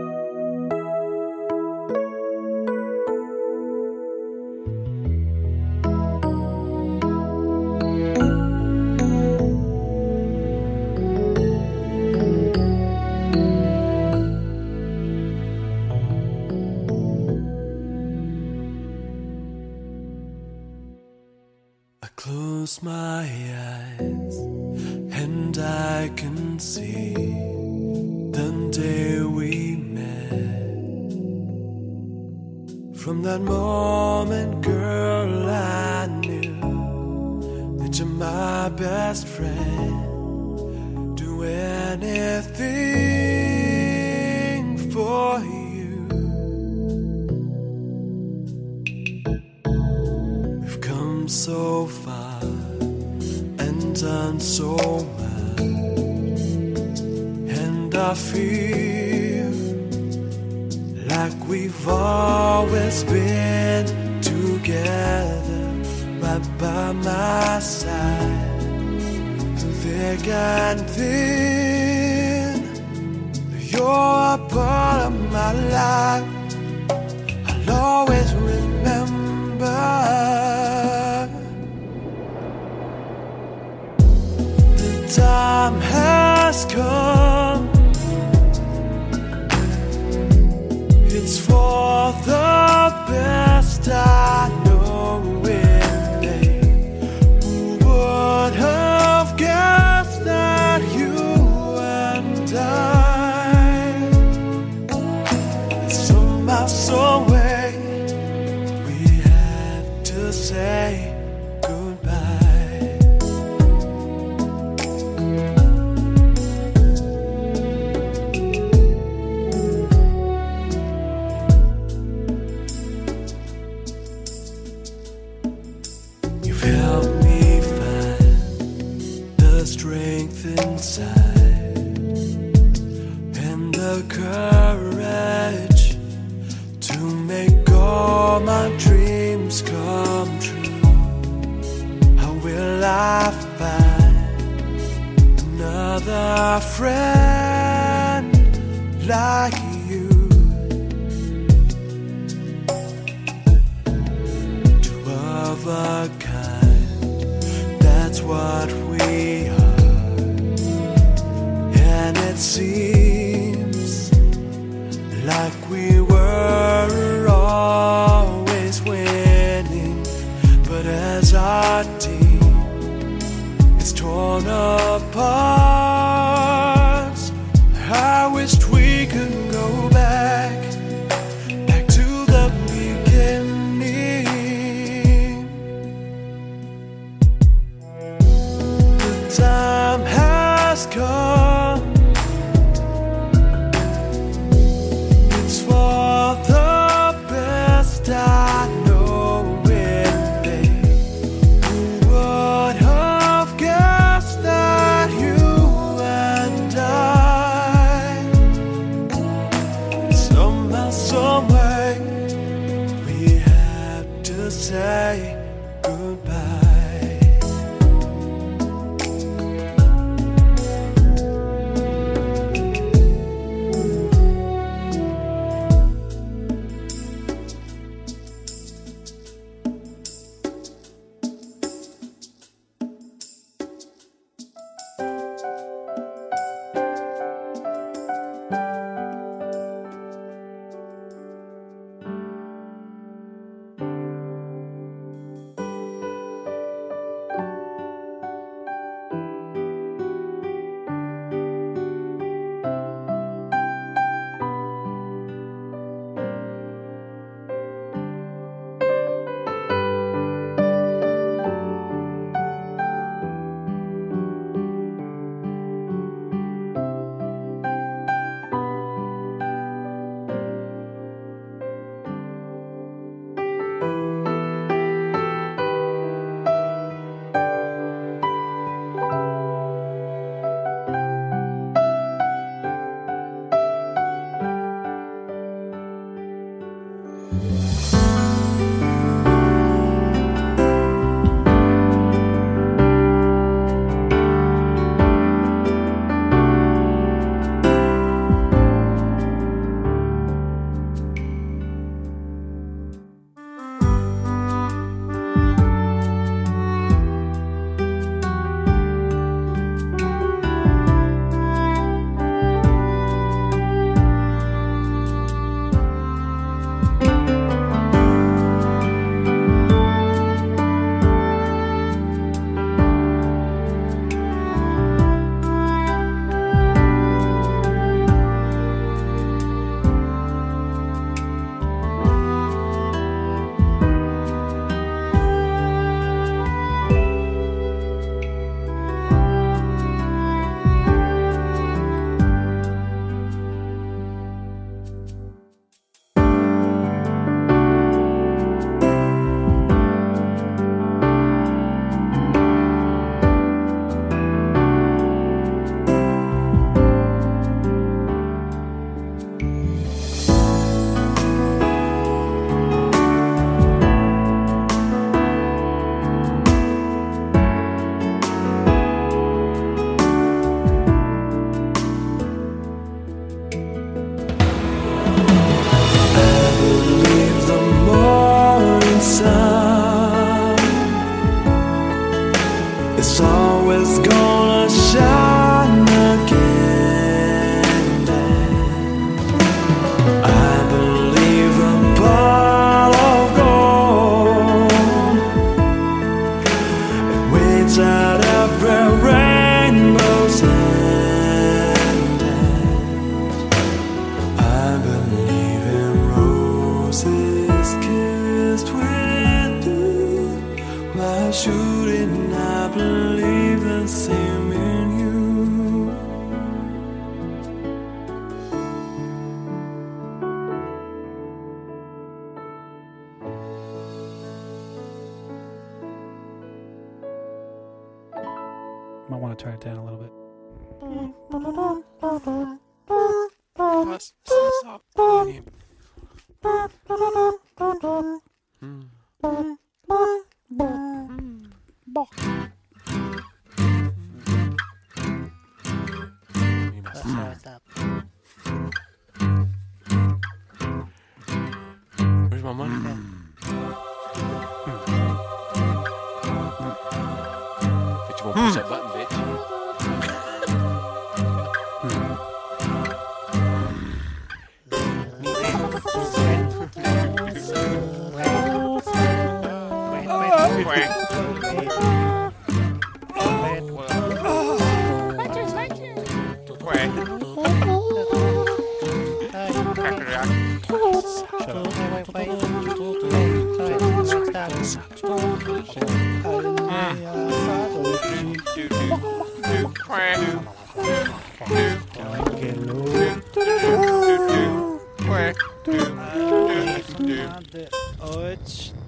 [SPEAKER 5] Close my eyes and I can see the day we met. From that moment, girl, I knew that you're my best friend. Do anything for you. We've come so far and done so much, and I feel like we've always been together, right by my side, through thick and thin. You're a part of my life, I'll always remember. Time has come. It's for the best, I know it may. Who would have guessed that you and I, somehow, some way, we had to say inside and the courage to make all my dreams come true. How will I find another friend like you? Two of a kind, that's what like we were always winning, but as our team is torn apart, I wished we could go back to the beginning. The time has come. It's for the best, I know it, babe. Who would have guessed that you and I, somehow, someway, we had to say goodbye. It's always gonna shine again. I believe a pot of gold, it waits at every rainbow's end. I believe in roses kissed with dew. Why shouldn't I believe the same in you?
[SPEAKER 6] Might want to turn it down a little bit.
[SPEAKER 2] Stop.
[SPEAKER 7] What's up?
[SPEAKER 2] Where's my money? But you won't push that button, bitch.
[SPEAKER 6] Oh, it's